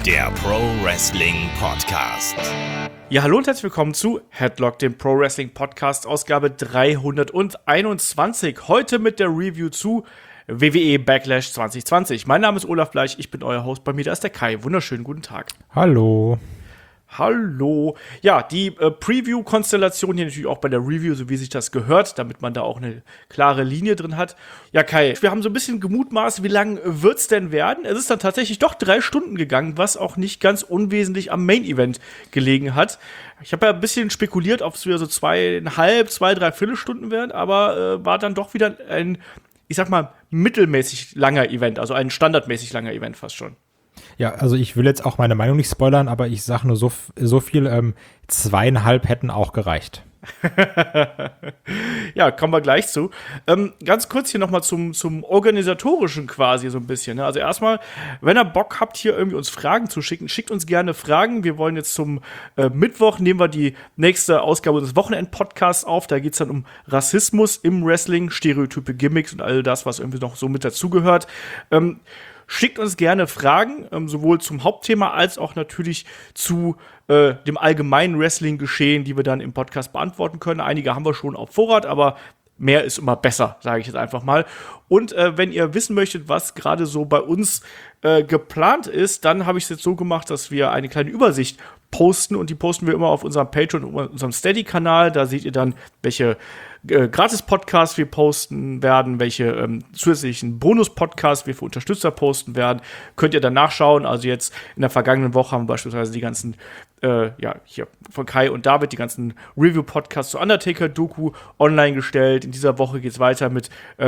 der Pro Wrestling Podcast. Ja, hallo und herzlich willkommen zu Headlock, dem Pro Wrestling Podcast, Ausgabe 321. Heute mit der Review zu WWE Backlash 2020. Mein Name ist Olaf Bleich, ich bin euer Host. Bei mir da ist der Kai. Wunderschönen guten Tag. Hallo. Hallo. Ja, die Preview-Konstellation hier natürlich auch bei der Review, so wie sich das gehört, damit man da auch eine klare Linie drin hat. Ja, Kai, wir haben so ein bisschen gemutmaßt, wie lang wird's denn werden? Es ist dann tatsächlich doch 3 Stunden gegangen, was auch nicht ganz unwesentlich am Main-Event gelegen hat. Ich habe ja ein bisschen spekuliert, ob es wieder so 2,5, 3 Stunden werden, aber war dann doch wieder ein, ich sag mal, mittelmäßig langer Event, also ein standardmäßig langer Event fast schon. Ja, also ich will jetzt auch meine Meinung nicht spoilern, aber ich sage nur so viel, 2,5 hätten auch gereicht. Ja, kommen wir gleich zu. Ganz kurz hier nochmal zum Organisatorischen quasi so ein bisschen. Ne? Also erstmal, wenn ihr Bock habt, hier irgendwie uns Fragen zu schicken, schickt uns gerne Fragen. Wir wollen jetzt zum Mittwoch, nehmen wir die nächste Ausgabe des Wochenend-Podcasts auf. Da geht es dann um Rassismus im Wrestling, Stereotype, Gimmicks und all das, was irgendwie noch so mit dazugehört. Schickt uns gerne Fragen, sowohl zum Hauptthema als auch natürlich zu dem allgemeinen Wrestling-Geschehen, die wir dann im Podcast beantworten können. Einige haben wir schon auf Vorrat, aber mehr ist immer besser, sage ich jetzt einfach mal. Und wenn ihr wissen möchtet, was gerade so bei uns geplant ist, dann habe ich es jetzt so gemacht, dass wir eine kleine Übersicht posten und die posten wir immer auf unserem Patreon und unserem Steady-Kanal. Da seht ihr dann, welche Gratis-Podcasts wir posten werden, welche zusätzlichen Bonus-Podcasts wir für Unterstützer posten werden. Könnt ihr dann nachschauen. Also jetzt in der vergangenen Woche haben wir beispielsweise die ganzen, hier von Kai und David, die ganzen Review-Podcasts zur Undertaker-Doku online gestellt. In dieser Woche geht es weiter mit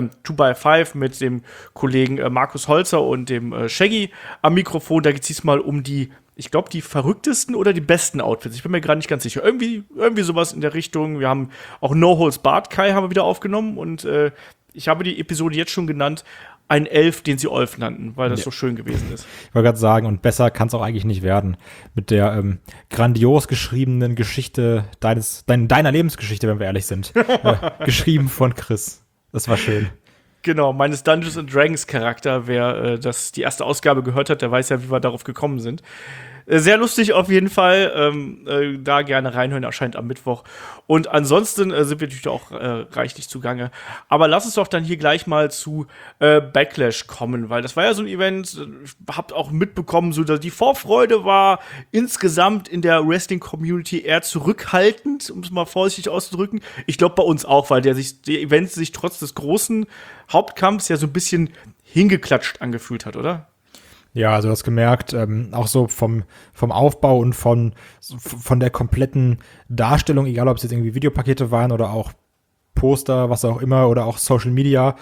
2x5 mit dem Kollegen Markus Holzer und dem Shaggy am Mikrofon. Da geht es diesmal um die, ich glaube, die verrücktesten oder die besten Outfits. Ich bin mir gerade nicht ganz sicher. Irgendwie sowas in der Richtung. Wir haben auch No Holds Barred Kai haben wir wieder aufgenommen und ich habe die Episode jetzt schon genannt, ein Elf, den sie Olf nannten, weil das so schön gewesen ist. Ich wollte gerade sagen, und besser kann es auch eigentlich nicht werden. Mit der grandios geschriebenen Geschichte deiner Lebensgeschichte, wenn wir ehrlich sind. Geschrieben von Chris. Das war schön. Genau, meines Dungeons & Dragons Charakter. Wer die erste Ausgabe gehört hat, der weiß ja, wie wir darauf gekommen sind. Sehr lustig auf jeden Fall. Da gerne reinhören, erscheint am Mittwoch. Und ansonsten sind wir natürlich auch reichlich zugange. Aber lass uns doch dann hier gleich mal zu Backlash kommen, weil das war ja so ein Event, habt auch mitbekommen, so dass die Vorfreude war insgesamt in der Wrestling-Community eher zurückhaltend, um es mal vorsichtig auszudrücken. Ich glaube bei uns auch, weil der Event sich trotz des großen Hauptkampfs ja so ein bisschen hingeklatscht angefühlt hat, oder? Ja, also du hast gemerkt, auch so vom Aufbau und von der kompletten Darstellung, egal ob es jetzt irgendwie Videopakete waren oder auch Poster, was auch immer, oder auch Social Media,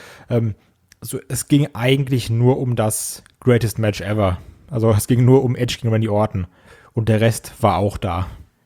es ging eigentlich nur um das Greatest Match Ever. Also es ging nur um Edge gegen Randy Orton und der Rest war auch da.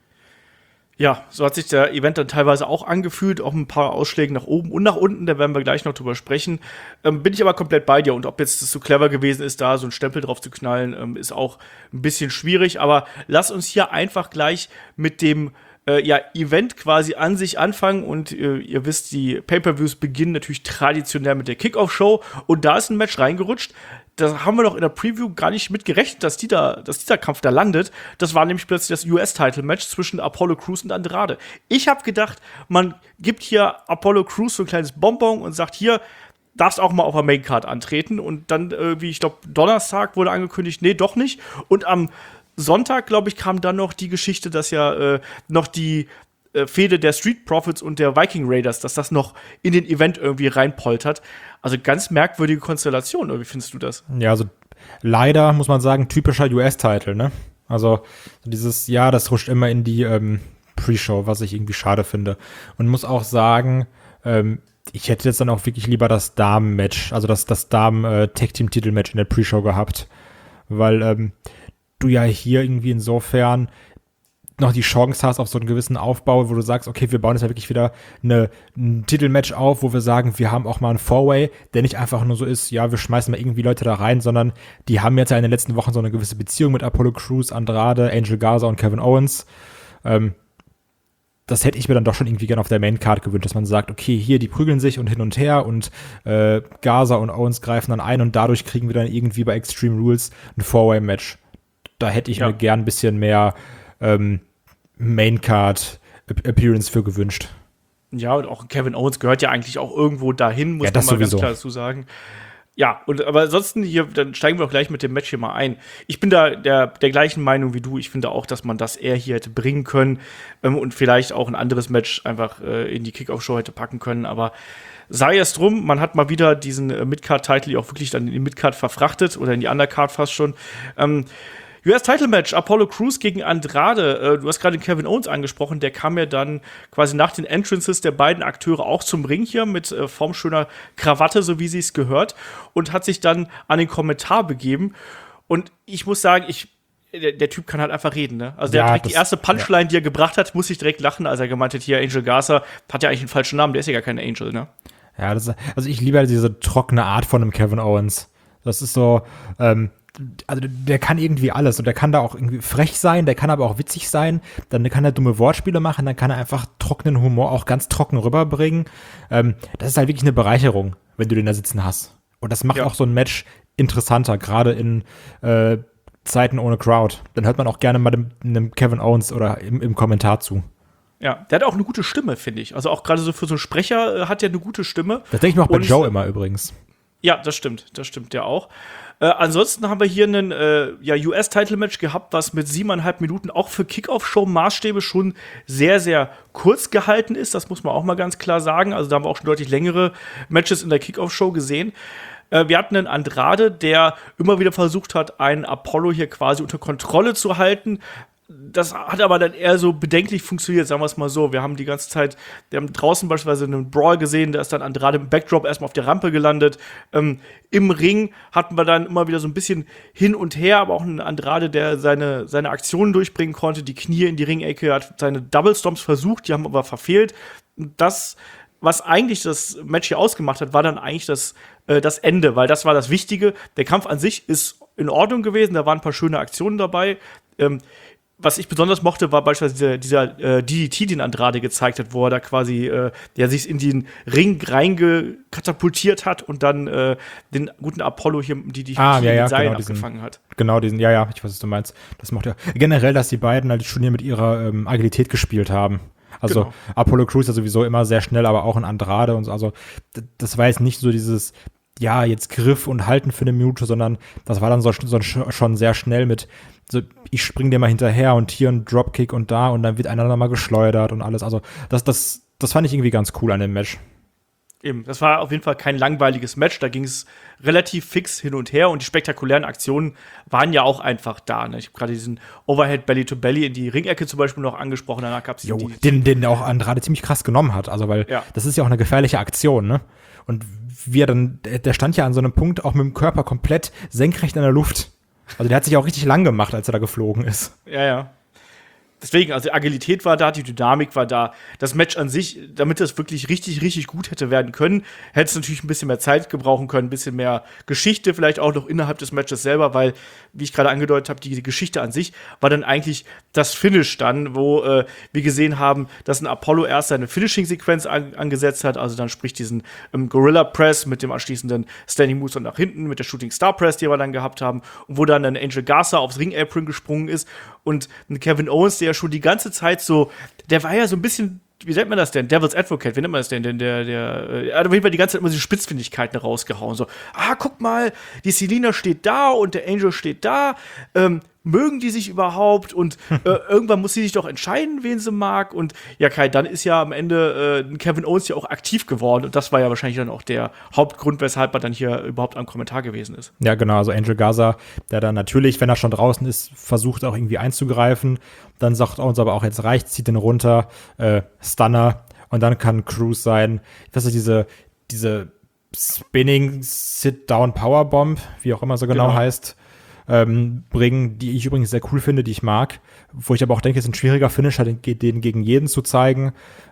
Ja, so hat sich der Event dann teilweise auch angefühlt, auch ein paar Ausschläge nach oben und nach unten, da werden wir gleich noch drüber sprechen. Bin ich aber komplett bei dir und ob jetzt das so clever gewesen ist, da so einen Stempel drauf zu knallen, ist auch ein bisschen schwierig, aber lass uns hier einfach gleich mit dem Event quasi an sich anfangen und ihr wisst, die Pay-Per-Views beginnen natürlich traditionell mit der Kickoff-Show und da ist ein Match reingerutscht. Da haben wir noch in der Preview gar nicht mit gerechnet, dass dieser Kampf da landet. Das war nämlich plötzlich das US-Title-Match zwischen Apollo Crews und Andrade. Ich habe gedacht, man gibt hier Apollo Crews so ein kleines Bonbon und sagt, hier, darfst auch mal auf der Maincard antreten. Und dann, wie ich glaube, Donnerstag wurde angekündigt, nee, doch nicht. Und am Sonntag, glaube ich, kam dann noch die Geschichte, dass ja noch die Fehde der Street Profits und der Viking Raiders, dass das noch in den Event irgendwie reinpoltert. Also ganz merkwürdige Konstellation, oder wie findest du das? Ja, also leider muss man sagen, typischer US-Title, ne? Also dieses, ja, das rutscht immer in die Pre-Show, was ich irgendwie schade finde. Und muss auch sagen, ich hätte jetzt dann auch wirklich lieber das Damen-Match, also das Damen-Tag-Team-Titel-Match in der Pre-Show gehabt. Weil du ja hier irgendwie insofern noch die Chance hast auf so einen gewissen Aufbau, wo du sagst, okay, wir bauen jetzt mal wirklich wieder ein Titelmatch auf, wo wir sagen, wir haben auch mal einen Four-Way, der nicht einfach nur so ist, ja, wir schmeißen mal irgendwie Leute da rein, sondern die haben jetzt ja in den letzten Wochen so eine gewisse Beziehung mit Apollo Crews, Andrade, Angel Garza und Kevin Owens. Das hätte ich mir dann doch schon irgendwie gerne auf der Maincard gewünscht, dass man sagt, okay, hier, die prügeln sich und hin und her und Garza und Owens greifen dann ein und dadurch kriegen wir dann irgendwie bei Extreme Rules ein Four-Way-Match. da hätte ich mir gern ein bisschen mehr Main-Card-Appearance für gewünscht. Ja, und auch Kevin Owens gehört ja eigentlich auch irgendwo dahin, muss man mal sowieso ganz klar dazu sagen. Ja, aber ansonsten hier, dann steigen wir auch gleich mit dem Match hier mal ein. Ich bin da der gleichen Meinung wie du. Ich finde auch, dass man das eher hier hätte bringen können und vielleicht auch ein anderes Match einfach in die Kickoff-Show hätte packen können. Aber sei es drum, man hat mal wieder diesen Mid-Card-Title auch wirklich dann in die Mid-Card verfrachtet oder in die Undercard fast schon. US-Title-Match, Apollo Crews gegen Andrade. Du hast gerade Kevin Owens angesprochen, der kam ja dann quasi nach den Entrances der beiden Akteure auch zum Ring hier mit formschöner Krawatte, so wie sie es gehört, und hat sich dann an den Kommentar begeben. Und ich muss sagen, der Typ kann halt einfach reden, ne? Also der hat direkt die erste Punchline, die er gebracht hat, muss ich direkt lachen, als er gemeint hat, hier, Angel Garza, hat ja eigentlich einen falschen Namen, der ist ja gar kein Angel, ne? Ja, also ich liebe halt diese trockene Art von einem Kevin Owens. Das ist so, also der kann irgendwie alles und der kann da auch irgendwie frech sein, der kann aber auch witzig sein, dann kann er dumme Wortspiele machen, dann kann er einfach trockenen Humor auch ganz trocken rüberbringen. Das ist halt wirklich eine Bereicherung, wenn du den da sitzen hast. Und das macht auch so ein Match interessanter, gerade in Zeiten ohne Crowd. Dann hört man auch gerne mal einem Kevin Owens oder im Kommentar zu. Ja, der hat auch eine gute Stimme, finde ich. Also auch gerade so für so einen Sprecher hat er eine gute Stimme. Das denke ich mir auch bei Joe immer übrigens. Ja, das stimmt ja auch. Ansonsten haben wir hier einen US-Title-Match gehabt, was mit 7,5 Minuten auch für Kickoff-Show-Maßstäbe schon sehr, sehr kurz gehalten ist. Das muss man auch mal ganz klar sagen. Also da haben wir auch schon deutlich längere Matches in der Kickoff-Show gesehen. Wir hatten einen Andrade, der immer wieder versucht hat, einen Apollo hier quasi unter Kontrolle zu halten. Das hat aber dann eher so bedenklich funktioniert, sagen wir es mal so. Wir haben die ganze Zeit, wir haben draußen beispielsweise einen Brawl gesehen, da ist dann Andrade im Backdrop erstmal auf der Rampe gelandet. Im Ring hatten wir dann immer wieder so ein bisschen hin und her, aber auch einen Andrade, der seine Aktionen durchbringen konnte, die Knie in die Ringecke, hat seine Double Stomps versucht, die haben aber verfehlt. Das, was eigentlich das Match hier ausgemacht hat, war dann eigentlich das Ende, weil das war das Wichtige. Der Kampf an sich ist in Ordnung gewesen, da waren ein paar schöne Aktionen dabei. Was ich besonders mochte, war beispielsweise dieser DDT, den Andrade gezeigt hat, wo er da quasi der sich in den Ring reingekatapultiert hat und dann den guten Apollo hier die Seilen abgefangen hat. Genau diesen, ich weiß, was du meinst. Das mochte er. Generell, dass die beiden halt schon hier mit ihrer Agilität gespielt haben. Also genau. Apollo Crews ja sowieso immer sehr schnell, aber auch ein Andrade und so. Also das war jetzt nicht so dieses jetzt Griff und Halten für eine Minute, sondern das war dann schon sehr schnell mit so, ich spring dir mal hinterher und hier ein Dropkick und da und dann wird einander mal geschleudert und alles. Also das fand ich irgendwie ganz cool an dem Match. Eben, das war auf jeden Fall kein langweiliges Match, da ging es relativ fix hin und her und die spektakulären Aktionen waren ja auch einfach da. Ne? Ich habe gerade diesen Overhead Belly-to-Belly in die Ringecke zum Beispiel noch angesprochen, danach gab es den auch Andrade ziemlich krass genommen hat, also weil das ist ja auch eine gefährliche Aktion, ne? Und wie er dann, der stand ja an so einem Punkt auch mit dem Körper komplett senkrecht in der Luft. Also der hat sich auch richtig lang gemacht, als er da geflogen ist. Ja. Deswegen, also die Agilität war da, die Dynamik war da. Das Match an sich, damit das wirklich richtig, richtig gut hätte werden können, hätte es natürlich ein bisschen mehr Zeit gebrauchen können, ein bisschen mehr Geschichte vielleicht auch noch innerhalb des Matches selber, weil, wie ich gerade angedeutet habe, die Geschichte an sich war dann eigentlich das Finish dann, wo wir gesehen haben, dass ein Apollo erst seine Finishing-Sequenz angesetzt hat, also dann sprich diesen Gorilla Press mit dem anschließenden Standing Moves und nach hinten, mit der Shooting Star Press, die wir dann gehabt haben, und wo dann ein Angel Garza aufs Ring-Apron gesprungen ist und ein Kevin Owens, der ja schon die ganze Zeit so, der war ja so ein bisschen, wie nennt man das denn? Devil's Advocate, wie nennt man das denn? Der hat auf jeden Fall die ganze Zeit immer diese Spitzfindigkeiten rausgehauen. So, guck mal, die Selina steht da und der Angel steht da. Mögen die sich überhaupt? Und irgendwann muss sie sich doch entscheiden, wen sie mag. Und ja, Kai, dann ist ja am Ende Kevin Owens ja auch aktiv geworden. Und das war ja wahrscheinlich dann auch der Hauptgrund, weshalb er dann hier überhaupt am Kommentar gewesen ist. Ja, genau. Also Angel Garza, der dann natürlich, wenn er schon draußen ist, versucht auch irgendwie einzugreifen. Dann sagt Owens aber auch, jetzt reicht, zieht den runter, Stunner. Und dann kann Crews sein, was ist diese Spinning Sit-Down Powerbomb, wie auch immer so genau heißt, bringen, die ich übrigens sehr cool finde, die ich mag, wo ich aber auch denke, es ist ein schwieriger Finisher, den gegen jeden zu zeigen,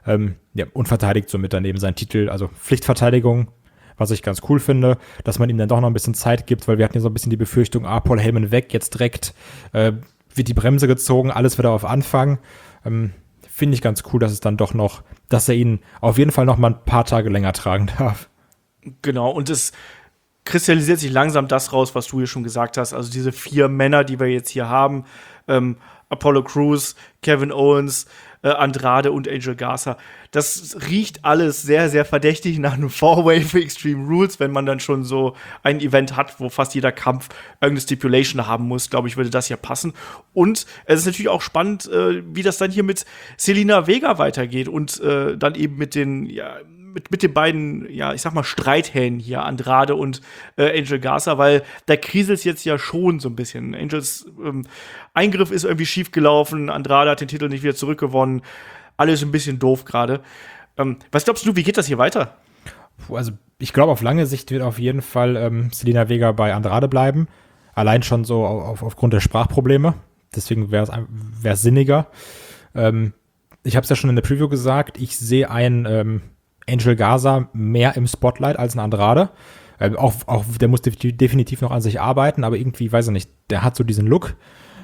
und verteidigt somit daneben seinen Titel, also Pflichtverteidigung, was ich ganz cool finde, dass man ihm dann doch noch ein bisschen Zeit gibt, weil wir hatten ja so ein bisschen die Befürchtung, Paul Heyman weg, jetzt direkt wird die Bremse gezogen, alles wieder auf Anfang, finde ich ganz cool, dass es dann doch noch, dass er ihn auf jeden Fall noch mal ein paar Tage länger tragen darf. Genau, und kristallisiert sich langsam das raus, was du hier schon gesagt hast. Also diese 4 Männer, die wir jetzt hier haben, Apollo Crews, Kevin Owens, Andrade und Angel Garza. Das riecht alles sehr, sehr verdächtig nach einem Four-Way für Extreme Rules, wenn man dann schon so ein Event hat, wo fast jeder Kampf irgendeine Stipulation haben muss. Glaube ich, würde das ja passen. Und es ist natürlich auch spannend, wie das dann hier mit Zelina Vega weitergeht und dann eben mit den mit den beiden, ja, ich sag mal, Streithähnen hier, Andrade und Angel Garza, weil da kriselt jetzt ja schon so ein bisschen. Angels Eingriff ist irgendwie schief gelaufen, Andrade hat den Titel nicht wieder zurückgewonnen. Alles ein bisschen doof gerade. Was glaubst du, wie geht das hier weiter? Also, ich glaube, auf lange Sicht wird auf jeden Fall Zelina Vega bei Andrade bleiben. Allein schon so aufgrund der Sprachprobleme. Deswegen wäre es sinniger. Ich habe es ja schon in der Preview gesagt, ich sehe einen Angel Garza mehr im Spotlight als ein Andrade. Auch der muss definitiv noch an sich arbeiten, aber irgendwie, weiß ich nicht, der hat so diesen Look.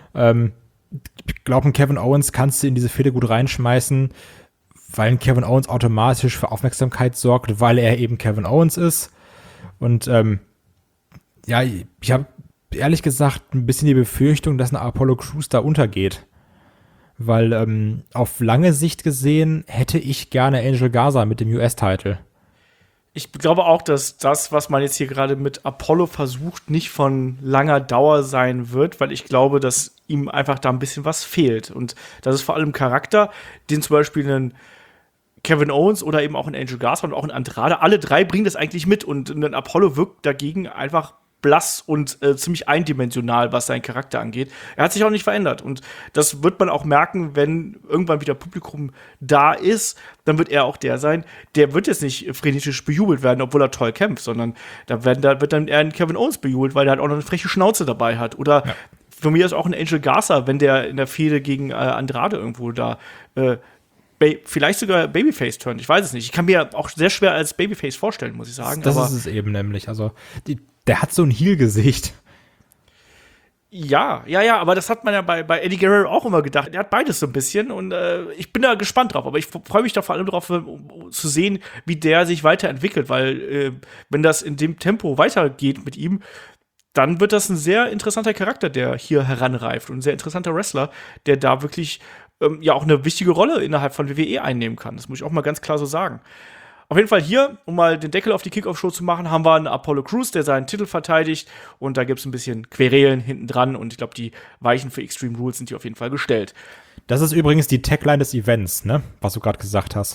Ich glaube, einen Kevin Owens kannst du in diese Fehde gut reinschmeißen, weil ein Kevin Owens automatisch für Aufmerksamkeit sorgt, weil er eben Kevin Owens ist. Und ja, ich habe ehrlich gesagt ein bisschen die Befürchtung, dass eine Apollo Crews da untergeht. Weil auf lange Sicht gesehen hätte ich gerne Angel Garza mit dem US-Title. Ich glaube auch, dass das, was man jetzt hier gerade mit Apollo versucht, nicht von langer Dauer sein wird, weil ich glaube, dass ihm einfach da ein bisschen was fehlt. Und das ist vor allem Charakter, den zum Beispiel einen Kevin Owens oder eben auch ein Angel Garza und auch ein Andrade, alle 3 bringen das eigentlich mit und ein Apollo wirkt dagegen einfach blass und ziemlich eindimensional, was seinen Charakter angeht. Er hat sich auch nicht verändert und das wird man auch merken, wenn irgendwann wieder Publikum da ist, dann wird er auch der sein, der wird jetzt nicht frenetisch bejubelt werden, obwohl er toll kämpft, sondern da wird dann eher ein Kevin Owens bejubelt, weil er halt auch noch eine freche Schnauze dabei hat oder für mich ist auch ein Angel Garza, wenn der in der Fehde gegen Andrade irgendwo da vielleicht sogar Babyface turnt, ich weiß es nicht. Ich kann mir auch sehr schwer als Babyface vorstellen, muss ich sagen. Das ist es eben nämlich, also der hat so ein Heel-Gesicht. Ja, aber das hat man ja bei Eddie Guerrero auch immer gedacht. Er hat beides so ein bisschen und ich bin da gespannt drauf. Aber ich freue mich da vor allem drauf, zu sehen, wie der sich weiterentwickelt, weil wenn das in dem Tempo weitergeht mit ihm, dann wird das ein sehr interessanter Charakter, der hier heranreift und ein sehr interessanter Wrestler, der da wirklich ja auch eine wichtige Rolle innerhalb von WWE einnehmen kann. Das muss ich auch mal ganz klar so sagen. Auf jeden Fall hier, um mal den Deckel auf die Kickoff-Show zu machen, haben wir einen Apollo Crews, der seinen Titel verteidigt. Und da gibt es ein bisschen Querelen hinten dran. Und ich glaube, die Weichen für Extreme Rules sind hier auf jeden Fall gestellt. Das ist übrigens die Tagline des Events, ne? Was du gerade gesagt hast.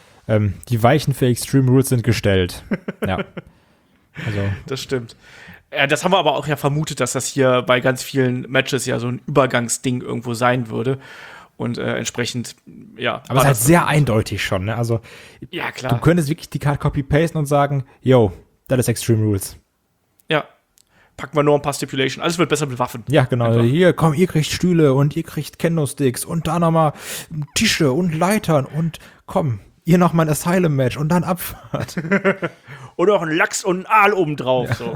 Die Weichen für Extreme Rules sind gestellt. Ja. Also. Das stimmt. Das haben wir aber auch ja vermutet, dass das hier bei ganz vielen Matches ja so ein Übergangsding irgendwo sein würde. Und entsprechend, ja. Aber es ist halt sehr eindeutig schon, ne? Also, ja, klar. Du könntest wirklich die Card copy-pasten und sagen, yo, das ist Extreme Rules. Ja. Packen wir nur ein paar Stipulations. Alles wird besser mit Waffen. Ja, genau. Einfach. Hier, komm, ihr kriegt Stühle und ihr kriegt Kendo-Sticks und da nochmal Tische und Leitern und komm, ihr noch mal ein Asylum-Match und dann Abfahrt. Oder auch ein Lachs und ein Aal obendrauf. Ja.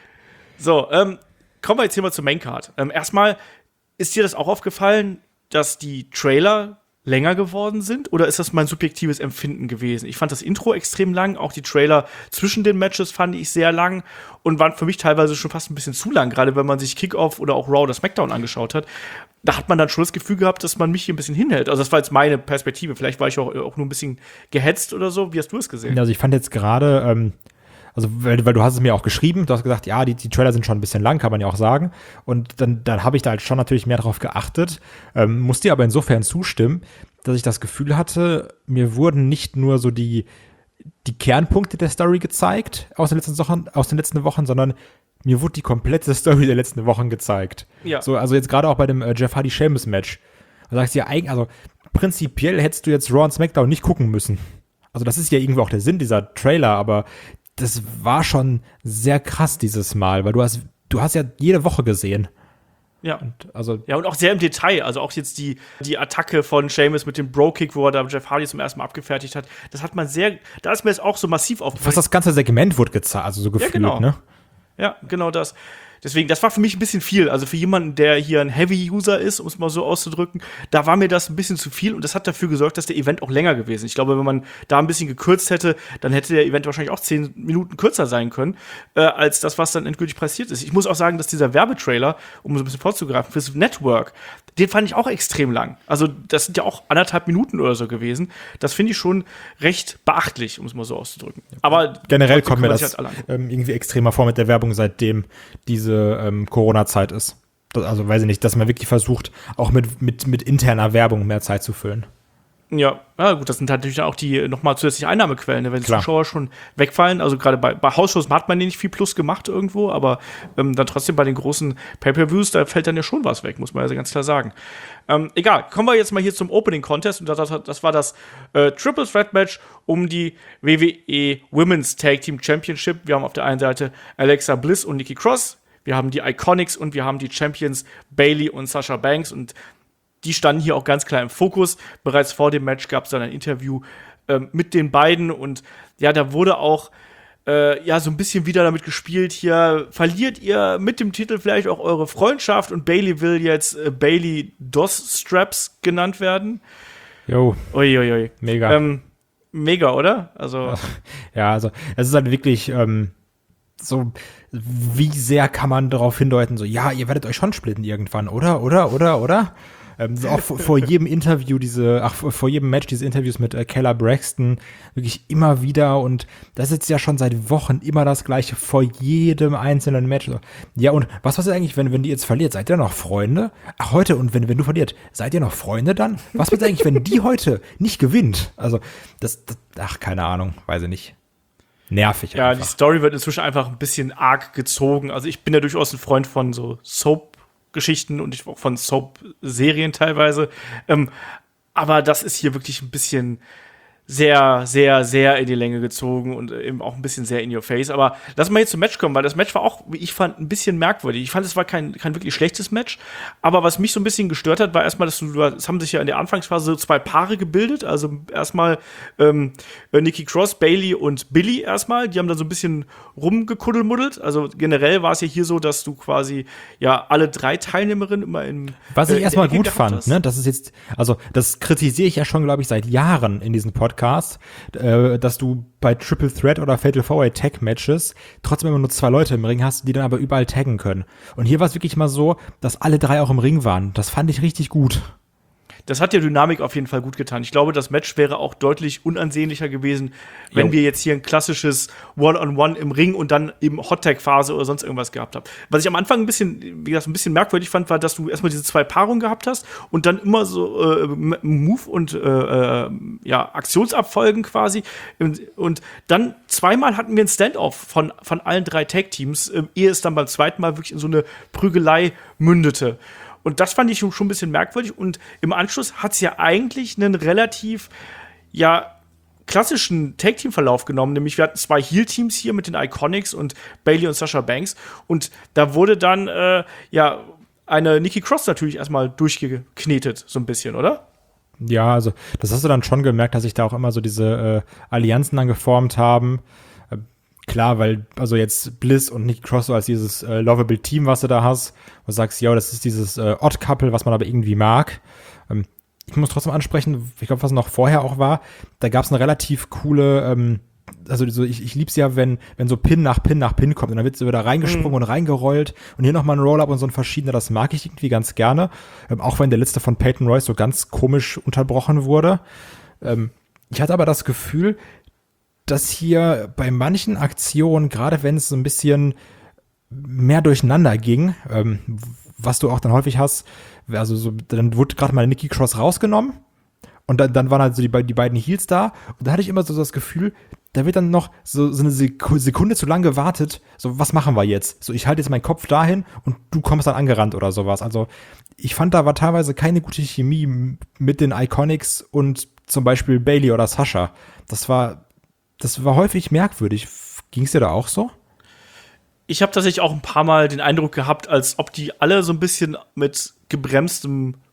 So, kommen wir jetzt hier mal zur Maincard. Erstmal, ist dir das auch aufgefallen, dass die Trailer länger geworden sind? Oder ist das mein subjektives Empfinden gewesen? Ich fand das Intro extrem lang, auch die Trailer zwischen den Matches fand ich sehr lang und waren für mich teilweise schon fast ein bisschen zu lang, gerade wenn man sich Kickoff oder auch Raw oder SmackDown angeschaut hat. Da hat man dann schon das Gefühl gehabt, dass man mich hier ein bisschen hinhält. Also das war jetzt meine Perspektive. Vielleicht war ich auch nur ein bisschen gehetzt oder so. Wie hast du es gesehen? Also ich fand jetzt gerade also, weil du hast es mir auch geschrieben, du hast gesagt, ja, die Trailer sind schon ein bisschen lang, kann man ja auch sagen. Und dann habe ich da halt schon natürlich mehr drauf geachtet, muss dir aber insofern zustimmen, dass ich das Gefühl hatte, mir wurden nicht nur so die Kernpunkte der Story gezeigt aus den letzten Wochen, sondern mir wurde die komplette Story der letzten Wochen gezeigt. Ja. So, also jetzt gerade auch bei dem Jeff Hardy Sheamus Match. Da sagst du ja eigentlich, also prinzipiell hättest du jetzt Raw und SmackDown nicht gucken müssen. Also das ist ja irgendwo auch der Sinn dieser Trailer, aber das war schon sehr krass dieses Mal, weil du hast ja jede Woche gesehen. Ja. Und auch sehr im Detail. Also auch jetzt die Attacke von Sheamus mit dem Bro-Kick, wo er da Jeff Hardy zum ersten Mal abgefertigt hat. Das hat man da ist mir jetzt auch so massiv aufgefallen. Fast das ganze Segment wurde gezeigt, also so gefühlt, ja, genau. Ne? Ja, genau das. Deswegen, das war für mich ein bisschen viel. Also für jemanden, der hier ein Heavy-User ist, um es mal so auszudrücken, da war mir das ein bisschen zu viel und das hat dafür gesorgt, dass der Event auch länger gewesen ist. Ich glaube, wenn man da ein bisschen gekürzt hätte, dann hätte der Event wahrscheinlich auch 10 Minuten kürzer sein können, als das, was dann endgültig passiert ist. Ich muss auch sagen, dass dieser Werbetrailer, um so ein bisschen vorzugreifen, fürs Network, den fand ich auch extrem lang. Also das sind ja auch 1,5 Minuten oder so gewesen. Das finde ich schon recht beachtlich, um es mal so auszudrücken. Aber generell kommt mir man das sich halt irgendwie extremer vor mit der Werbung, seitdem diese Corona-Zeit ist. Also weiß ich nicht, dass man wirklich versucht, auch mit interner Werbung mehr Zeit zu füllen. Ja, gut, das sind halt natürlich auch die nochmal zusätzliche Einnahmequellen, ne? Wenn Klar. Zuschauer schon wegfallen. Also gerade bei Hausshows hat man nicht viel Plus gemacht irgendwo, aber dann trotzdem bei den großen Pay-Per-Views, da fällt dann ja schon was weg, muss man ja ganz klar sagen. Egal, kommen wir jetzt mal hier zum Opening Contest. Und das war das Triple Threat Match um die WWE Women's Tag Team Championship. Wir haben auf der einen Seite Alexa Bliss und Nikki Cross. Wir haben die Iconics und wir haben die Champions Bayley und Sasha Banks. Und die standen hier auch ganz klar im Fokus. Bereits vor dem Match gab es dann ein Interview mit den beiden. Und ja, da wurde auch so ein bisschen wieder damit gespielt hier. Verliert ihr mit dem Titel vielleicht auch eure Freundschaft? Und Bayley will jetzt Bayley Dos Straps genannt werden. Jo. Uiuiui. Mega. Mega, oder? Also Ja, also es ist halt wirklich so, wie sehr kann man darauf hindeuten, so, ja, ihr werdet euch schon splitten irgendwann, oder? So auch vor jedem Interview vor jedem Match diese Interviews mit Keller Braxton, wirklich immer wieder, und das ist jetzt ja schon seit Wochen immer das Gleiche vor jedem einzelnen Match. Ja, und was ist eigentlich, wenn die jetzt verliert? Seid ihr noch Freunde? Ach, heute, und wenn du verliert, seid ihr noch Freunde dann? Was wird eigentlich, wenn die heute nicht gewinnt? Also, keine Ahnung, weiß ich nicht. Nervig ja, einfach. die Story wird inzwischen einfach ein bisschen arg gezogen. Also ich bin ja durchaus ein Freund von so Soap-Geschichten und auch von Soap-Serien teilweise. Aber das ist hier wirklich ein bisschen sehr, sehr, sehr in die Länge gezogen und eben auch ein bisschen sehr in your face. Aber lass mal jetzt zum Match kommen, weil das Match war auch, wie ich fand, ein bisschen merkwürdig. Ich fand, es war kein wirklich schlechtes Match. Aber was mich so ein bisschen gestört hat, war erstmal, es haben sich ja in der Anfangsphase so 2 Paare gebildet. Also erstmal Nikki Cross, Bayley und Billy erstmal. Die haben dann so ein bisschen rumgekuddelmuddelt. Also generell war es ja hier so, dass du quasi ja alle 3 Teilnehmerinnen immer in was ich erstmal gut fand, hast. ne, das ist jetzt, also das kritisiere ich ja schon, glaube ich, seit Jahren in diesem Podcast, dass du bei Triple Threat oder Fatal 4-Way Tag Matches trotzdem immer nur 2 Leute im Ring hast, die dann aber überall taggen können. Und hier war es wirklich mal so, dass alle 3 auch im Ring waren. Das fand ich richtig gut. Das hat der Dynamik auf jeden Fall gut getan. Ich glaube, das Match wäre auch deutlich unansehnlicher gewesen, wenn wir jetzt hier ein klassisches One-on-One im Ring und dann eben Hot-Tag-Phase oder sonst irgendwas gehabt haben. Was ich am Anfang ein bisschen merkwürdig fand, war, dass du erstmal diese 2 Paarungen gehabt hast und dann immer so Move- und Aktionsabfolgen quasi. Und dann zweimal hatten wir ein Stand-off von allen 3 Tag-Teams, ehe es dann beim zweiten Mal wirklich in so eine Prügelei mündete. Und das fand ich schon ein bisschen merkwürdig. Und im Anschluss hat es ja eigentlich einen relativ, klassischen Tag-Team-Verlauf genommen. Nämlich wir hatten 2 Heel-Teams hier mit den Iconics und Bayley und Sasha Banks. Und da wurde dann, eine Nikki Cross natürlich erstmal durchgeknetet, so ein bisschen, oder? Ja, also das hast du dann schon gemerkt, dass sich da auch immer so diese Allianzen dann geformt haben. Klar, weil, also jetzt Bliss und Nikki Cross so als dieses lovable Team, was du da hast, wo du sagst, ja, das ist dieses Odd-Couple, was man aber irgendwie mag. Ich muss trotzdem ansprechen, ich glaube, was noch vorher auch war, da gab es eine relativ coole, ich lieb's ja, wenn so Pin nach Pin nach Pin kommt und dann wird so wieder reingesprungen und reingerollt und hier nochmal ein Roll-Up und so ein verschiedener, das mag ich irgendwie ganz gerne. Auch wenn der letzte von Peyton Royce so ganz komisch unterbrochen wurde. Ich hatte aber das Gefühl, dass hier bei manchen Aktionen, gerade wenn es so ein bisschen mehr durcheinander ging, was du auch dann häufig hast, also so, dann wurde gerade mal Nikki Cross rausgenommen und dann waren halt so die beiden Heels da und da hatte ich immer so das Gefühl, da wird dann noch so eine Sekunde zu lang gewartet, so, was machen wir jetzt? So, ich halte jetzt meinen Kopf dahin und du kommst dann angerannt oder sowas. Also ich fand, da war teilweise keine gute Chemie mit den Iconics und zum Beispiel Bayley oder Sasha. Das war häufig merkwürdig. Ging's dir da auch so? Ich habe tatsächlich auch ein paar Mal den Eindruck gehabt, als ob die alle so ein bisschen mit gebremstem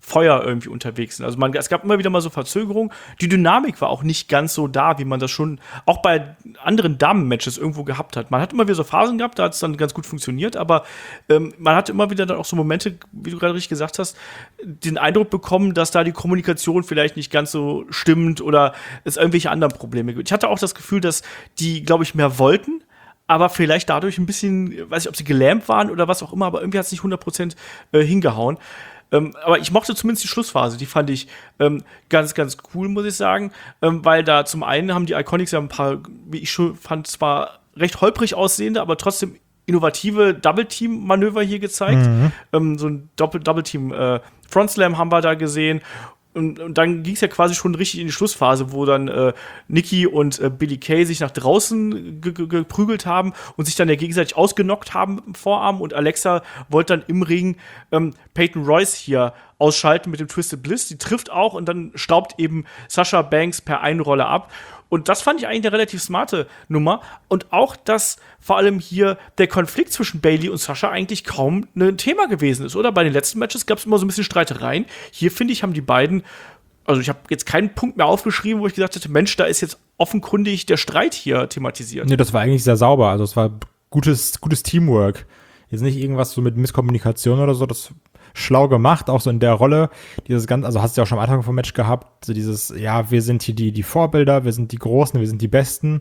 Feuer irgendwie unterwegs sind. Also es gab immer wieder mal so Verzögerungen. Die Dynamik war auch nicht ganz so da, wie man das schon auch bei anderen Damen-Matches irgendwo gehabt hat. Man hat immer wieder so Phasen gehabt, da hat es dann ganz gut funktioniert, aber man hat immer wieder dann auch so Momente, wie du gerade richtig gesagt hast, den Eindruck bekommen, dass da die Kommunikation vielleicht nicht ganz so stimmt oder es irgendwelche anderen Probleme gibt. Ich hatte auch das Gefühl, dass die, glaube ich, mehr wollten, aber vielleicht dadurch ein bisschen, weiß ich, ob sie gelähmt waren oder was auch immer, aber irgendwie hat es nicht 100% hingehauen. Aber ich mochte zumindest die Schlussphase, die fand ich ganz, ganz cool, muss ich sagen, weil da zum einen haben die Iconics ja ein paar, wie ich schon fand, zwar recht holprig aussehende, aber trotzdem innovative Double-Team-Manöver hier gezeigt. So ein Double-Team Front Slam haben wir da gesehen. Und dann ging es ja quasi schon richtig in die Schlussphase, wo dann Nikki und Billie Kay sich nach draußen geprügelt haben und sich dann ja gegenseitig ausgenockt haben im Vorarm. Und Alexa wollte dann im Ring Peyton Royce hier ausschalten mit dem Twisted Bliss. Die trifft auch und dann staubt eben Sasha Banks per Einrolle ab. Und das fand ich eigentlich eine relativ smarte Nummer. Und auch, dass vor allem hier der Konflikt zwischen Bayley und Sasha eigentlich kaum ein Thema gewesen ist, oder? Bei den letzten Matches gab es immer so ein bisschen Streitereien. Hier, finde ich, haben die beiden, also ich habe jetzt keinen Punkt mehr aufgeschrieben, wo ich gesagt hätte, Mensch, da ist jetzt offenkundig der Streit hier thematisiert. Nee, das war eigentlich sehr sauber. Also es war gutes Teamwork. Jetzt nicht irgendwas so mit Misskommunikation oder so, das schlau gemacht, auch so in der Rolle, dieses ganze, also hast du ja auch schon am Anfang vom Match gehabt, so dieses, ja, wir sind hier die Vorbilder, wir sind die Großen, wir sind die Besten,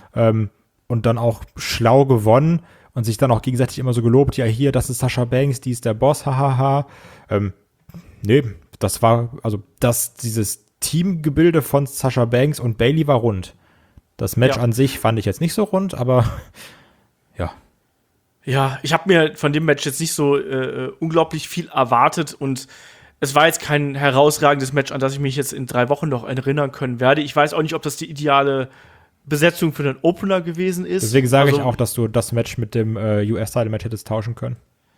und dann auch schlau gewonnen und sich dann auch gegenseitig immer so gelobt, ja, hier, das ist Sasha Banks, die ist der Boss, hahaha. Nee, das war, also dieses Teamgebilde von Sasha Banks und Bayley war rund. Das Match an sich fand ich jetzt nicht so rund, aber ja. Ja, ich habe mir von dem Match jetzt nicht so unglaublich viel erwartet und es war jetzt kein herausragendes Match, an das ich mich jetzt in 3 Wochen noch erinnern können werde. Ich weiß auch nicht, ob das die ideale Besetzung für den Opener gewesen ist. Deswegen sage ich auch, dass du das Match mit dem US-Title-Match hättest tauschen können.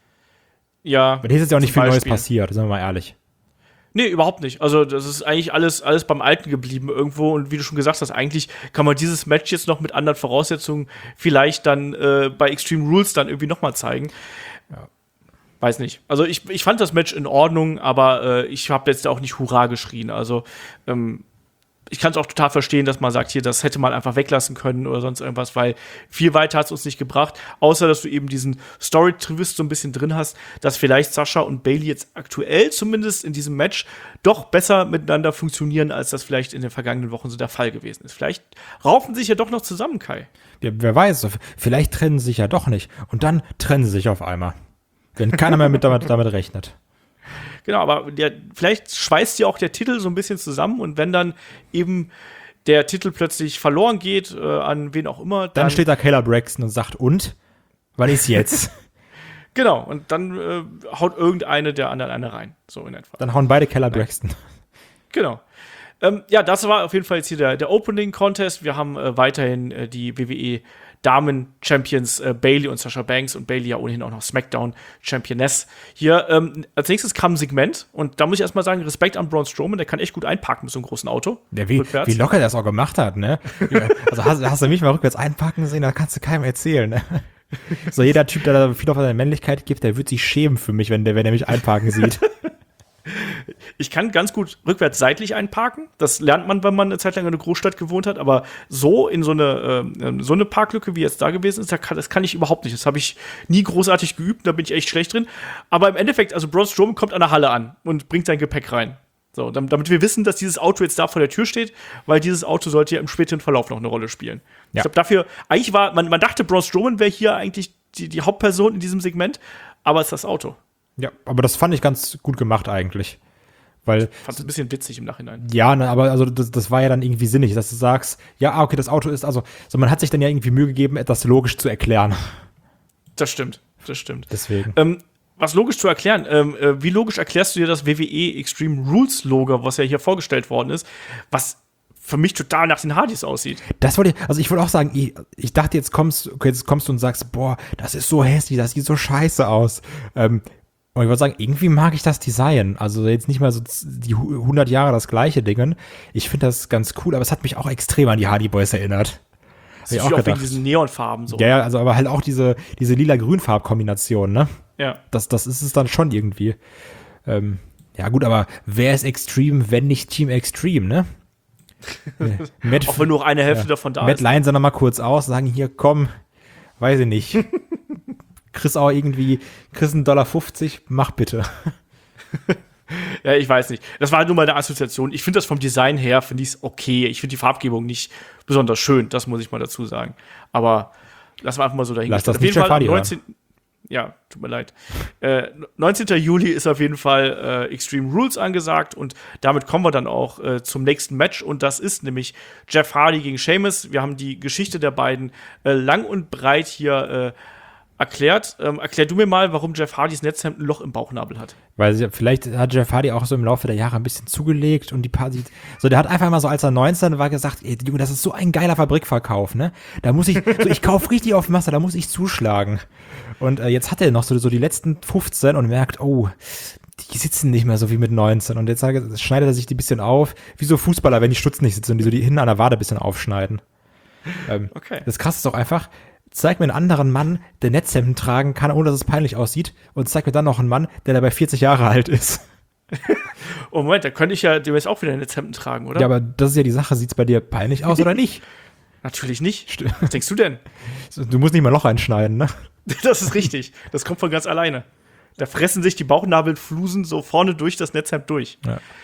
Ja. Weil hier ist jetzt ja auch nicht viel Neues passiert, sind wir mal ehrlich. Nee, überhaupt nicht. Also das ist eigentlich alles beim Alten geblieben irgendwo. Und wie du schon gesagt hast, eigentlich kann man dieses Match jetzt noch mit anderen Voraussetzungen vielleicht dann bei Extreme Rules dann irgendwie noch mal zeigen. Ja. Weiß nicht. Also ich fand das Match in Ordnung, aber ich habe jetzt auch nicht Hurra geschrien. Also ich kann es auch total verstehen, dass man sagt, hier, das hätte man einfach weglassen können oder sonst irgendwas, weil viel weiter hat es uns nicht gebracht, außer dass du eben diesen Story-Twist so ein bisschen drin hast, dass vielleicht Sasha und Bayley jetzt aktuell zumindest in diesem Match doch besser miteinander funktionieren, als das vielleicht in den vergangenen Wochen so der Fall gewesen ist. Vielleicht raufen sie sich ja doch noch zusammen, Kai. Ja, wer weiß, vielleicht trennen sie sich ja doch nicht. Und dann trennen sie sich auf einmal. Wenn keiner mehr damit rechnet. Genau, aber vielleicht schweißt ja auch der Titel so ein bisschen zusammen und wenn dann eben der Titel plötzlich verloren geht, an wen auch immer. Dann steht da Kayla Braxton und sagt, und? Wann ist jetzt? Genau, und dann haut irgendeine der anderen eine rein, so in etwa. Dann hauen beide Kayla Braxton. Genau. Ja, das war auf jeden Fall jetzt hier der Opening-Contest. Wir haben weiterhin die WWE Damen-Champions Bayley und Sasha Banks und Bayley ja ohnehin auch noch SmackDown-Championess. Hier als nächstes kam ein Segment und da muss ich erstmal sagen, Respekt an Braun Strowman, der kann echt gut einparken mit so einem großen Auto. Ja, wie locker der das auch gemacht hat, ne? Also hast du mich mal rückwärts einparken sehen, da kannst du keinem erzählen, ne? So jeder Typ, der da viel auf seine Männlichkeit gibt, der wird sich schämen für mich, wenn der mich einparken sieht. Ich kann ganz gut rückwärts seitlich einparken. Das lernt man, wenn man eine Zeit lang in einer Großstadt gewohnt hat. Aber so in so eine Parklücke, wie jetzt da gewesen ist, das kann ich überhaupt nicht. Das habe ich nie großartig geübt. Da bin ich echt schlecht drin. Aber im Endeffekt, also Braun Strowman kommt an der Halle an und bringt sein Gepäck rein. So, damit wir wissen, dass dieses Auto jetzt da vor der Tür steht, weil dieses Auto sollte ja im späteren Verlauf noch eine Rolle spielen. Ja. Ich glaube, dafür, eigentlich man dachte, Braun Strowman wäre hier eigentlich die Hauptperson in diesem Segment, aber es ist das Auto. Ja, aber das fand ich ganz gut gemacht eigentlich. Weil, ich fand es ein bisschen witzig im Nachhinein. Ja, ne, aber also das war ja dann irgendwie sinnig, dass du sagst, ja, okay, das Auto ist, also so man hat sich dann ja irgendwie Mühe gegeben, etwas logisch zu erklären. Das stimmt. Deswegen. Was logisch zu erklären, wie logisch erklärst du dir das WWE Extreme Rules Logo, was ja hier vorgestellt worden ist, was für mich total nach den Hardys aussieht? Ich wollte auch sagen, ich dachte, jetzt kommst du und sagst, boah, das ist so hässlich, das sieht so scheiße aus. Und ich würde sagen, irgendwie mag ich das Design. Also jetzt nicht mal so die 100 Jahre das gleiche Ding. Ich finde das ganz cool, aber es hat mich auch extrem an die Hardy Boys erinnert. Das ist auch wegen diesen Neonfarben so. Ja, also aber halt auch diese lila-grün-Farbkombination, ne? Ja. Das ist es dann schon irgendwie. Ja, Ja gut, aber wer ist Extreme, wenn nicht Team Extreme, ne? Auch wenn nur eine Hälfte davon da Matt ist. Lyons dann nochmal kurz aus, sagen hier, komm, weiß ich nicht. Kriegst $1,50, mach bitte. Ja, ich weiß nicht. Das war halt nur mal eine Assoziation. Ich finde das vom Design her, finde ich es okay. Ich finde die Farbgebung nicht besonders schön, das muss ich mal dazu sagen. Aber lass mal einfach mal so dahin. Lass das auf nicht jeden Fall Jeff am Hardy 19. Ja, tut mir leid. 19. Juli ist auf jeden Fall Extreme Rules angesagt und damit kommen wir dann auch zum nächsten Match und das ist nämlich Jeff Hardy gegen Sheamus. Wir haben die Geschichte der beiden lang und breit hier erklärt. Erklär du mir mal, warum Jeff Hardys Netzhemd ein Loch im Bauchnabel hat. Weil vielleicht hat Jeff Hardy auch so im Laufe der Jahre ein bisschen zugelegt und der hat einfach mal so, als er 19 war, gesagt, ey, Junge, das ist so ein geiler Fabrikverkauf, ne? Da muss ich kaufe richtig auf Masse, da muss ich zuschlagen. Und jetzt hat er noch so die letzten 15 und merkt, oh, die sitzen nicht mehr so wie mit 19. Und jetzt schneidet er sich die ein bisschen auf, wie so Fußballer, wenn die Stutzen nicht sitzen und die so die hinten an der Wade ein bisschen aufschneiden. Okay. Das Krasse ist doch einfach, zeig mir einen anderen Mann, der Netzhemden tragen kann, ohne dass es peinlich aussieht. Und zeig mir dann noch einen Mann, der dabei 40 Jahre alt ist. Oh Moment, da könnte ich ja demnächst auch wieder Netzhemden tragen, oder? Ja, aber das ist ja die Sache. Sieht's bei dir peinlich aus oder nicht? Natürlich nicht. Was denkst du denn? Du musst nicht mal ein Loch einschneiden, ne? Das ist richtig. Das kommt von ganz alleine. Da fressen sich die Bauchnabelflusen so vorne durch das Netzhemd durch.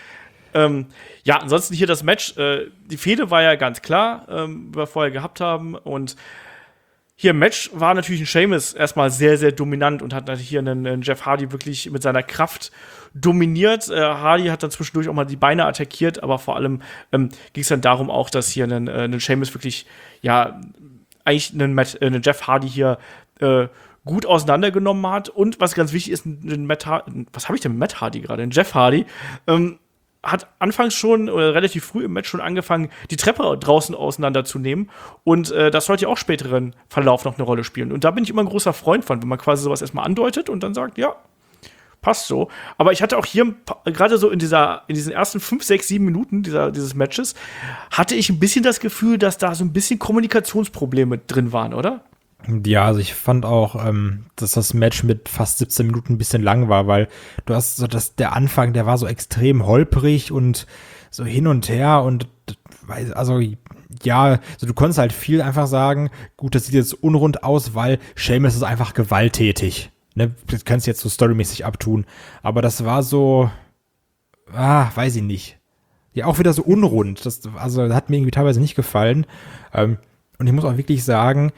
Ja. Ansonsten hier das Match. Die Fehde war ja ganz klar, wie wir vorher gehabt haben. Und hier im Match war natürlich ein Sheamus erstmal sehr, sehr dominant und hat natürlich hier einen Jeff Hardy wirklich mit seiner Kraft dominiert. Hardy hat dann zwischendurch auch mal die Beine attackiert, aber vor allem ging es dann darum auch, dass hier ein Sheamus wirklich, ja, eigentlich einen Jeff Hardy hier gut auseinandergenommen hat. Und was ganz wichtig ist, was habe ich denn mit Matt Hardy gerade? Ein Jeff Hardy hat anfangs schon, oder relativ früh im Match schon angefangen, die Treppe draußen auseinanderzunehmen. Und das sollte ja auch späteren Verlauf noch eine Rolle spielen. Und da bin ich immer ein großer Freund von, wenn man quasi sowas erstmal andeutet und dann sagt, ja, passt so. Aber ich hatte auch hier, gerade so in diesen ersten 5, 6, 7 Minuten dieses Matches, hatte ich ein bisschen das Gefühl, dass da so ein bisschen Kommunikationsprobleme drin waren, oder? Ja, also ich fand auch, dass das Match mit fast 17 Minuten ein bisschen lang war, weil du hast so, der Anfang, der war so extrem holprig und so hin und her und also ja, also du konntest halt viel einfach sagen, gut, das sieht jetzt unrund aus, weil Sheamus ist einfach gewalttätig. Ne, das kannst du jetzt so storymäßig abtun, aber das war so, weiß ich nicht. Ja, auch wieder so unrund. Das hat mir irgendwie teilweise nicht gefallen. Und ich muss auch wirklich sagen,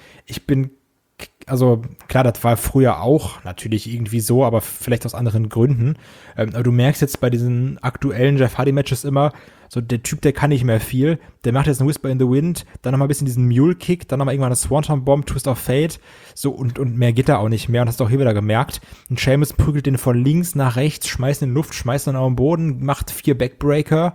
also klar, das war früher auch natürlich irgendwie so, aber vielleicht aus anderen Gründen. Aber du merkst jetzt bei diesen aktuellen Jeff Hardy-Matches immer, so der Typ, der kann nicht mehr viel. Der macht jetzt einen Whisper in the Wind, dann nochmal ein bisschen diesen Mule-Kick, dann nochmal irgendwann eine Swanton-Bomb, Twist of Fate. So, und mehr geht da auch nicht mehr. Und hast du auch hier wieder gemerkt. Und Sheamus prügelt den von links nach rechts, schmeißt in die Luft, schmeißt ihn auf den Boden, macht 4 Backbreaker,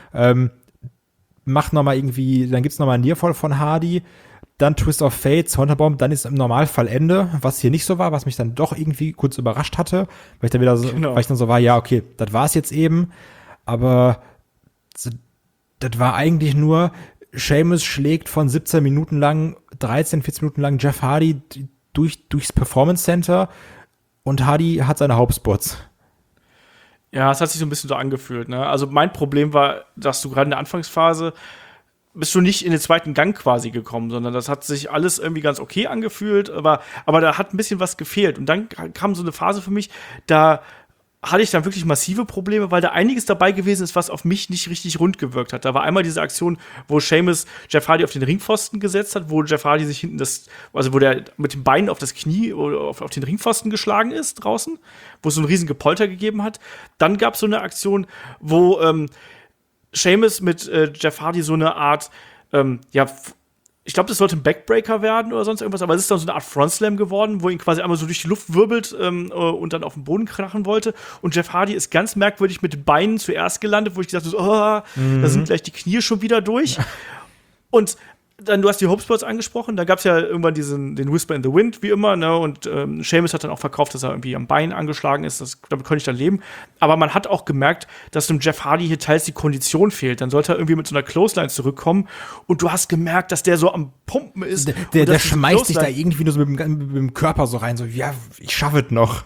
macht nochmal irgendwie, dann gibt's nochmal einen Nearfall von Hardy, dann Twist of Fate, Swanton-Bomb, dann ist im Normalfall Ende, was hier nicht so war, was mich dann doch irgendwie kurz überrascht hatte, weil ich dann wieder so, weil ich dann so war, ja, okay, das war's jetzt eben, aber das war eigentlich nur, Sheamus schlägt von 17 Minuten lang, 13, 14 Minuten lang Jeff Hardy durchs Performance Center und Hardy hat seine Hauptspots. Ja, es hat sich so ein bisschen so angefühlt, ne? Also mein Problem war, dass du gerade in der Anfangsphase bist du nicht in den zweiten Gang quasi gekommen, sondern das hat sich alles irgendwie ganz okay angefühlt, aber da hat ein bisschen was gefehlt. Und dann kam so eine Phase für mich, da hatte ich dann wirklich massive Probleme, weil da einiges dabei gewesen ist, was auf mich nicht richtig rund gewirkt hat. Da war einmal diese Aktion, wo Sheamus Jeff Hardy auf den Ringpfosten gesetzt hat, wo Jeff Hardy sich hinten wo der mit dem Bein auf das Knie oder auf den Ringpfosten geschlagen ist draußen, wo es so ein riesen Gepolter gegeben hat. Dann gab es so eine Aktion, wo Sheamus mit Jeff Hardy so eine Art, ich glaube, das sollte ein Backbreaker werden oder sonst irgendwas, aber es ist dann so eine Art Frontslam geworden, wo ihn quasi einmal so durch die Luft wirbelt und dann auf den Boden krachen wollte. Und Jeff Hardy ist ganz merkwürdig mit den Beinen zuerst gelandet, wo ich gesagt habe, da sind gleich die Knie schon wieder durch. Und dann, du hast die Hopespots angesprochen, da gab es ja irgendwann den Whisper in the Wind, wie immer, ne? Und Sheamus hat dann auch verkauft, dass er irgendwie am Bein angeschlagen ist, damit konnte ich dann leben. Aber man hat auch gemerkt, dass dem Jeff Hardy hier teils die Kondition fehlt. Dann sollte er irgendwie mit so einer Clothesline zurückkommen und du hast gemerkt, dass der so am Pumpen ist. Der schmeißt sich da irgendwie nur so mit dem Körper so rein, so, ja, ich schaffe es noch.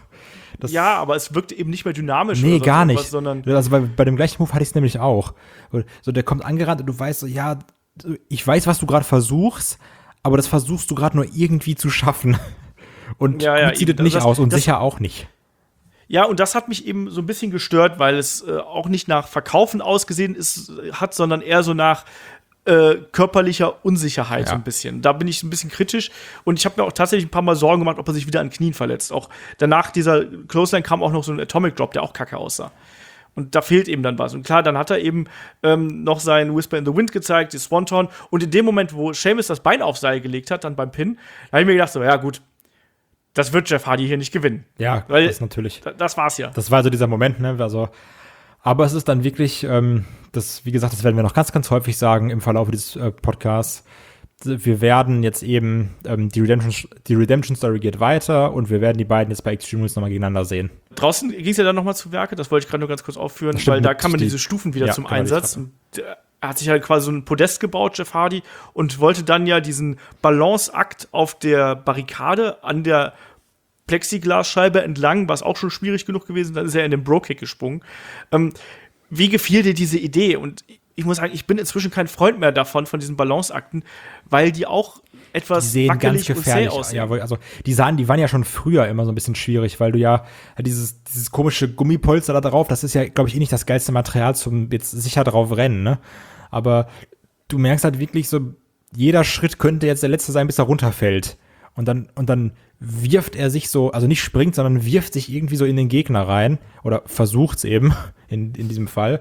Ja, aber es wirkte eben nicht mehr dynamisch. Nee, oder gar irgendwas, nicht. Sondern Also bei dem gleichen Move hatte ich es nämlich auch. So, der kommt angerannt und du weißt so, ja, ich weiß, was du gerade versuchst, aber das versuchst du gerade nur irgendwie zu schaffen. Und Ja, gut sieht eben. es nicht Das- aus und das- sicher auch nicht. Ja, und das hat mich eben so ein bisschen gestört, weil es auch nicht nach Verkaufen ausgesehen hat, sondern eher so nach körperlicher Unsicherheit Ja. so ein bisschen. Da bin ich ein bisschen kritisch und ich habe mir auch tatsächlich ein paar Mal Sorgen gemacht, ob er sich wieder an Knien verletzt. Auch danach dieser Clothesline kam auch noch so ein Atomic Drop, der auch kacke aussah. Und da fehlt eben dann was. Und klar, dann hat er eben noch sein Whisper in the Wind gezeigt, die Swanton. Und in dem Moment, wo Sheamus das Bein aufs Seil gelegt hat, dann beim Pin, da habe ich mir gedacht, so, ja gut, das wird Jeff Hardy hier nicht gewinnen. Ja, Weil das natürlich. Das war's ja. Das war so dieser Moment, ne? Also, aber es ist dann wirklich, wie gesagt, das werden wir noch ganz, ganz häufig sagen im Verlauf dieses Podcasts. Wir werden jetzt eben, die Redemption Story geht weiter und wir werden die beiden jetzt bei Extreme Rules nochmal gegeneinander sehen. Draußen ging es ja dann nochmal zu Werke, das wollte ich gerade nur ganz kurz aufführen, Stimmt, weil da mit kamen die- diese Stufen wieder Ja, zum genau, die Einsatz. Treppe. Und, er hat sich halt quasi so ein Podest gebaut, Jeff Hardy, und wollte dann ja diesen Balanceakt auf der Barrikade an der Plexiglasscheibe entlang, was auch schon schwierig genug gewesen ist, dann ist er in den Bro-Kick gesprungen. Wie gefiel dir diese Idee? Und ich muss sagen, ich bin inzwischen kein Freund mehr davon, von diesen Balanceakten, weil die auch etwas Die sehen ganz wackelig und gefährlich zäh aus. aussehen. Ja, also die waren ja schon früher immer so ein bisschen schwierig, weil du ja dieses komische Gummipolster da drauf, das ist ja, glaube ich, nicht das geilste Material zum jetzt sicher drauf rennen, ne? Aber du merkst halt wirklich so, jeder Schritt könnte jetzt der letzte sein, bis er runterfällt. Und dann wirft er sich so, also nicht springt, sondern wirft sich irgendwie so in den Gegner rein. Oder versucht's eben, in diesem Fall.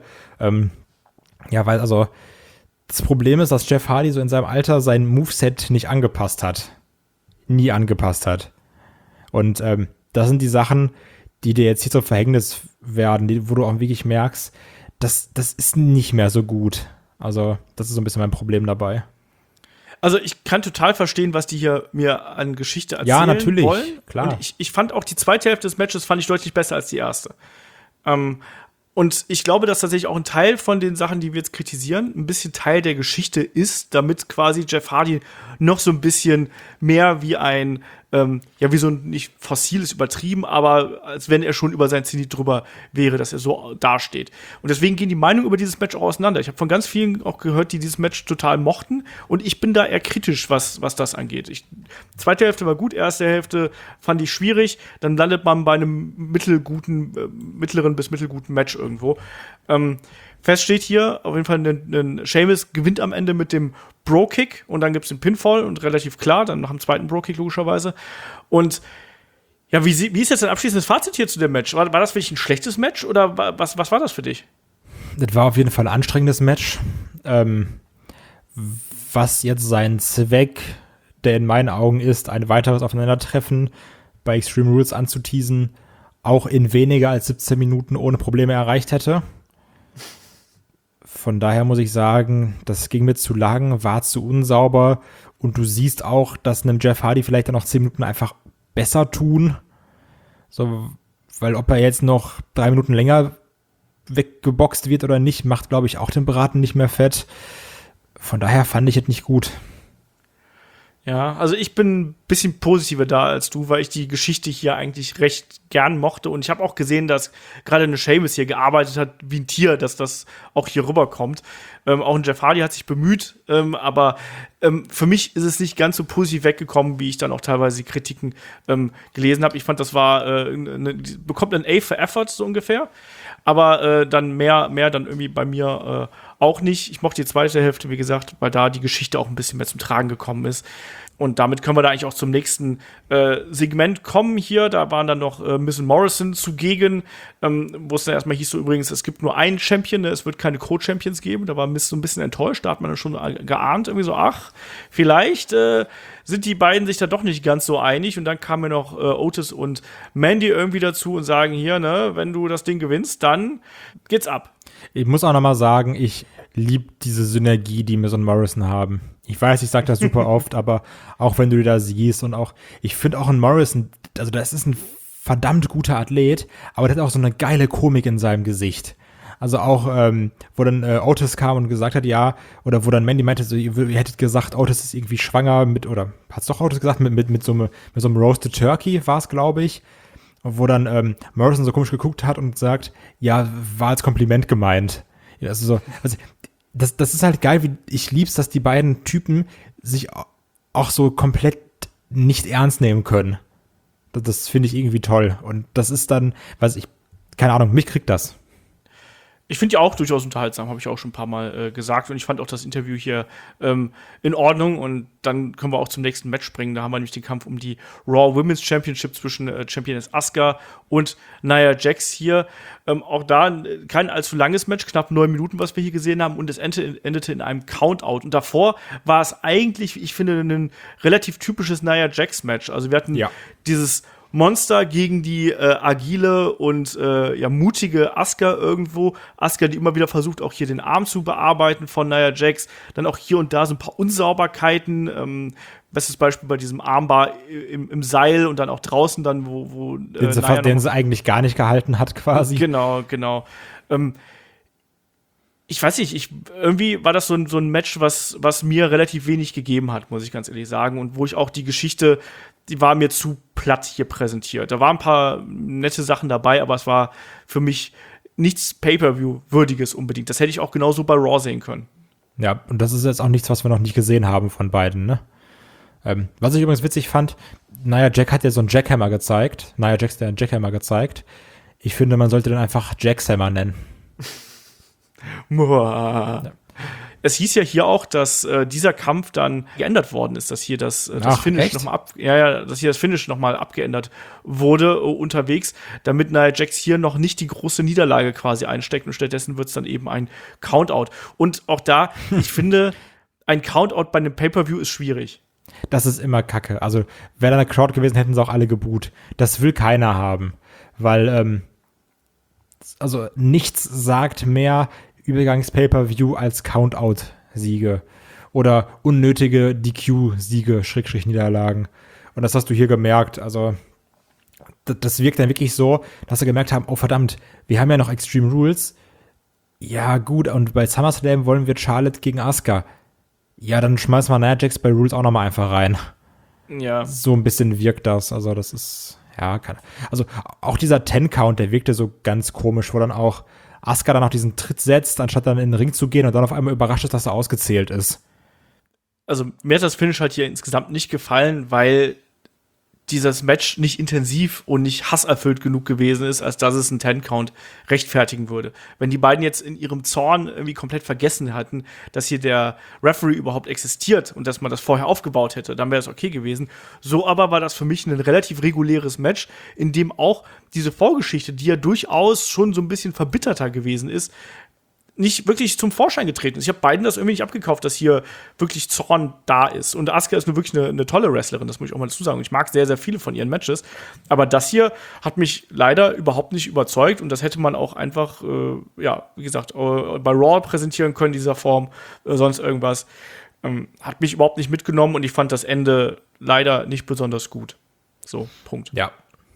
Ja, weil also das Problem ist, dass Jeff Hardy so in seinem Alter sein Moveset nicht angepasst hat. Nie angepasst hat. Und das sind die Sachen, die dir jetzt hier zum Verhängnis werden, wo du auch wirklich merkst, das ist nicht mehr so gut. Also das ist so ein bisschen mein Problem dabei. Also ich kann total verstehen, was die hier mir an Geschichte erzählen Ja, natürlich, wollen. klar. Und ich fand auch die zweite Hälfte des Matches fand ich deutlich besser als die erste. Und ich glaube, dass tatsächlich auch ein Teil von den Sachen, die wir jetzt kritisieren, ein bisschen Teil der Geschichte ist, damit quasi Jeff Hardy noch so ein bisschen mehr wie ein, wie so ein, nicht fossil ist übertrieben, aber als wenn er schon über sein Zenit drüber wäre, dass er so dasteht. Und deswegen gehen die Meinungen über dieses Match auch auseinander. Ich habe von ganz vielen auch gehört, die dieses Match total mochten, und ich bin da eher kritisch, was das angeht. Zweite Hälfte war gut, erste Hälfte fand ich schwierig, dann landet man bei einem mittleren bis mittelguten Match irgendwo. Fest steht hier, auf jeden Fall, ein Sheamus gewinnt am Ende mit dem Bro-Kick und dann gibt es den Pinfall und relativ klar, dann nach dem zweiten Bro-Kick logischerweise. Und ja, wie ist jetzt dein abschließendes Fazit hier zu dem Match? War das wirklich ein schlechtes Match oder was war das für dich? Das war auf jeden Fall ein anstrengendes Match. Was jetzt sein Zweck, der in meinen Augen ist, ein weiteres Aufeinandertreffen bei Extreme Rules anzuteasen, auch in weniger als 17 Minuten ohne Probleme erreicht hätte. Von daher muss ich sagen, das ging mir zu lang, war zu unsauber, und du siehst auch, dass einem Jeff Hardy vielleicht dann noch 10 Minuten einfach besser tun. So, weil ob er jetzt noch 3 Minuten länger weggeboxt wird oder nicht, macht, glaube ich, auch den Braten nicht mehr fett. Von daher fand ich es nicht gut. Ja, also ich bin ein bisschen positiver da als du, weil ich die Geschichte hier eigentlich recht gern mochte. Und ich habe auch gesehen, dass gerade eine Sheamus hier gearbeitet hat wie ein Tier, dass das auch hier rüberkommt. Auch ein Jeff Hardy hat sich bemüht, aber für mich ist es nicht ganz so positiv weggekommen, wie ich dann auch teilweise die Kritiken gelesen habe. Ich fand, das war bekommt ein A für Effort so ungefähr, aber dann mehr dann irgendwie bei mir auch nicht. Ich mochte die zweite Hälfte, wie gesagt, weil da die Geschichte auch ein bisschen mehr zum Tragen gekommen ist. Und damit können wir da eigentlich auch zum nächsten Segment kommen hier. Da waren dann noch Miz und Morrison zugegen, wo es dann erstmal hieß so, übrigens, es gibt nur einen Champion, ne? Es wird keine Co-Champions geben. Da war Miz so ein bisschen enttäuscht. Da hat man dann schon geahnt, irgendwie so, ach, vielleicht sind die beiden sich da doch nicht ganz so einig. Und dann kamen ja noch Otis und Mandy irgendwie dazu und sagen, hier, ne, wenn du das Ding gewinnst, dann geht's ab. Ich muss auch noch mal sagen, ich liebe diese Synergie, die Miz und Morrison haben. Ich weiß, ich sage das super oft, aber auch wenn du die da siehst, und auch, ich finde auch ein Morrison, also das ist ein verdammt guter Athlet, aber der hat auch so eine geile Komik in seinem Gesicht. Also auch, wo dann Otis kam und gesagt hat, ja, oder wo dann Mandy meinte, so, ihr hättet gesagt, Otis ist irgendwie schwanger oder hat's doch Otis gesagt, mit so einem Roasted Turkey war es, glaube ich. wo dann Morrison so komisch geguckt hat und sagt, ja, war als Kompliment gemeint. Ja, also das ist halt geil, wie ich lieb's, dass die beiden Typen sich auch so komplett nicht ernst nehmen können. Das finde ich irgendwie toll. Und das ist dann, keine Ahnung, mich kriegt das. Ich finde die auch durchaus unterhaltsam, habe ich auch schon ein paar Mal gesagt. Und ich fand auch das Interview hier in Ordnung. Und dann können wir auch zum nächsten Match springen. Da haben wir nämlich den Kampf um die Raw Women's Championship zwischen Championess Asuka und Nia Jax hier. Auch da kein allzu langes Match, knapp 9 Minuten, was wir hier gesehen haben. Und es endete in einem Countout. Und davor war es eigentlich, ich finde, ein relativ typisches Nia Jax-Match. Also wir hatten dieses Monster gegen die agile und mutige Asuka irgendwo. Asuka, die immer wieder versucht, auch hier den Arm zu bearbeiten von Nia Jax. Dann auch hier und da so ein paar Unsauberkeiten. Bestes Beispiel bei diesem Armbar im Seil und dann auch draußen dann, wo den sie eigentlich gar nicht gehalten hat, quasi. Genau. Ich weiß nicht, irgendwie war das so ein Match, was mir relativ wenig gegeben hat, muss ich ganz ehrlich sagen. Und wo ich auch die Geschichte, die war mir zu platt hier präsentiert. Da waren ein paar nette Sachen dabei, aber es war für mich nichts Pay-Per-View-Würdiges unbedingt. Das hätte ich auch genauso bei Raw sehen können. Ja, und das ist jetzt auch nichts, was wir noch nicht gesehen haben von beiden, ne? Was ich übrigens witzig fand, Nia Jax hat ja so einen Jackhammer gezeigt. Nia Jax, der einen Jackhammer gezeigt. Ich finde, man sollte den einfach Jaxhammer nennen. Ja. Es hieß ja hier auch, dass dieser Kampf dann geändert worden ist, dass hier das Finish nochmal abgeändert wurde unterwegs, damit Nia Jax hier noch nicht die große Niederlage quasi einsteckt und stattdessen wird es dann eben ein Countout. Und auch da, ich finde, ein Countout bei einem Pay-Per-View ist schwierig. Das ist immer Kacke. Also, wäre da eine Crowd gewesen, hätten sie auch alle geboot. Das will keiner haben. Weil, also nichts sagt mehr Übergangs-Pay-Per-View als Countout-Siege. Oder unnötige DQ-Siege, Niederlagen. Und das hast du hier gemerkt. Also, das wirkt dann wirklich so, dass sie gemerkt haben, oh verdammt, wir haben ja noch Extreme Rules. Ja, gut, und bei SummerSlam wollen wir Charlotte gegen Asuka. Ja, dann schmeißen wir Nia Jax bei Rules auch nochmal einfach rein. Ja. So ein bisschen wirkt das. Also, das ist, also, auch dieser 10-Count, der wirkte so ganz komisch, wo dann auch Asuka dann auch diesen Tritt setzt, anstatt dann in den Ring zu gehen und dann auf einmal überrascht ist, dass er ausgezählt ist. Also, mir hat das Finish halt hier insgesamt nicht gefallen, weil dieses Match nicht intensiv und nicht hasserfüllt genug gewesen ist, als dass es einen 10-Count rechtfertigen würde. Wenn die beiden jetzt in ihrem Zorn irgendwie komplett vergessen hatten, dass hier der Referee überhaupt existiert und dass man das vorher aufgebaut hätte, dann wäre es okay gewesen. So aber war das für mich ein relativ reguläres Match, in dem auch diese Vorgeschichte, die ja durchaus schon so ein bisschen verbitterter gewesen ist, nicht wirklich zum Vorschein getreten ist. Ich habe beiden das irgendwie nicht abgekauft, dass hier wirklich Zorn da ist. Und Asuka ist wirklich eine tolle Wrestlerin, das muss ich auch mal dazu sagen. Ich mag sehr, sehr viele von ihren Matches. Aber das hier hat mich leider überhaupt nicht überzeugt. Und das hätte man auch einfach, wie gesagt, bei Raw präsentieren können, dieser Form, sonst irgendwas. Hat mich überhaupt nicht mitgenommen und ich fand das Ende leider nicht besonders gut. So, Punkt. Ja.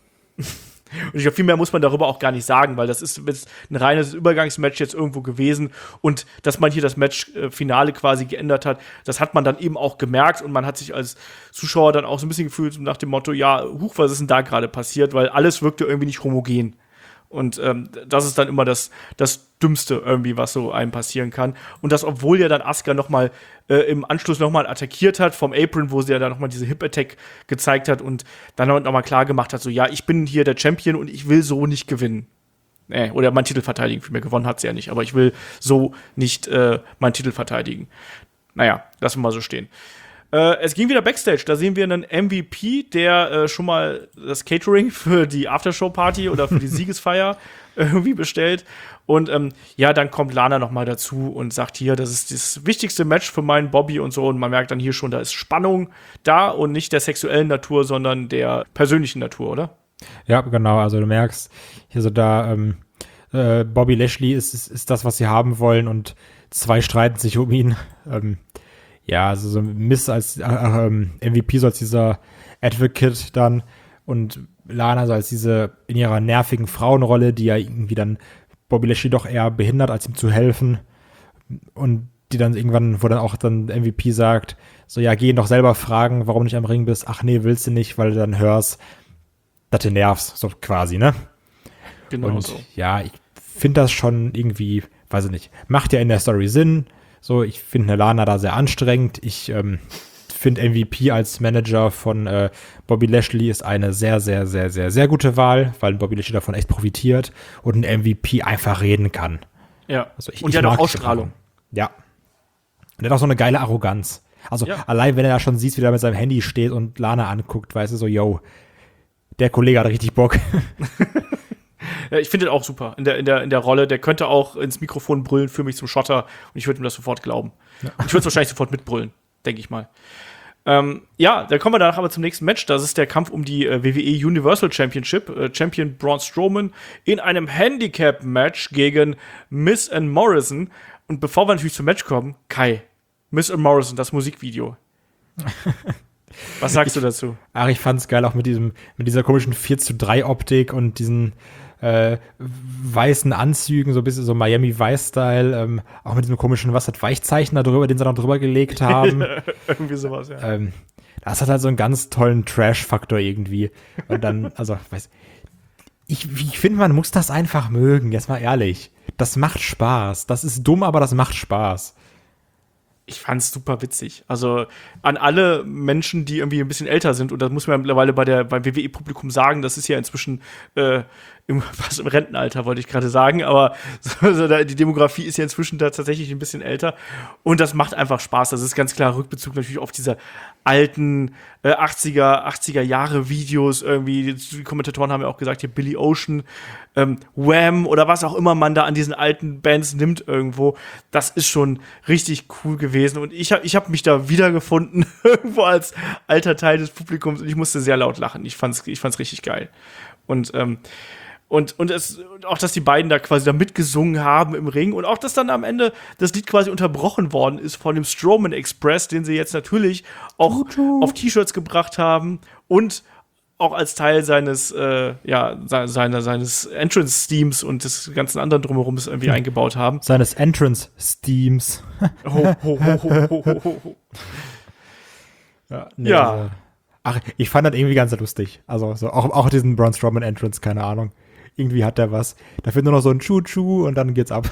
Und ich glaube, viel mehr muss man darüber auch gar nicht sagen, weil das ist jetzt ein reines Übergangsmatch jetzt irgendwo gewesen. Und dass man hier das Match-Finale quasi geändert hat, das hat man dann eben auch gemerkt. Und man hat sich als Zuschauer dann auch so ein bisschen gefühlt nach dem Motto, ja, was ist denn da gerade passiert? Weil alles wirkte irgendwie nicht homogen. Und das ist dann immer das Dümmste irgendwie, was so einem passieren kann. Und das, obwohl ja dann Asuka nochmal im Anschluss nochmal attackiert hat vom Apron, wo sie ja dann nochmal diese Hip-Attack gezeigt hat und dann nochmal klar gemacht hat, so, ja, ich bin hier der Champion und ich will so nicht gewinnen. Oder meinen Titel verteidigen. Für mich gewonnen hat sie ja nicht, aber ich will so nicht meinen Titel verteidigen. Naja, lassen wir mal so stehen. Es ging wieder Backstage, da sehen wir einen MVP, der schon mal das Catering für die Aftershow-Party oder für die Siegesfeier irgendwie bestellt. Und dann kommt Lana noch mal dazu und sagt hier, das ist das wichtigste Match für meinen Bobby und so. Und man merkt dann hier schon, da ist Spannung da und nicht der sexuellen Natur, sondern der persönlichen Natur, oder? Ja, genau. Also du merkst hier so da, Bobby Lashley ist das, was sie haben wollen und zwei streiten sich um ihn. Also so Miss als MVP, so als dieser Advocate dann und Lana so als diese in ihrer nervigen Frauenrolle, die ja irgendwie dann Bobby Lashley doch eher behindert, als ihm zu helfen. Und die dann irgendwann, wo dann auch dann MVP sagt, so, ja, geh ihn doch selber fragen, warum du nicht am Ring bist. Ach nee, willst du nicht, weil du dann hörst. dass du nervst, so quasi, ne? Genau Und so. ja, ich finde das schon irgendwie, weiß ich nicht, macht ja in der Story Sinn. So, ich finde eine Lana da sehr anstrengend. Ich finde MVP als Manager von Bobby Lashley ist eine sehr, sehr, sehr, sehr, sehr gute Wahl, weil Bobby Lashley davon echt profitiert und ein MVP einfach reden kann. Ja. Also Und ja, mag doch Ausstrahlung. Ja. Und er hat auch so eine geile Arroganz. Also Ja. allein, wenn er da schon sieht, wie er mit seinem Handy steht und Lana anguckt, weißt du, so, yo, der Kollege hat richtig Bock. Ja, ich finde den auch super in der Rolle. Der könnte auch ins Mikrofon brüllen für mich zum Schotter und ich würde ihm das sofort glauben. Und ich würde es wahrscheinlich sofort mitbrüllen, denke ich mal. Ja, dann kommen wir danach aber zum nächsten Match. Das ist der Kampf um die WWE Universal Championship. Champion Braun Strowman in einem Handicap-Match gegen Miz und Morrison. Und bevor wir natürlich zum Match kommen, Kai, Miz und Morrison, das Musikvideo. Was sagst du dazu? Ach, ich fand's geil, auch mit dieser komischen 4:3 Optik und diesen weißen Anzügen, so ein bisschen so Miami Vice-Style, auch mit diesem komischen, Weichzeichen da drüber, den sie dann drüber gelegt haben. Irgendwie sowas, ja. Das hat halt so einen ganz tollen Trash-Faktor irgendwie. Und dann, also, ich finde, man muss das einfach mögen, jetzt mal ehrlich. Das macht Spaß. Das ist dumm, aber das macht Spaß. Ich fand's super witzig. Also an alle Menschen, die irgendwie ein bisschen älter sind, und das muss man mittlerweile beim WWE-Publikum sagen, das ist ja inzwischen fast im Rentenalter, wollte ich gerade sagen, aber die Demografie ist ja inzwischen da tatsächlich ein bisschen älter und das macht einfach Spaß. Das ist ganz klar Rückbezug natürlich auf diese alten 80er Jahre Videos irgendwie. Die Kommentatoren haben ja auch gesagt, hier Billy Ocean, Wham oder was auch immer man da an diesen alten Bands nimmt irgendwo. Das ist schon richtig cool gewesen und ich hab mich da wiedergefunden irgendwo als alter Teil des Publikums und ich musste sehr laut lachen. Ich fand's richtig geil. Und auch, dass die beiden da quasi da mitgesungen haben im Ring und auch, dass dann am Ende das Lied quasi unterbrochen worden ist von dem Strowman Express, den sie jetzt natürlich auch auf T-Shirts gebracht haben und auch als Teil seines Entrance-Themes und des ganzen anderen Drumherums irgendwie eingebaut haben. Seines Entrance-Themes. Ho, ho, ho, ho, ho, ho, ho. Ja. Also, ach, ich fand das irgendwie ganz lustig. Also so, auch diesen Braun Strowman Entrance, keine Ahnung. Irgendwie hat der was. Da fehlt nur noch so ein Choo-Choo und dann geht's ab.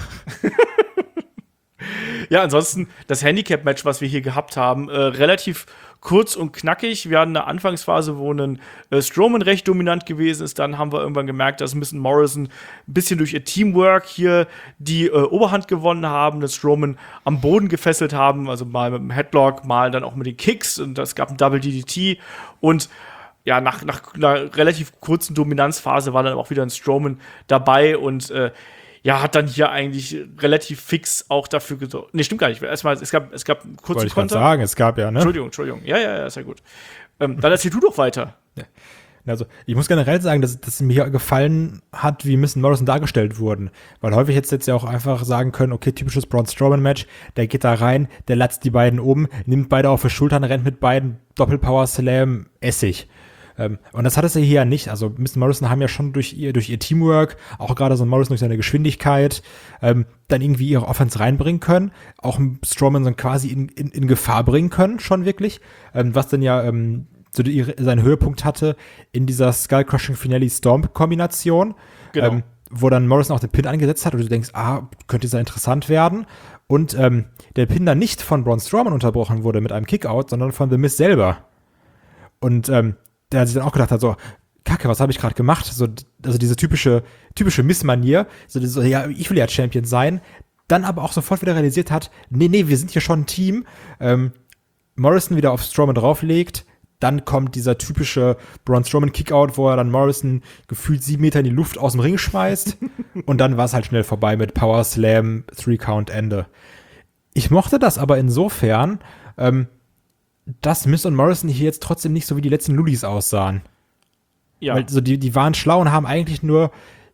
Ja, ansonsten das Handicap-Match, was wir hier gehabt haben, relativ kurz und knackig. Wir hatten eine Anfangsphase, wo ein Strowman recht dominant gewesen ist. Dann haben wir irgendwann gemerkt, dass Miz und Morrison ein bisschen durch ihr Teamwork hier die Oberhand gewonnen haben, dass Strowman am Boden gefesselt haben, also mal mit dem Headlock, mal dann auch mit den Kicks. Und es gab ein Double DDT. Und ja, nach einer relativ kurzen Dominanzphase war dann auch wieder ein Strowman dabei und hat dann hier eigentlich relativ fix auch dafür gesorgt. Nee, stimmt gar nicht. Erstmal, es gab einen kurzen Wollte ich Konter. gerade sagen, es gab ja, ne? Entschuldigung. Ja, ist ja gut. Dann erzähl du doch weiter. Ja. Also, ich muss generell sagen, dass mir gefallen hat, wie Miz und Morrison dargestellt wurden. Weil häufig hättest du jetzt ja auch einfach sagen können, okay, typisches Braun Strowman-Match, der geht da rein, der latzt die beiden um, nimmt beide auf die Schultern, rennt mit beiden, Doppelpower-Slam, Essig. Und das hat es ja hier ja nicht. Also Miz und Morrison haben ja schon durch ihr Teamwork, auch gerade so ein Morrison durch seine Geschwindigkeit, dann irgendwie ihre Offense reinbringen können. Auch Strowman so quasi in Gefahr bringen können, schon wirklich. Was dann ja seinen Höhepunkt hatte in dieser Skull-Crushing Finale Storm-Kombination. Genau. Wo dann Morrison auch den Pin angesetzt hat und du denkst, könnte sehr interessant werden. Und der Pin dann nicht von Braun Strowman unterbrochen wurde mit einem Kickout, sondern von The Miz selber. Und der sich dann auch gedacht hat, so, Kacke, was habe ich gerade gemacht? So, also diese typische Miss-Manier, so, ja, ich will ja Champion sein, dann aber auch sofort wieder realisiert hat, nee, wir sind hier schon ein Team. Morrison wieder auf Strowman drauflegt, dann kommt dieser typische Braun Strowman Kickout, wo er dann Morrison gefühlt 7 Meter in die Luft aus dem Ring schmeißt und dann war es halt schnell vorbei mit Power Slam, 3-Count, Ende. Ich mochte das aber insofern, dass Miz und Morrison hier jetzt trotzdem nicht so wie die letzten Lullis aussahen. Ja. Weil so die waren schlau und haben eigentlich nur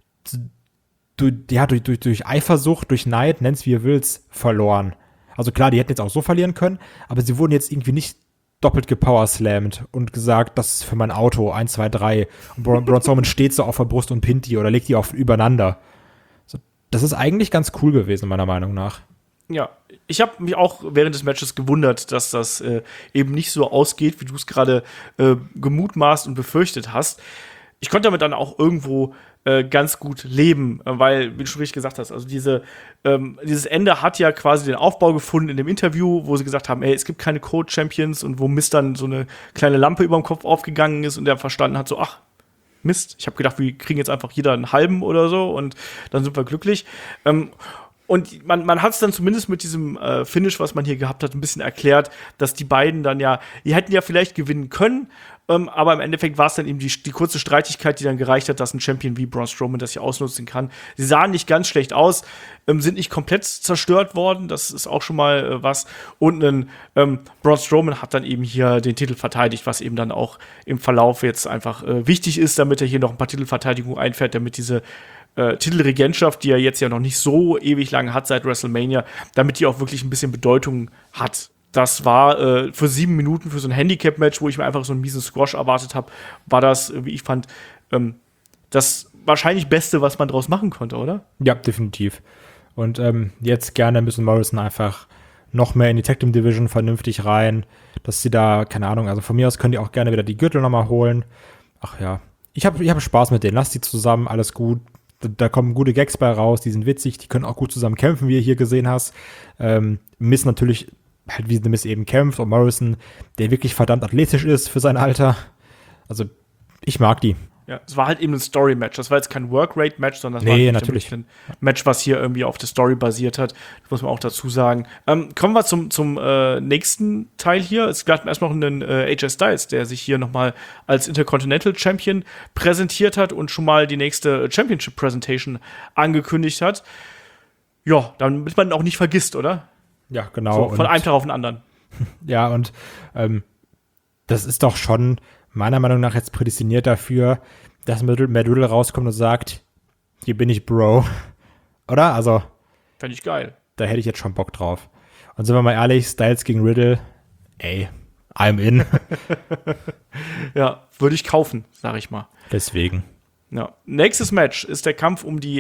durch Eifersucht, durch Neid, nenn's wie ihr willst, verloren. Also klar, die hätten jetzt auch so verlieren können, aber sie wurden jetzt irgendwie nicht doppelt gepowerslammt und gesagt, das ist für mein Auto, 1, 2, 3. Und Braun Strowman steht so auf der Brust und pinnt die oder legt die übereinander. So, das ist eigentlich ganz cool gewesen, meiner Meinung nach. Ja, ich habe mich auch während des Matches gewundert, dass das eben nicht so ausgeht, wie du es gerade gemutmaßt und befürchtet hast. ich konnte damit dann auch irgendwo ganz gut leben, weil, wie du schon richtig gesagt hast, also dieses Ende hat ja quasi den Aufbau gefunden in dem Interview, wo sie gesagt haben, ey, es gibt keine Code-Champions, und wo Mist dann so eine kleine Lampe über dem Kopf aufgegangen ist und der verstanden hat, so, ach, Mist, ich habe gedacht, wir kriegen jetzt einfach jeder einen halben oder so und dann sind wir glücklich. Und man hat es dann zumindest mit diesem Finish, was man hier gehabt hat, ein bisschen erklärt, dass die beiden dann die hätten ja vielleicht gewinnen können, aber im Endeffekt war es dann eben die kurze Streitigkeit, die dann gereicht hat, dass ein Champion wie Braun Strowman das hier ausnutzen kann. Sie sahen nicht ganz schlecht aus, sind nicht komplett zerstört worden, das ist auch schon mal was. Und Braun Strowman hat dann eben hier den Titel verteidigt, was eben dann auch im Verlauf jetzt einfach wichtig ist, damit er hier noch ein paar Titelverteidigungen einfährt, damit diese Titelregentschaft, die er jetzt ja noch nicht so ewig lang hat seit WrestleMania, damit die auch wirklich ein bisschen Bedeutung hat. Das war für 7 Minuten für so ein Handicap-Match, wo ich mir einfach so einen miesen Squash erwartet habe, war das, wie ich fand, das wahrscheinlich Beste, was man draus machen konnte, oder? Ja, definitiv. Und jetzt gerne müssen Morrison einfach noch mehr in die Tag Team Division vernünftig rein, dass sie da, keine Ahnung, also von mir aus können die auch gerne wieder die Gürtel nochmal holen. Ach ja, ich hab Spaß mit denen, lass die zusammen, alles gut. Da kommen gute Gags bei raus, die sind witzig, die können auch gut zusammen kämpfen, wie ihr hier gesehen hast. Miss natürlich, halt wie The Miz eben kämpft, und Morrison, der wirklich verdammt athletisch ist für sein Alter. Also, ich mag die. Ja, es war halt eben ein Story-Match. Das war jetzt kein Work-Rate-Match, sondern das war natürlich ein Match, was hier irgendwie auf der Story basiert hat. Das muss man auch dazu sagen. Kommen wir zum nächsten Teil hier. Es gab erst noch einen AJ Styles, der sich hier nochmal als Intercontinental Champion präsentiert hat und schon mal die nächste Championship-Presentation angekündigt hat. Ja, damit man ihn auch nicht vergisst, oder? Ja, genau. So, von einem Tag auf den anderen. Ja, und das ist doch schon meiner Meinung nach jetzt prädestiniert dafür, dass Matt Riddle rauskommt und sagt, hier bin ich, Bro. Oder? Also, fände ich geil. Da hätte ich jetzt schon Bock drauf. Und sind wir mal ehrlich, Styles gegen Riddle, ey, I'm in. Ja, würde ich kaufen, sag ich mal. Deswegen. Ja. Nächstes Match ist der Kampf um die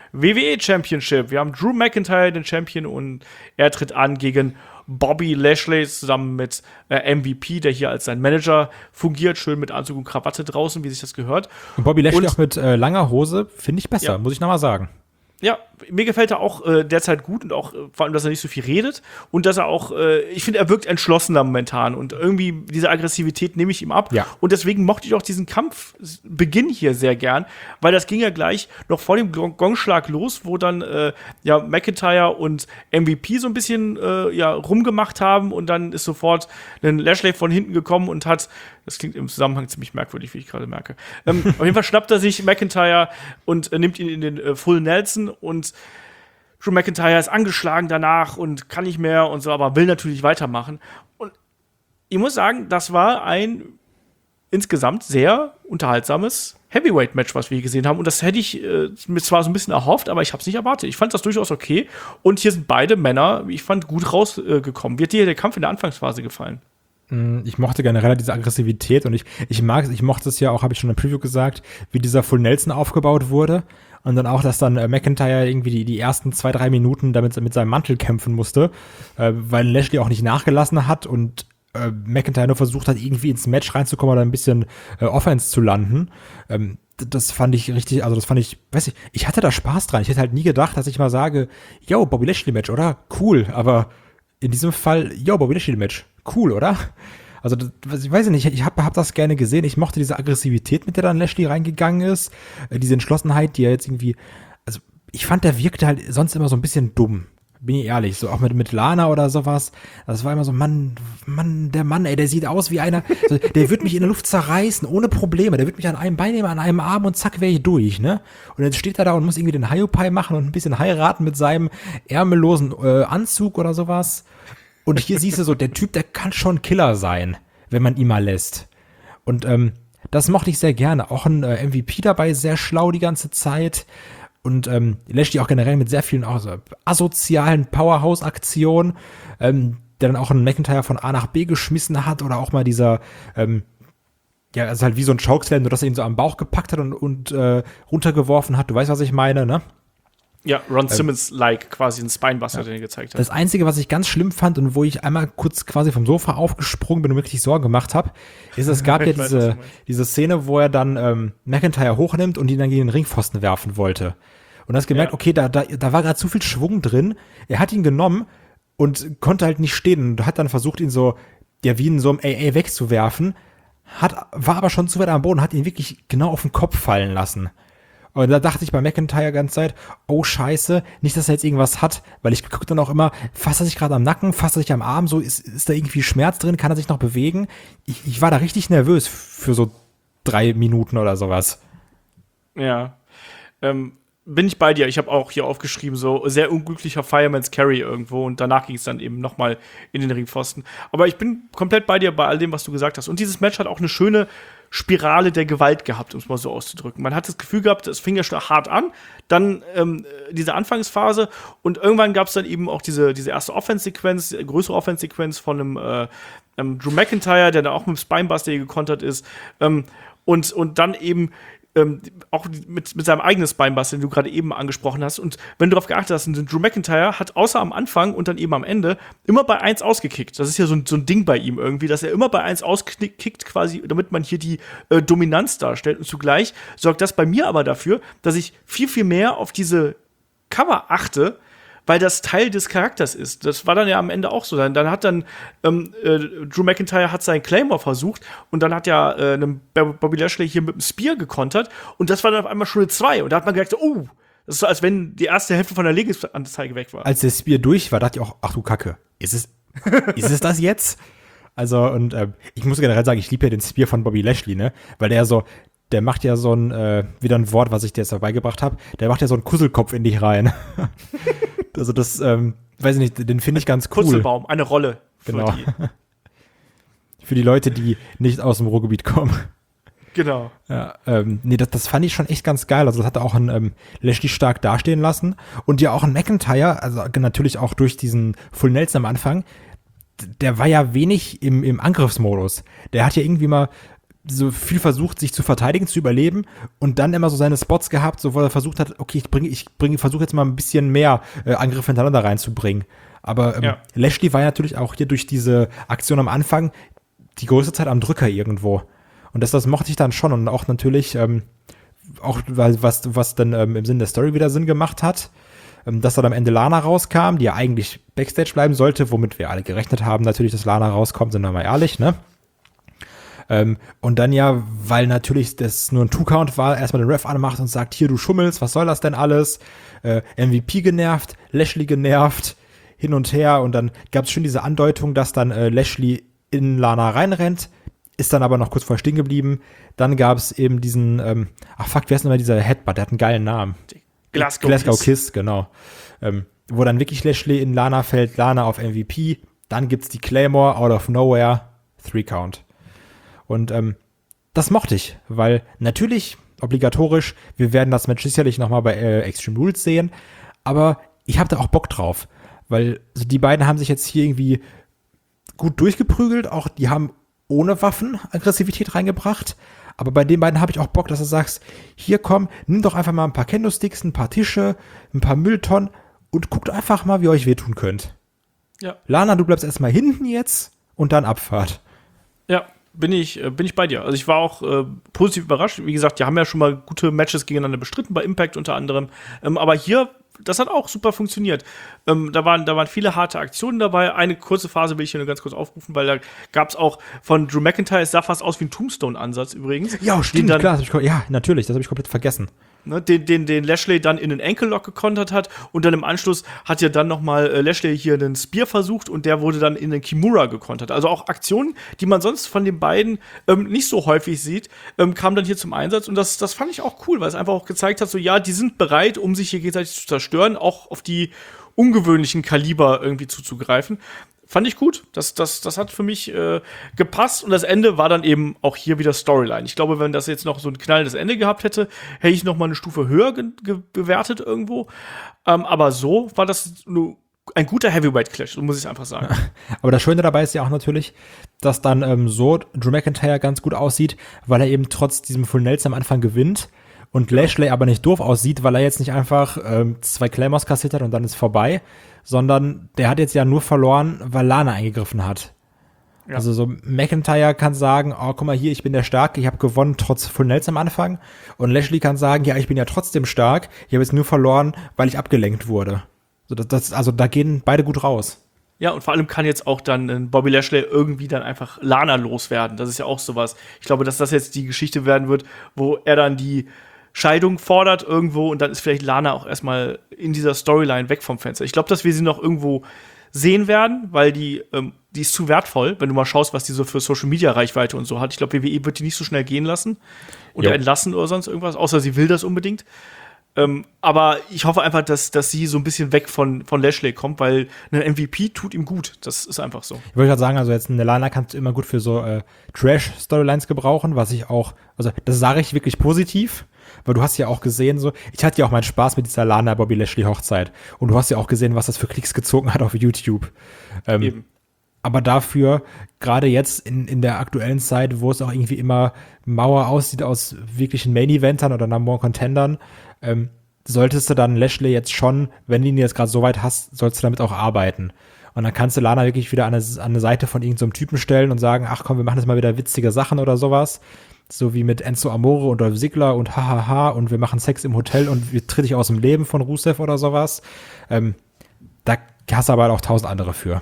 WWE Championship. Wir haben Drew McIntyre, den Champion, und er tritt an gegen Bobby Lashley zusammen mit MVP, der hier als sein Manager fungiert, schön mit Anzug und Krawatte draußen, wie sich das gehört. Und Bobby Lashley auch mit langer Hose, finde ich besser, ja. Muss ich nochmal sagen. Ja, mir gefällt er auch derzeit gut, und auch vor allem, dass er nicht so viel redet und dass er auch, ich finde, er wirkt entschlossener momentan, und irgendwie diese Aggressivität nehme ich ihm ab. Ja. Und deswegen mochte ich auch diesen Kampfbeginn hier sehr gern, weil das ging ja gleich noch vor dem Gongschlag los, wo dann McIntyre und MVP so ein bisschen rumgemacht haben, und dann ist sofort ein Lashley von hinten gekommen und hat, das klingt im Zusammenhang ziemlich merkwürdig, wie ich gerade merke, auf jeden Fall schnappt er sich McIntyre und nimmt ihn in den Full Nelson, und Drew McIntyre ist angeschlagen danach und kann nicht mehr und so, aber will natürlich weitermachen. Und ich muss sagen, das war ein insgesamt sehr unterhaltsames Heavyweight-Match, was wir hier gesehen haben. Und das hätte ich mir zwar so ein bisschen erhofft, aber ich habe es nicht erwartet. Ich fand das durchaus okay. Und hier sind beide Männer, wie ich fand, gut rausgekommen. Wie hat dir der Kampf in der Anfangsphase gefallen? Ich mochte generell diese Aggressivität, und ich mochte es ja auch, habe ich schon im Preview gesagt, wie dieser Full Nelson aufgebaut wurde. Und dann auch, dass dann McIntyre irgendwie die ersten 2-3 Minuten damit mit seinem Mantel kämpfen musste, weil Lashley auch nicht nachgelassen hat und McIntyre nur versucht hat, irgendwie ins Match reinzukommen oder ein bisschen Offense zu landen. Das fand ich richtig, also das fand ich, weiß ich hatte da Spaß dran. Ich hätte halt nie gedacht, dass ich mal sage, yo, Bobby Lashley Match, oder? Cool, aber in diesem Fall, yo, Bobby Lashley Match, cool, oder? Also, ich weiß nicht, ich hab das gerne gesehen. Ich mochte diese Aggressivität, mit der dann Lashley reingegangen ist. Diese Entschlossenheit, die er jetzt irgendwie, also, ich fand, der wirkte halt sonst immer so ein bisschen dumm. Bin ich ehrlich, so auch mit Lana oder sowas. Das war immer so, Mann, der Mann, ey, der sieht aus wie einer, der wird mich in der Luft zerreißen, ohne Probleme. Der wird mich an einem Bein nehmen, an einem Arm, und zack, wäre ich durch, ne? Und jetzt steht er da und muss irgendwie den Hiopai machen und ein bisschen heiraten mit seinem ärmellosen Anzug oder sowas. Und hier siehst du so, der Typ, der kann schon Killer sein, wenn man ihn mal lässt. Und das mochte ich sehr gerne. Auch ein MVP dabei, sehr schlau die ganze Zeit. Und Lashley auch generell mit sehr vielen auch so asozialen Powerhouse-Aktionen, der dann auch einen McIntyre von A nach B geschmissen hat, oder auch mal dieser, also halt wie so ein Chokeslam, nur dass er ihn so am Bauch gepackt hat und runtergeworfen hat. Du weißt, was ich meine, ne? Ja, Ron Simmons-like, quasi ein Spinebuster, den er gezeigt hat. Das Einzige, was ich ganz schlimm fand und wo ich einmal kurz quasi vom Sofa aufgesprungen bin und mir richtig Sorgen gemacht habe, ist, es gab ja diese Szene, wo er dann McIntyre hochnimmt und ihn dann gegen den Ringpfosten werfen wollte. Und hast gemerkt, okay, da war gerade zu viel Schwung drin. Er hat ihn genommen und konnte halt nicht stehen und hat dann versucht, ihn so, ja, wie in so einem AA wegzuwerfen, war aber schon zu weit am Boden, hat ihn wirklich genau auf den Kopf fallen lassen. Und da dachte ich bei McIntyre ganze Zeit, oh scheiße, nicht, dass er jetzt irgendwas hat, weil ich gucke dann auch immer, fasst er sich gerade am Nacken, fasst er sich am Arm, so ist da irgendwie Schmerz drin, kann er sich noch bewegen? Ich war da richtig nervös für so 3 Minuten oder sowas. Ja, bin ich bei dir. Ich habe auch hier aufgeschrieben, so sehr unglücklicher Fireman's Carry irgendwo und danach ging es dann eben nochmal in den Ringpfosten. Aber ich bin komplett bei dir bei all dem, was du gesagt hast. Und dieses Match hat auch eine schöne Spirale der Gewalt gehabt, um es mal so auszudrücken. Man hat das Gefühl gehabt, es fing ja schon hart an, dann diese Anfangsphase und irgendwann gab es dann eben auch diese erste Offense-Sequenz, größere Offense-Sequenz von einem Drew McIntyre, der dann auch mit dem Spinebuster gekontert ist und dann eben auch mit seinem eigenen Spinebuster, den du gerade eben angesprochen hast. Und wenn du darauf geachtet hast, Drew McIntyre hat außer am Anfang und dann eben am Ende immer bei 1 ausgekickt. Das ist ja so ein Ding bei ihm irgendwie, dass er immer bei 1 auskickt quasi, damit man hier die Dominanz darstellt. Und zugleich sorgt das bei mir aber dafür, dass ich viel, viel mehr auf diese Cover achte, weil das Teil des Charakters ist. Das war dann ja am Ende auch so. Dann hat Drew McIntyre hat seinen Claymore versucht und dann hat ja Bobby Lashley hier mit dem Spear gekontert und das war dann auf einmal Schritt 2 und da hat man gedacht, oh, das ist so, als wenn die erste Hälfte von der Legensanzeige weg war. Als der Spear durch war, dachte ich auch, ach du Kacke, ist es das jetzt? Also, und ich muss generell sagen, ich liebe ja den Spear von Bobby Lashley, ne? Weil der macht ja so wieder ein Wort, was ich dir jetzt dabei gebracht habe, der macht ja so einen Kusselkopf in dich rein. Also das, weiß ich nicht, den finde ich ganz cool. Purzelbaum, eine Rolle. Genau. Für die Leute, die nicht aus dem Ruhrgebiet kommen. Genau. Ja, nee, das fand ich schon echt ganz geil. Also das hat er auch ein Lashley stark dastehen lassen. Und ja auch ein McIntyre, also natürlich auch durch diesen Full Nelson am Anfang, der war ja wenig im Angriffsmodus. Der hat ja irgendwie mal so viel versucht, sich zu verteidigen, zu überleben und dann immer so seine Spots gehabt, so wo er versucht hat, okay, ich versuche jetzt mal ein bisschen mehr Angriffe hintereinander reinzubringen. Aber Lashley war ja natürlich auch hier durch diese Aktion am Anfang die größte Zeit am Drücker irgendwo. Und das mochte ich dann schon und auch natürlich, auch was dann im Sinne der Story wieder Sinn gemacht hat, dass dann am Ende Lana rauskam, die ja eigentlich Backstage bleiben sollte, womit wir alle gerechnet haben, natürlich, dass Lana rauskommt, sind wir mal ehrlich, ne? Und dann ja, weil natürlich das nur ein Two-Count war, erstmal den Ref anmacht und sagt, hier, du schummelst, was soll das denn alles? MVP genervt, Lashley genervt, hin und her. Und dann gab es schon diese Andeutung, dass dann Lashley in Lana reinrennt, ist dann aber noch kurz vorher stehen geblieben. Dann gab es eben diesen, wer ist denn mal dieser Headbutt? Der hat einen geilen Namen. Glasgow Kiss, genau. Wo dann wirklich Lashley in Lana fällt, Lana auf MVP. Dann gibt's die Claymore out of nowhere, 3-Count. Und das mochte ich, weil natürlich, obligatorisch, wir werden das Match sicherlich nochmal bei Extreme Rules sehen, aber ich habe da auch Bock drauf, weil also die beiden haben sich jetzt hier irgendwie gut durchgeprügelt, auch die haben ohne Waffen Aggressivität reingebracht, aber bei den beiden habe ich auch Bock, dass du sagst, hier komm, nimm doch einfach mal ein paar Kendo-Sticks, ein paar Tische, ein paar Mülltonnen und guckt einfach mal, wie ihr euch wehtun könnt. Ja. Lana, du bleibst erstmal hinten jetzt und dann Abfahrt. Ja. Bin ich bei dir. Also ich war auch positiv überrascht. Wie gesagt, die haben ja schon mal gute Matches gegeneinander bestritten, bei Impact unter anderem. Aber hier, das hat auch super funktioniert. Da waren viele harte Aktionen dabei. Eine kurze Phase will ich hier nur ganz kurz aufrufen, weil da gab es auch von Drew McIntyre, es sah fast aus wie ein Tombstone-Ansatz übrigens. Ja, stimmt, klar. Ja, natürlich, das habe ich komplett vergessen. Ne, den Lashley dann in den Ankle-Lock gekontert hat und dann im Anschluss hat ja dann nochmal Lashley hier einen Spear versucht und der wurde dann in den Kimura gekontert. Also auch Aktionen, die man sonst von den beiden nicht so häufig sieht, kamen dann hier zum Einsatz und das fand ich auch cool, weil es einfach auch gezeigt hat, so ja, die sind bereit, um sich hier gegenseitig zu zerstören, auch auf die ungewöhnlichen Kaliber irgendwie zuzugreifen. Fand ich gut. Das hat für mich gepasst. Und das Ende war dann eben auch hier wieder Storyline. Ich glaube, wenn das jetzt noch so ein knallendes Ende gehabt hätte, hätte ich noch mal eine Stufe höher bewertet irgendwo. Aber so war das nur ein guter Heavyweight-Clash, so muss ich einfach sagen. Aber das Schöne dabei ist ja auch natürlich, dass dann so Drew McIntyre ganz gut aussieht, weil er eben trotz diesem Full Nelson am Anfang gewinnt und Lashley aber nicht doof aussieht, weil er jetzt nicht einfach 2 Claymores kassiert hat und dann ist vorbei, sondern der hat jetzt ja nur verloren, weil Lana eingegriffen hat. Ja. Also so McIntyre kann sagen, oh, guck mal hier, ich bin der Starke, ich habe gewonnen trotz Full Nails am Anfang. Und Lashley kann sagen, ja, ich bin ja trotzdem stark, ich habe jetzt nur verloren, weil ich abgelenkt wurde. Also da gehen beide gut raus. Ja, und vor allem kann jetzt auch dann Bobby Lashley irgendwie dann einfach Lana loswerden. Das ist ja auch sowas. Ich glaube, dass das jetzt die Geschichte werden wird, wo er dann die Scheidung fordert irgendwo und dann ist vielleicht Lana auch erstmal in dieser Storyline weg vom Fenster. Ich glaube, dass wir sie noch irgendwo sehen werden, weil die ist zu wertvoll, wenn du mal schaust, was die so für Social-Media-Reichweite und so hat. Ich glaube, WWE wird die nicht so schnell gehen lassen oder entlassen oder sonst irgendwas, außer sie will das unbedingt. Aber ich hoffe einfach, dass sie so ein bisschen weg von Lashley kommt, weil ein MVP tut ihm gut. Das ist einfach so. Ich wollte gerade sagen, also jetzt eine Lana kannst du immer gut für so Trash-Storylines gebrauchen, was ich auch, also das sage ich wirklich positiv, weil du hast ja auch gesehen, so, ich hatte ja auch meinen Spaß mit dieser Lana-Bobby-Lashley-Hochzeit und du hast ja auch gesehen, was das für Klicks gezogen hat auf YouTube. Eben. Aber dafür, gerade jetzt in der aktuellen Zeit, wo es auch irgendwie immer Mauer aussieht aus wirklichen Main-Eventern oder Number One Contendern, solltest du dann Lashley jetzt schon, wenn du ihn jetzt gerade so weit hast, sollst du damit auch arbeiten. Und dann kannst du Lana wirklich wieder an eine Seite von irgendeinem Typen stellen und sagen, ach komm, wir machen jetzt mal wieder witzige Sachen oder sowas. So wie mit Enzo Amore und Dolph Ziggler und hahaha und wir machen Sex im Hotel und wir tritt dich aus dem Leben von Rusev oder sowas. Da hast du aber auch 1000 andere für.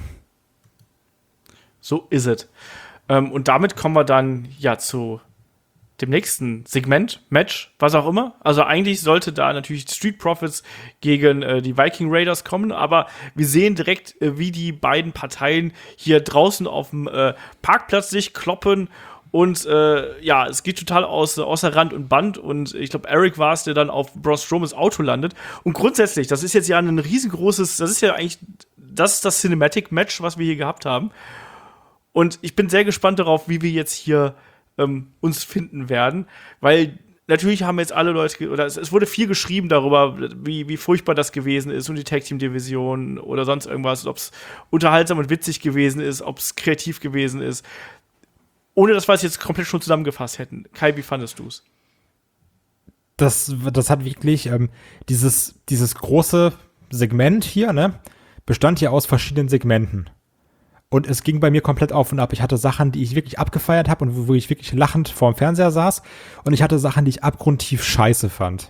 So ist es. Und damit kommen wir dann ja zu dem nächsten Segment, Match, was auch immer. Also eigentlich sollte da natürlich Street Profits gegen die Viking Raiders kommen, aber wir sehen direkt, wie die beiden Parteien hier draußen auf dem Parkplatz sich kloppen und es geht total außer Rand und Band und ich glaube, Eric war es, der dann auf Braun Strowmans Auto landet. Und grundsätzlich, das ist jetzt ja ein riesengroßes, das ist das Cinematic-Match, was wir hier gehabt haben. Und ich bin sehr gespannt darauf, wie wir jetzt hier uns finden werden, weil natürlich haben jetzt alle Leute, oder es wurde viel geschrieben darüber, wie furchtbar das gewesen ist und die Tag-Team-Division oder sonst irgendwas, ob es unterhaltsam und witzig gewesen ist, ob es kreativ gewesen ist. Ohne dass wir es jetzt komplett schon zusammengefasst hätten. Kai, wie fandest du es? Das hat wirklich dieses große Segment hier, ne, bestand ja aus verschiedenen Segmenten. Und es ging bei mir komplett auf und ab. Ich hatte Sachen, die ich wirklich abgefeiert habe und wo ich wirklich lachend vorm Fernseher saß. Und ich hatte Sachen, die ich abgrundtief scheiße fand.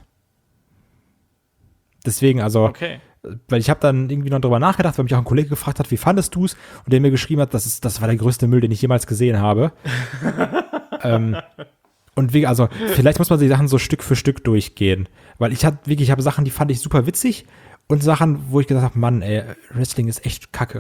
Deswegen, okay. Weil ich habe dann irgendwie noch drüber nachgedacht, weil mich auch ein Kollege gefragt hat, wie fandest du's? Und der mir geschrieben hat, das war der größte Müll, den ich jemals gesehen habe. Und vielleicht muss man die Sachen so Stück für Stück durchgehen. Weil ich habe Sachen, die fand ich super witzig und Sachen, wo ich gesagt habe, Mann, ey, Wrestling ist echt kacke.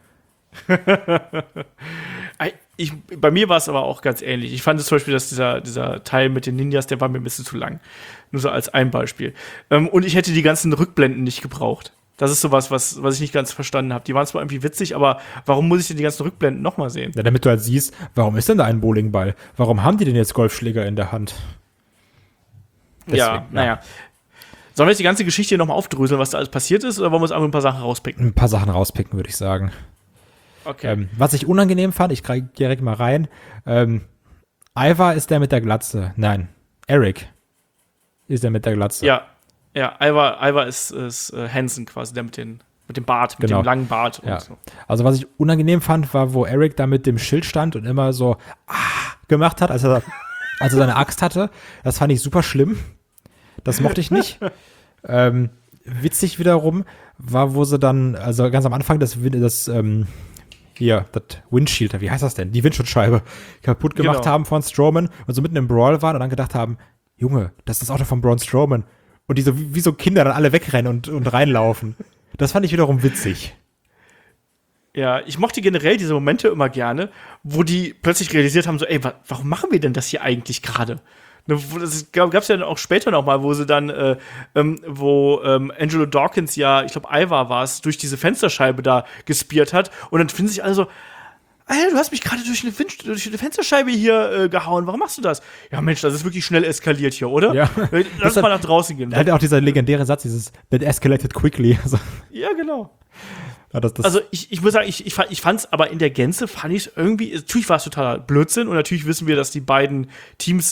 Bei mir war es aber auch ganz ähnlich. Ich fand es zum Beispiel, dass dieser Teil mit den Ninjas, der war mir ein bisschen zu lang. Nur so als ein Beispiel. Und ich hätte die ganzen Rückblenden nicht gebraucht. Das ist sowas, was ich nicht ganz verstanden habe. Die waren zwar irgendwie witzig, aber warum muss ich denn die ganzen Rückblenden nochmal sehen? Ja, damit du halt siehst, warum ist denn da ein Bowlingball? Warum haben die denn jetzt Golfschläger in der Hand? Deswegen, ja, naja. Sollen wir jetzt die ganze Geschichte nochmal aufdröseln, was da alles passiert ist, oder wollen wir uns einfach ein paar Sachen rauspicken? Ein paar Sachen rauspicken, würde ich sagen. Okay. Was ich unangenehm fand, ich kriege direkt mal rein, Ivar ist der mit der Glatze. Nein, Eric ist der mit der Glatze. Ja, Ivar ist Hansen quasi, der mit dem Bart, mit dem langen Bart und so. Also was ich unangenehm fand, war, wo Eric da mit dem Schild stand und immer so gemacht hat, als er seine Axt hatte. Das fand ich super schlimm. Das mochte ich nicht. Witzig wiederum war, wo sie dann, also ganz am Anfang das Windshield, wie heißt das denn? Die Windschutzscheibe kaputt gemacht haben von Strowman und so mitten im Brawl waren und dann gedacht haben, Junge, das ist das Auto von Braun Strowman. Und die so wie so Kinder dann alle wegrennen und reinlaufen. Das fand ich wiederum witzig. Ja, ich mochte generell diese Momente immer gerne, wo die plötzlich realisiert haben, so, ey, warum machen wir denn das hier eigentlich gerade? Das gab's ja dann auch später noch mal, wo sie dann, wo Angelo Dawkins ja, ich glaube Ivar war es, durch diese Fensterscheibe da gespiert hat und dann finden sich alle so, Alter, du hast mich gerade durch eine Fensterscheibe hier gehauen, warum machst du das? Ja Mensch, das ist wirklich schnell eskaliert hier, oder? Ja. Lass mal nach draußen gehen. Er hat ja auch dieser legendäre Satz, dieses that escalated quickly. Also. Ja, genau. Ja, also ich muss sagen, ich fand's, aber in der Gänze fand ich es irgendwie, natürlich war es totaler Blödsinn und natürlich wissen wir, dass die beiden Teams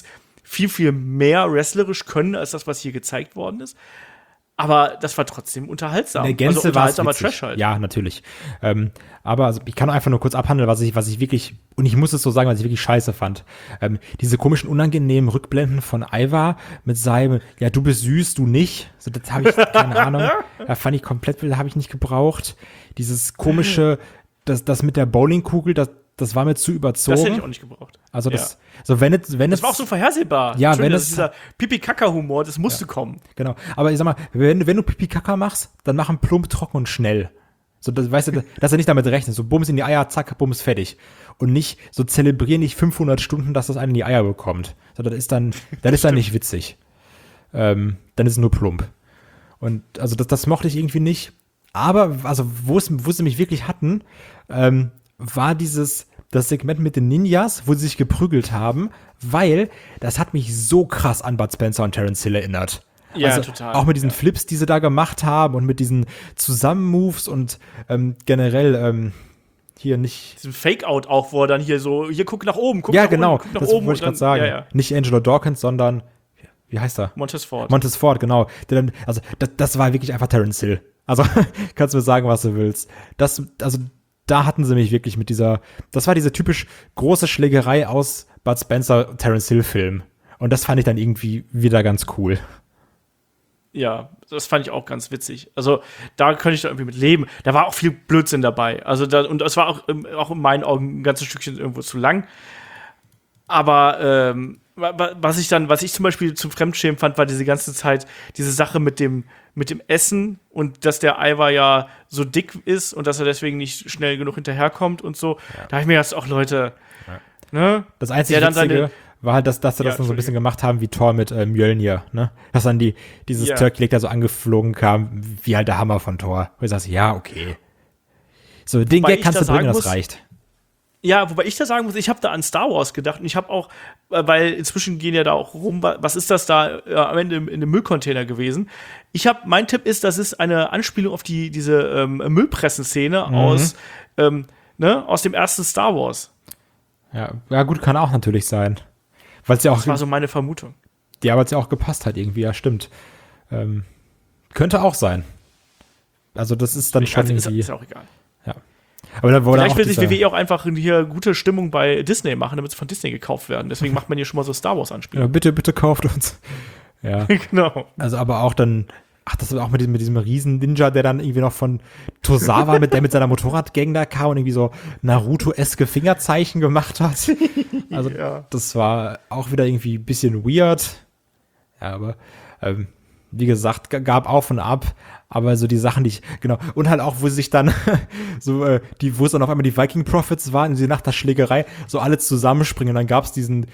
viel, viel mehr wrestlerisch können als das, was hier gezeigt worden ist. Aber das war trotzdem unterhaltsam. In der Gänze unterhaltsamer Trash halt. Ja, natürlich. Aber also, ich kann einfach nur kurz abhandeln, was ich wirklich, und ich muss es so sagen, was ich wirklich scheiße fand. Diese komischen, unangenehmen Rückblenden von Ivar mit seinem, ja, du bist süß, du nicht. So, das habe ich, keine Ahnung. Fand ich komplett, habe ich nicht gebraucht. Dieses komische, das mit der Bowlingkugel, das war mir zu überzogen. Das hätte ich auch nicht gebraucht. Also so wenn es das war auch so vorhersehbar. Ja, wenn das es ist dieser Pipi-Kaka-Humor, das musste kommen. Genau. Aber ich sag mal, wenn du Pipi-Kaka machst, dann mach ihn plump, trocken und schnell. So, das, weißt du, dass er nicht damit rechnet. So, Bums in die Eier, zack, Bums, fertig. Und nicht, so zelebrieren nicht 500 Stunden, dass das einen in die Eier bekommt. So, das ist dann nicht witzig. Dann ist es nur plump. Und, also, das mochte ich irgendwie nicht. Aber, also, wo sie mich wirklich hatten, war das Segment mit den Ninjas, wo sie sich geprügelt haben, weil das hat mich so krass an Bud Spencer und Terence Hill erinnert. Ja, also, total. Auch mit diesen Flips, die sie da gemacht haben und mit diesen Zusammenmoves und generell hier nicht. Diesen Fake-Out auch, wo er dann hier so, hier guck nach oben, guck ja, nach genau, unten, guck nach das oben. wollte ich gerade sagen. Ja. Nicht Angelo Dawkins, sondern, wie heißt er? Montez Ford. Montez Ford, genau. Also, das war wirklich einfach Terence Hill. Also, kannst du mir sagen, was du willst. Da hatten sie mich wirklich mit das war diese typisch große Schlägerei aus Bud Spencer Terence Hill Film. Und das fand ich dann irgendwie wieder ganz cool. Ja, das fand ich auch ganz witzig. Also, da könnte ich da irgendwie mit leben. Da war auch viel Blödsinn dabei. Also, und das war auch in meinen Augen ein ganzes Stückchen irgendwo zu lang. Aber was ich zum Beispiel zum Fremdschämen fand, war diese ganze Zeit diese Sache mit dem Essen und dass der Ivar ja so dick ist und dass er deswegen nicht schnell genug hinterherkommt und so. Ja. Da habe ich mir gedacht, auch Leute, ne? Das einzige Witzige war halt, dass sie das dann so ein bisschen gemacht haben wie Thor mit Mjölnir, ne? Dass dann dieses Turkey Leg da so angeflogen kam, wie halt der Hammer von Thor. Wo ich sagst, ja, okay. So, den Gag kannst du bringen, das reicht. Ja, wobei ich da sagen muss, ich habe da an Star Wars gedacht und ich habe auch, weil inzwischen gehen ja da auch rum, was ist das da am Ende in dem Müllcontainer gewesen? Mein Tipp ist, das ist eine Anspielung auf diese Müllpressenszene aus dem ersten Star Wars. Ja, gut, kann auch natürlich sein. Weil's ja auch, das war so meine Vermutung. Ja, weil es ja auch gepasst hat irgendwie, ja, stimmt. Könnte auch sein. Also das ist dann schon irgendwie... Ist auch egal. Ja. Aber dann vielleicht will sich WWE auch einfach hier gute Stimmung bei Disney machen, damit sie von Disney gekauft werden. Deswegen macht man hier schon mal so Star Wars Anspielungen. Ja, bitte kauft uns. Ja. Genau. Also aber auch dann, das war auch mit diesem riesen Ninja, der dann irgendwie noch von Tosawa der mit seiner Motorradgang da kam und irgendwie so Naruto-eske Fingerzeichen gemacht hat. Also das war auch wieder irgendwie ein bisschen weird. Ja, aber wie gesagt, gab auf und ab, aber so die Sachen, genau, und halt auch, wo sich dann wo es dann auf einmal die Viking Prophets waren, die nach der Schlägerei so alle zusammenspringen und dann gab es diesen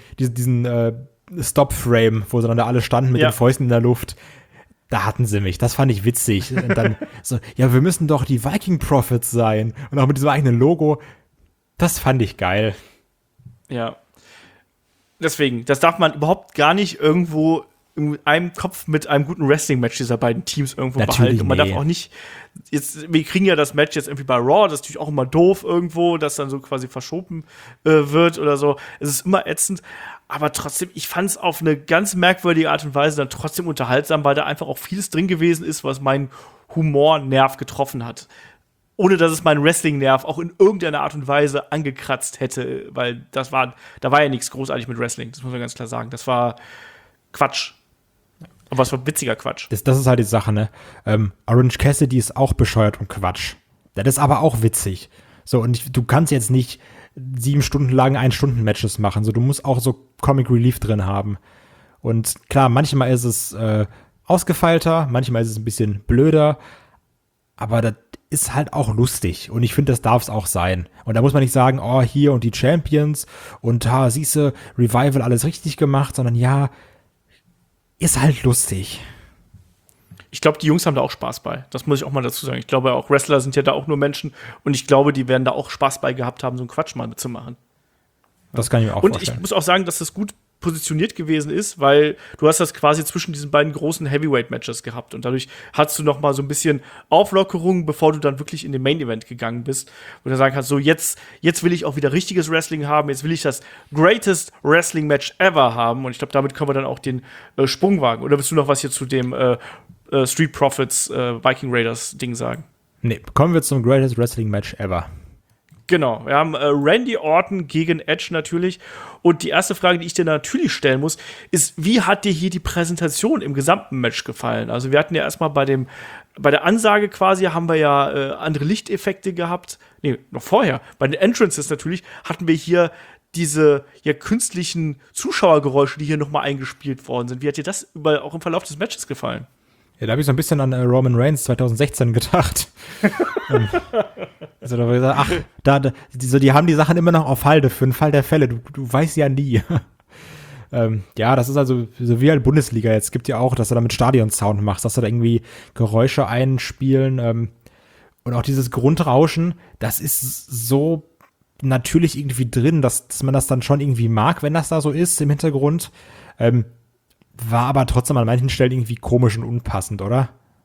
Stop-Frame, wo sie dann da alle standen mit den Fäusten in der Luft. Da hatten sie mich, das fand ich witzig. Und dann so, ja, wir müssen doch die Viking Prophets sein. Und auch mit diesem eigenen Logo, das fand ich geil. Ja. Deswegen, das darf man überhaupt gar nicht irgendwo in einem Kopf mit einem guten Wrestling-Match dieser beiden Teams irgendwo behalten. Und man darf auch nicht, wir kriegen ja das Match jetzt irgendwie bei Raw, das ist natürlich auch immer doof irgendwo, dass dann so quasi verschoben wird oder so. Es ist immer ätzend. Aber trotzdem, ich fand es auf eine ganz merkwürdige Art und Weise dann trotzdem unterhaltsam, weil da einfach auch vieles drin gewesen ist, was meinen Humornerv getroffen hat. Ohne dass es meinen Wrestling-Nerv auch in irgendeiner Art und Weise angekratzt hätte, weil da war ja nichts großartig mit Wrestling, das muss man ganz klar sagen. Das war Quatsch. Aber es war witziger Quatsch. Das ist halt die Sache, ne? Orange Cassidy ist auch bescheuert und Quatsch. Das ist aber auch witzig. So, und du kannst jetzt nicht 7 Stunden lang 1-Stunden-Matches machen. So, du musst auch so Comic Relief drin haben. Und klar, manchmal ist es ausgefeilter, manchmal ist es ein bisschen blöder, aber das ist halt auch lustig. Und ich finde, das darf es auch sein. Und da muss man nicht sagen, oh, hier und die Champions und siehste, Revival alles richtig gemacht, sondern ja, ist halt lustig. Ich glaube, die Jungs haben da auch Spaß bei. Das muss ich auch mal dazu sagen. Ich glaube, auch Wrestler sind ja da auch nur Menschen. Und ich glaube, die werden da auch Spaß bei gehabt haben, so einen Quatsch mal mitzumachen. Das kann ich mir auch vorstellen. Und ich muss auch sagen, dass es gut positioniert gewesen ist, weil du hast das quasi zwischen diesen beiden großen Heavyweight-Matches gehabt und dadurch hattest du noch mal so ein bisschen Auflockerung, bevor du dann wirklich in den Main-Event gegangen bist und dann sagen kannst, so jetzt will ich auch wieder richtiges Wrestling haben, jetzt will ich das greatest Wrestling-Match ever haben und ich glaube, damit können wir dann auch den Sprung wagen. Oder willst du noch was hier zu dem Street Profits Viking Raiders Ding sagen? Nee, kommen wir zum greatest Wrestling-Match ever. Genau, wir haben Randy Orton gegen Edge natürlich. Und die erste Frage, die ich dir natürlich stellen muss, ist, wie hat dir hier die Präsentation im gesamten Match gefallen? Also wir hatten ja erstmal bei der Ansage quasi, haben wir ja andere Lichteffekte gehabt. Nee, noch vorher. Bei den Entrances natürlich hatten wir hier diese ja künstlichen Zuschauergeräusche, die hier nochmal eingespielt worden sind. Wie hat dir das auch im Verlauf des Matches gefallen? Ja, da habe ich so ein bisschen an Roman Reigns 2016 gedacht. Also da habe ich gesagt, die haben die Sachen immer noch auf Halde für den Fall der Fälle. Du weißt ja nie. Ja, das ist also so wie halt Bundesliga. Jetzt gibt ja auch, dass du da mit Stadionsound machst, dass du da irgendwie Geräusche einspielen. Und auch dieses Grundrauschen, das ist so natürlich irgendwie drin, dass man das dann schon irgendwie mag, wenn das da so ist im Hintergrund. War aber trotzdem an manchen Stellen irgendwie komisch und unpassend, oder?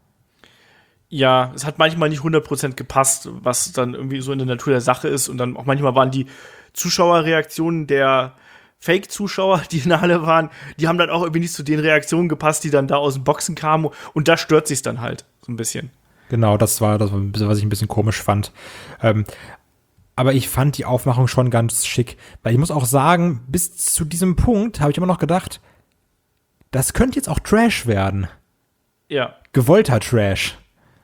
Ja, es hat manchmal nicht 100% gepasst, was dann irgendwie so in der Natur der Sache ist. Und dann auch manchmal waren die Zuschauerreaktionen der Fake-Zuschauer, die in der Halle waren, die haben dann auch irgendwie nicht zu den Reaktionen gepasst, die dann da aus dem Boxen kamen. Und da stört sich's dann halt so ein bisschen. Genau, das war das, was ich ein bisschen komisch fand. Aber ich fand die Aufmachung schon ganz schick. Weil ich muss auch sagen, bis zu diesem Punkt habe ich immer noch gedacht, das könnte jetzt auch Trash werden. Ja. Gewollter Trash.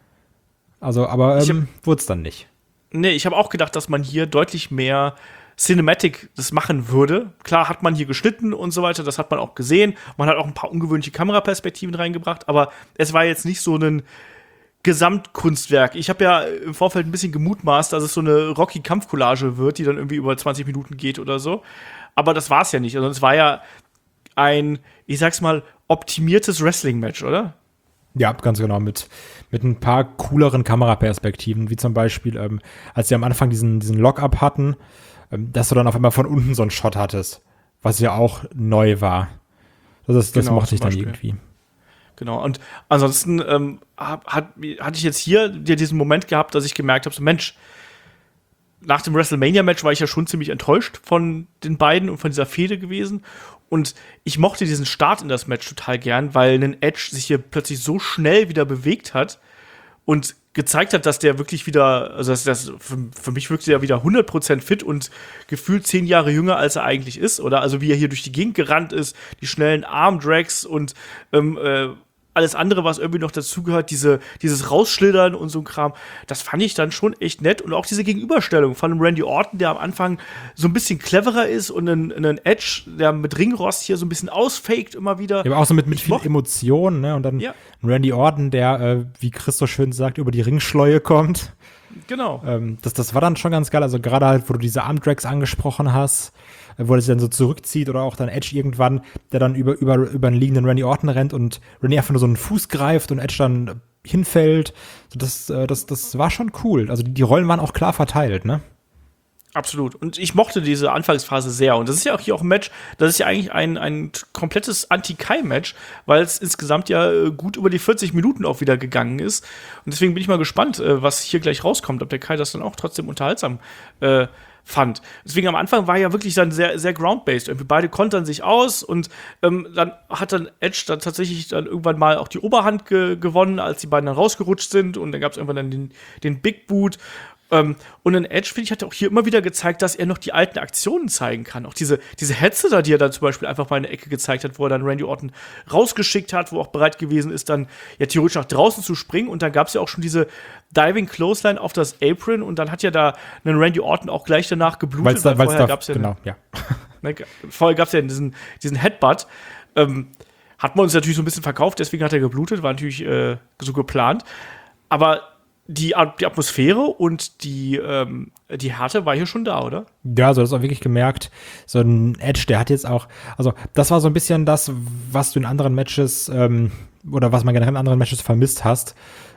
Also, aber wurde es dann nicht. Nee, ich habe auch gedacht, dass man hier deutlich mehr Cinematic das machen würde. Klar hat man hier geschnitten und so weiter, das hat man auch gesehen. Man hat auch ein paar ungewöhnliche Kameraperspektiven reingebracht, aber es war jetzt nicht so ein Gesamtkunstwerk. Ich habe ja im Vorfeld ein bisschen gemutmaßt, dass es so eine Rocky-Kampfcollage wird, die dann irgendwie über 20 Minuten geht oder so. Aber das war es ja nicht. Also es war ja ein, ich sag's mal, optimiertes Wrestling-Match, oder? Ja, ganz genau, mit ein paar cooleren Kameraperspektiven, wie zum Beispiel, als sie am Anfang diesen Lock-up hatten, dass du dann auf einmal von unten so einen Shot hattest, was ja auch neu war. Das Genau, mochte ich dann Beispiel. irgendwie. Genau, und ansonsten hatte ich jetzt hier diesen Moment gehabt, dass ich gemerkt habe, so Mensch, nach dem WrestleMania-Match war ich ja schon ziemlich enttäuscht von den beiden und von dieser Fehde gewesen. Und ich mochte diesen Start in das Match total gern, weil ein Edge sich hier plötzlich so schnell wieder bewegt hat und gezeigt hat, dass der wirklich wieder, also das für mich wirkte er wieder 100% fit und gefühlt 10 Jahre jünger, als er eigentlich ist, oder? Also wie er hier durch die Gegend gerannt ist, die schnellen Armdrags und alles andere, was irgendwie noch dazugehört, dieses Rausschlittern und so ein Kram, das fand ich dann schon echt nett. Und auch diese Gegenüberstellung von einem Randy Orton, der am Anfang so ein bisschen cleverer ist und einen Edge, der mit Ringrost hier so ein bisschen ausfaked immer wieder. Ja, aber auch so mit viel Emotionen, ne? Und dann ja. Ein Randy Orton, der, wie Chris so schön sagt, über die Ringschleue kommt. Genau. Das war dann schon ganz geil. Also gerade halt, wo du diese Armdrags angesprochen hast, wo er sich dann so zurückzieht oder auch dann Edge irgendwann, der dann über einen liegenden Randy Orton rennt und Randy einfach nur so einen Fuß greift und Edge dann hinfällt. Das war schon cool. Also die Rollen waren auch klar verteilt, ne? Absolut. Und ich mochte diese Anfangsphase sehr. Und das ist ja auch hier auch ein Match, das ist ja eigentlich ein komplettes Anti-Kai-Match, weil es insgesamt ja gut über die 40 Minuten auch wieder gegangen ist. Und deswegen bin ich mal gespannt, was hier gleich rauskommt, ob der Kai das dann auch trotzdem unterhaltsam fand. Deswegen am Anfang war ja wirklich dann sehr, sehr ground-based. Irgendwie beide kontern sich aus und dann hat dann Edge dann tatsächlich dann irgendwann mal auch die Oberhand gewonnen, als die beiden dann rausgerutscht sind und dann gab es irgendwann dann den Big Boot. Und ein Edge, finde ich, hat auch hier immer wieder gezeigt, dass er noch die alten Aktionen zeigen kann. Auch diese Hetze da, die er dann zum Beispiel einfach mal in der Ecke gezeigt hat, wo er dann Randy Orton rausgeschickt hat, wo auch bereit gewesen ist, dann ja theoretisch nach draußen zu springen. Und dann gab es ja auch schon diese Diving Clothesline auf das Apron und dann hat ja da ein Randy Orton auch gleich danach geblutet. Vorher gab es ja vorher gab es ja diesen Headbutt. Hat man uns natürlich so ein bisschen verkauft, deswegen hat er geblutet, war natürlich so geplant. Aber die Atmosphäre und die Härte war hier schon da, oder? Ja, also das auch wirklich gemerkt. So ein Edge, der hat jetzt auch, also das war so ein bisschen das, was du in anderen Matches oder was man generell in anderen Matches vermisst hast.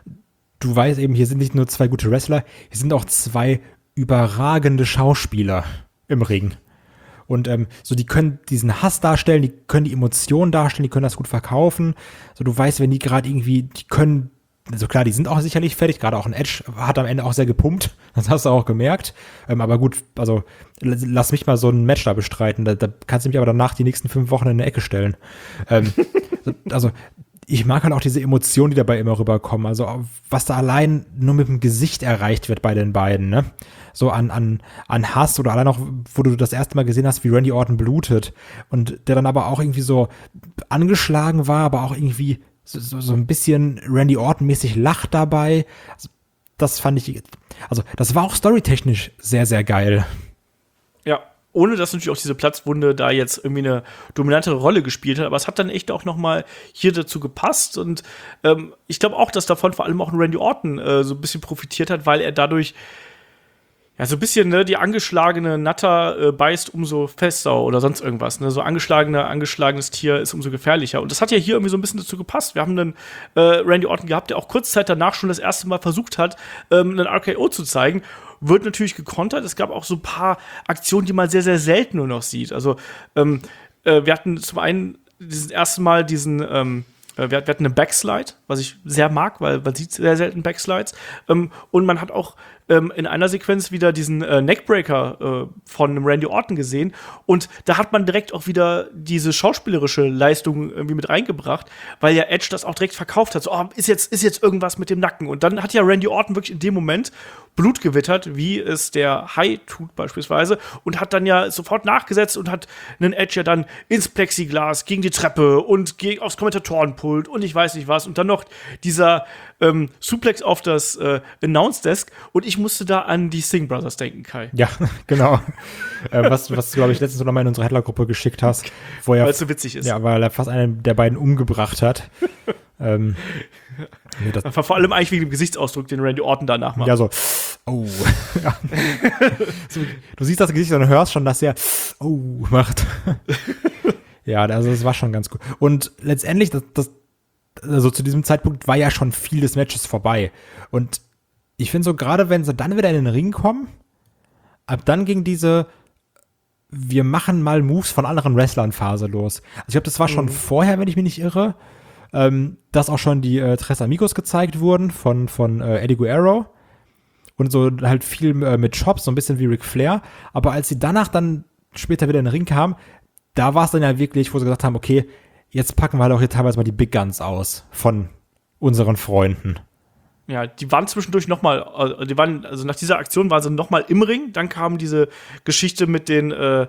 Du weißt eben, hier sind nicht nur 2 gute Wrestler, hier sind auch 2 überragende Schauspieler im Ring. Und so, die können diesen Hass darstellen, die können die Emotionen darstellen, die können das gut verkaufen. So, du weißt, wenn die gerade irgendwie, die können, also klar, die sind auch sicherlich fertig, gerade auch ein Edge hat am Ende auch sehr gepumpt, das hast du auch gemerkt. Aber gut, also lass mich mal so ein Match da bestreiten, da kannst du mich aber danach die nächsten 5 Wochen in eine Ecke stellen. Also ich mag halt auch diese Emotionen, die dabei immer rüberkommen. Also was da allein nur mit dem Gesicht erreicht wird bei den beiden, ne? So an Hass oder allein auch, wo du das erste Mal gesehen hast, wie Randy Orton blutet und der dann aber auch irgendwie so angeschlagen war, aber auch irgendwie so ein bisschen Randy Orton-mäßig lacht dabei. Also, das fand ich, also das war auch storytechnisch sehr, sehr geil. Ja, ohne dass natürlich auch diese Platzwunde da jetzt irgendwie eine dominantere Rolle gespielt hat, aber es hat dann echt auch noch mal hier dazu gepasst und ich glaube auch, dass davon vor allem auch ein Randy Orton so ein bisschen profitiert hat, weil er dadurch ja so ein bisschen, ne, die angeschlagene Natter beißt umso fester oder sonst irgendwas, ne, so angeschlagenes Tier ist umso gefährlicher und das hat ja hier irgendwie so ein bisschen dazu gepasst. Wir haben dann Randy Orton gehabt, der auch kurz Zeit danach schon das erste Mal versucht hat, einen RKO zu zeigen. Wird natürlich gekontert. Es gab auch so ein paar Aktionen, die man sehr, sehr selten nur noch sieht. Also, wir hatten zum einen diesen ersten Mal wir hatten einen Backslide, was ich sehr mag, weil man sieht sehr selten Backslides. Und man hat auch in einer Sequenz wieder diesen Neckbreaker von einem Randy Orton gesehen. Und da hat man direkt auch wieder diese schauspielerische Leistung irgendwie mit reingebracht, weil ja Edge das auch direkt verkauft hat. So, oh, ist jetzt irgendwas mit dem Nacken. Und dann hat ja Randy Orton wirklich in dem Moment Blut gewittert, wie es der Hai tut beispielsweise. Und hat dann ja sofort nachgesetzt und hat einen Edge ja dann ins Plexiglas, gegen die Treppe und aufs Kommentatorenpult und ich weiß nicht was. Und dann noch dieser Suplex auf das Announce-Desk. Und ich musste da an die Singh Brothers denken, Kai. Ja, genau. Was du, glaube ich, letztens noch mal in unsere Headler-Gruppe geschickt hast. Weil es so witzig ist. Ja, weil er fast einen der beiden umgebracht hat. Das war vor allem eigentlich wegen dem Gesichtsausdruck, den Randy Orton danach macht. Ja, so, oh. Ja. So, du siehst das Gesicht und hörst schon, dass er oh macht. Ja, also das war schon ganz gut. Und letztendlich, also zu diesem Zeitpunkt war ja schon viel des Matches vorbei. Und ich finde so, gerade wenn sie dann wieder in den Ring kommen, ab dann ging diese wir machen mal Moves von anderen Wrestlern Phase los. Also ich glaube, das war schon vorher, wenn ich mich nicht irre, dass auch schon die Tres Amigos gezeigt wurden von Eddie Guerrero und so halt viel mit Chops, so ein bisschen wie Ric Flair. Aber als sie danach dann später wieder in den Ring kamen, da war es dann ja wirklich, wo sie gesagt haben, okay, jetzt packen wir halt auch hier teilweise mal die Big Guns aus von unseren Freunden. Ja, die waren zwischendurch also nach dieser Aktion waren sie nochmal im Ring, dann kam diese Geschichte mit den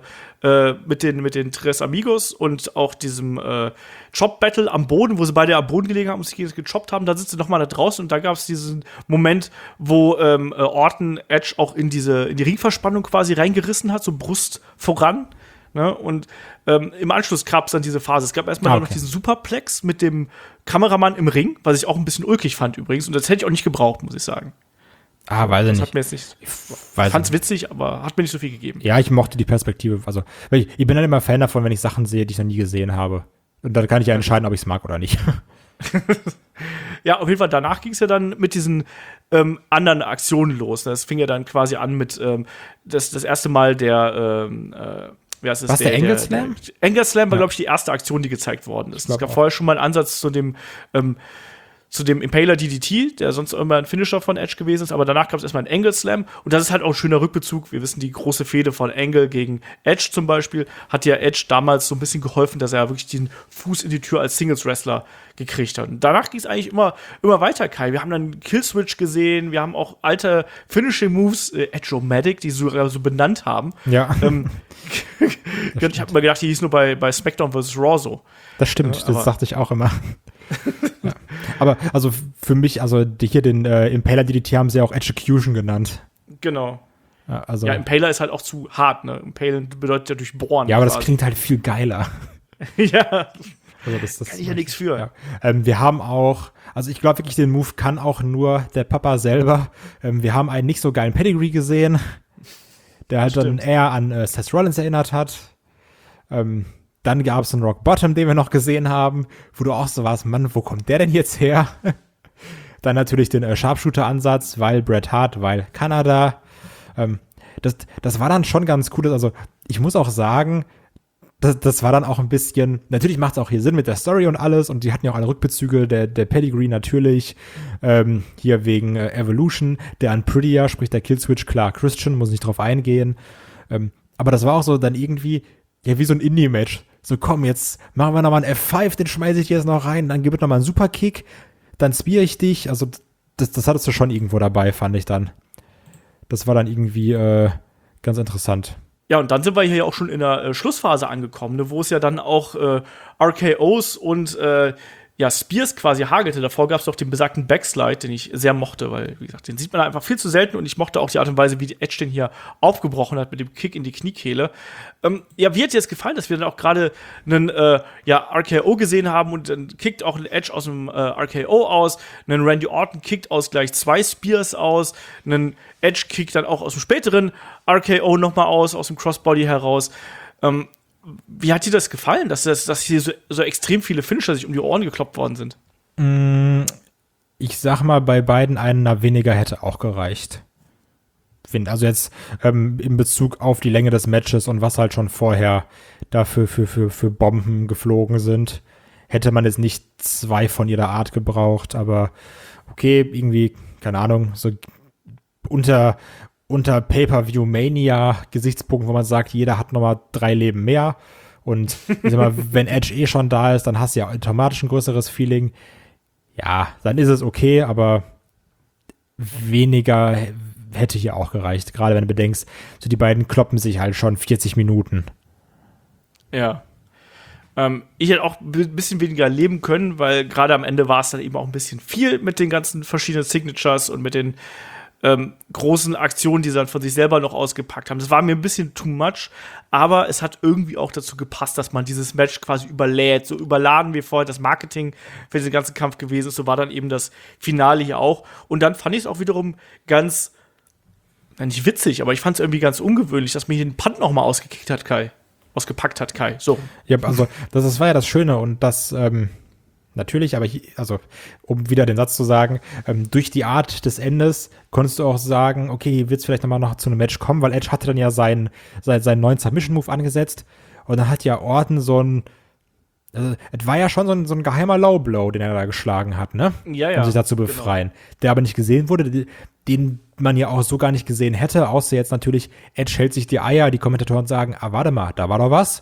Tres Amigos und auch diesem Chop-Battle am Boden, wo sie beide am Boden gelegen haben und sich gechoppt haben, da sind sie nochmal da draußen und da gab es diesen Moment, wo Orton Edge auch in die Ringverspannung quasi reingerissen hat, so Brust voran. Ne? Und im Anschluss gab es dann diese Phase. Es gab erstmal noch diesen Superplex mit dem Kameramann im Ring, was ich auch ein bisschen ulkig fand übrigens. Und das hätte ich auch nicht gebraucht, muss ich sagen. Weiß ich nicht. Hat mir jetzt nicht. Ich fand's witzig, aber hat mir nicht so viel gegeben. Ja, ich mochte die Perspektive. Also, ich bin dann immer Fan davon, wenn ich Sachen sehe, die ich noch nie gesehen habe. Und dann kann ich ja entscheiden, ob ich es mag oder nicht. Ja, auf jeden Fall, danach ging es ja dann mit diesen anderen Aktionen los. Das fing ja dann quasi an mit das erste Mal der Was, der Angle Slam? Angle Slam war, glaube ich, die erste Aktion, die gezeigt worden ist. Es gab vorher schon mal einen Ansatz zu dem Impaler DDT, der sonst immer ein Finisher von Edge gewesen ist, aber danach gab es erstmal einen Angle Slam und das ist halt auch ein schöner Rückbezug. Wir wissen, die große Fehde von Angle gegen Edge zum Beispiel hat ja Edge damals so ein bisschen geholfen, dass er wirklich den Fuß in die Tür als Singles-Wrestler gekriegt hat. Und danach ging es eigentlich immer weiter, Kai. Wir haben dann Killswitch gesehen, wir haben auch alte Finishing-Moves, Edge-O-Matic, die sie sogar so benannt haben. Ja. Ich habe mal gedacht, die hieß nur bei SmackDown vs. Raw so. Das stimmt, das dachte ich auch immer. Ja. Aber also für mich, also hier den Impaler DDT haben sie auch Execution genannt. Genau. Ja, also Impaler ist halt auch zu hart, ne? Impalen bedeutet ja durchbohren. Ja, aber quasi. Das klingt halt viel geiler. Ja. Also das kann ich ja nichts für. Ja. Wir haben auch, also ich glaube wirklich, den Move kann auch nur der Papa selber. Wir haben einen nicht so geilen Pedigree gesehen, der halt dann eher an Seth Rollins erinnert hat. Dann gab es einen Rock Bottom, den wir noch gesehen haben, wo du auch so warst, Mann, wo kommt der denn jetzt her? Dann natürlich den Sharpshooter-Ansatz, weil Bret Hart, weil Kanada. das war dann schon ganz cool. Also ich muss auch sagen, das war dann auch ein bisschen, natürlich macht es auch hier Sinn mit der Story und alles und die hatten ja auch alle Rückbezüge, der Pedigree natürlich, hier wegen Evolution, der Unprettier, sprich der Killswitch, klar, Christian, muss nicht drauf eingehen, aber das war auch so dann irgendwie, ja, wie so ein Indie-Match, so komm, jetzt machen wir nochmal einen F5, den schmeiße ich dir jetzt noch rein, dann gib es nochmal einen Superkick, dann spear ich dich, also das hattest du schon irgendwo dabei, fand ich dann. Das war dann irgendwie ganz interessant. Ja, und dann sind wir hier ja auch schon in der Schlussphase angekommen, ne, wo es ja dann auch RKOs und Spears quasi hagelte. Davor gab es doch den besagten Backslide, den ich sehr mochte, weil, wie gesagt, den sieht man einfach viel zu selten und ich mochte auch die Art und Weise, wie Edge den hier aufgebrochen hat mit dem Kick in die Kniekehle. Wie hat dir jetzt gefallen, dass wir dann auch gerade einen RKO gesehen haben und dann kickt auch ein Edge aus dem RKO aus, einen Randy Orton kickt aus gleich 2 Spears aus, einen Edge kickt dann auch aus dem späteren RKO nochmal aus dem Crossbody heraus. Wie hat dir das gefallen, dass hier so extrem viele Finisher sich um die Ohren gekloppt worden sind? Ich sag mal, bei beiden einer weniger hätte auch gereicht. Also jetzt in Bezug auf die Länge des Matches und was halt schon vorher dafür für Bomben geflogen sind, hätte man jetzt nicht 2 von jeder Art gebraucht, aber okay, irgendwie, keine Ahnung, so unter Pay-Per-View-Mania-Gesichtspunkten, wo man sagt, jeder hat nochmal 3 Leben mehr. Und ich sag mal, wenn Edge schon da ist, dann hast du ja automatisch ein größeres Feeling. Ja, dann ist es okay, aber weniger hätte hier auch gereicht. Gerade wenn du bedenkst, so die beiden kloppen sich halt schon 40 Minuten. Ja. Ich hätte auch ein bisschen weniger leben können, weil gerade am Ende war es dann eben auch ein bisschen viel mit den ganzen verschiedenen Signatures und mit den großen Aktionen, die sie dann von sich selber noch ausgepackt haben. Das war mir ein bisschen too much, aber es hat irgendwie auch dazu gepasst, dass man dieses Match quasi überlädt, so überladen wie vorher das Marketing für diesen ganzen Kampf gewesen ist. So war dann eben das Finale hier auch. Und dann fand ich es auch wiederum ganz, nicht witzig, aber ich fand es irgendwie ganz ungewöhnlich, dass mir hier den Punt nochmal ausgepackt hat, Kai. So. Ja, also das war ja das Schöne und das natürlich, aber um wieder den Satz zu sagen, durch die Art des Endes konntest du auch sagen, okay, hier wird es vielleicht noch zu einem Match kommen, weil Edge hatte dann ja seinen neuen Submission-Move angesetzt und dann hat ja Orton es war ja schon so ein geheimer Low-Blow, den er da geschlagen hat, ne? Ja. Um sich da zu befreien. Genau. Der aber nicht gesehen wurde, den man ja auch so gar nicht gesehen hätte, außer jetzt natürlich, Edge hält sich die Eier, die Kommentatoren sagen, warte mal, da war doch was.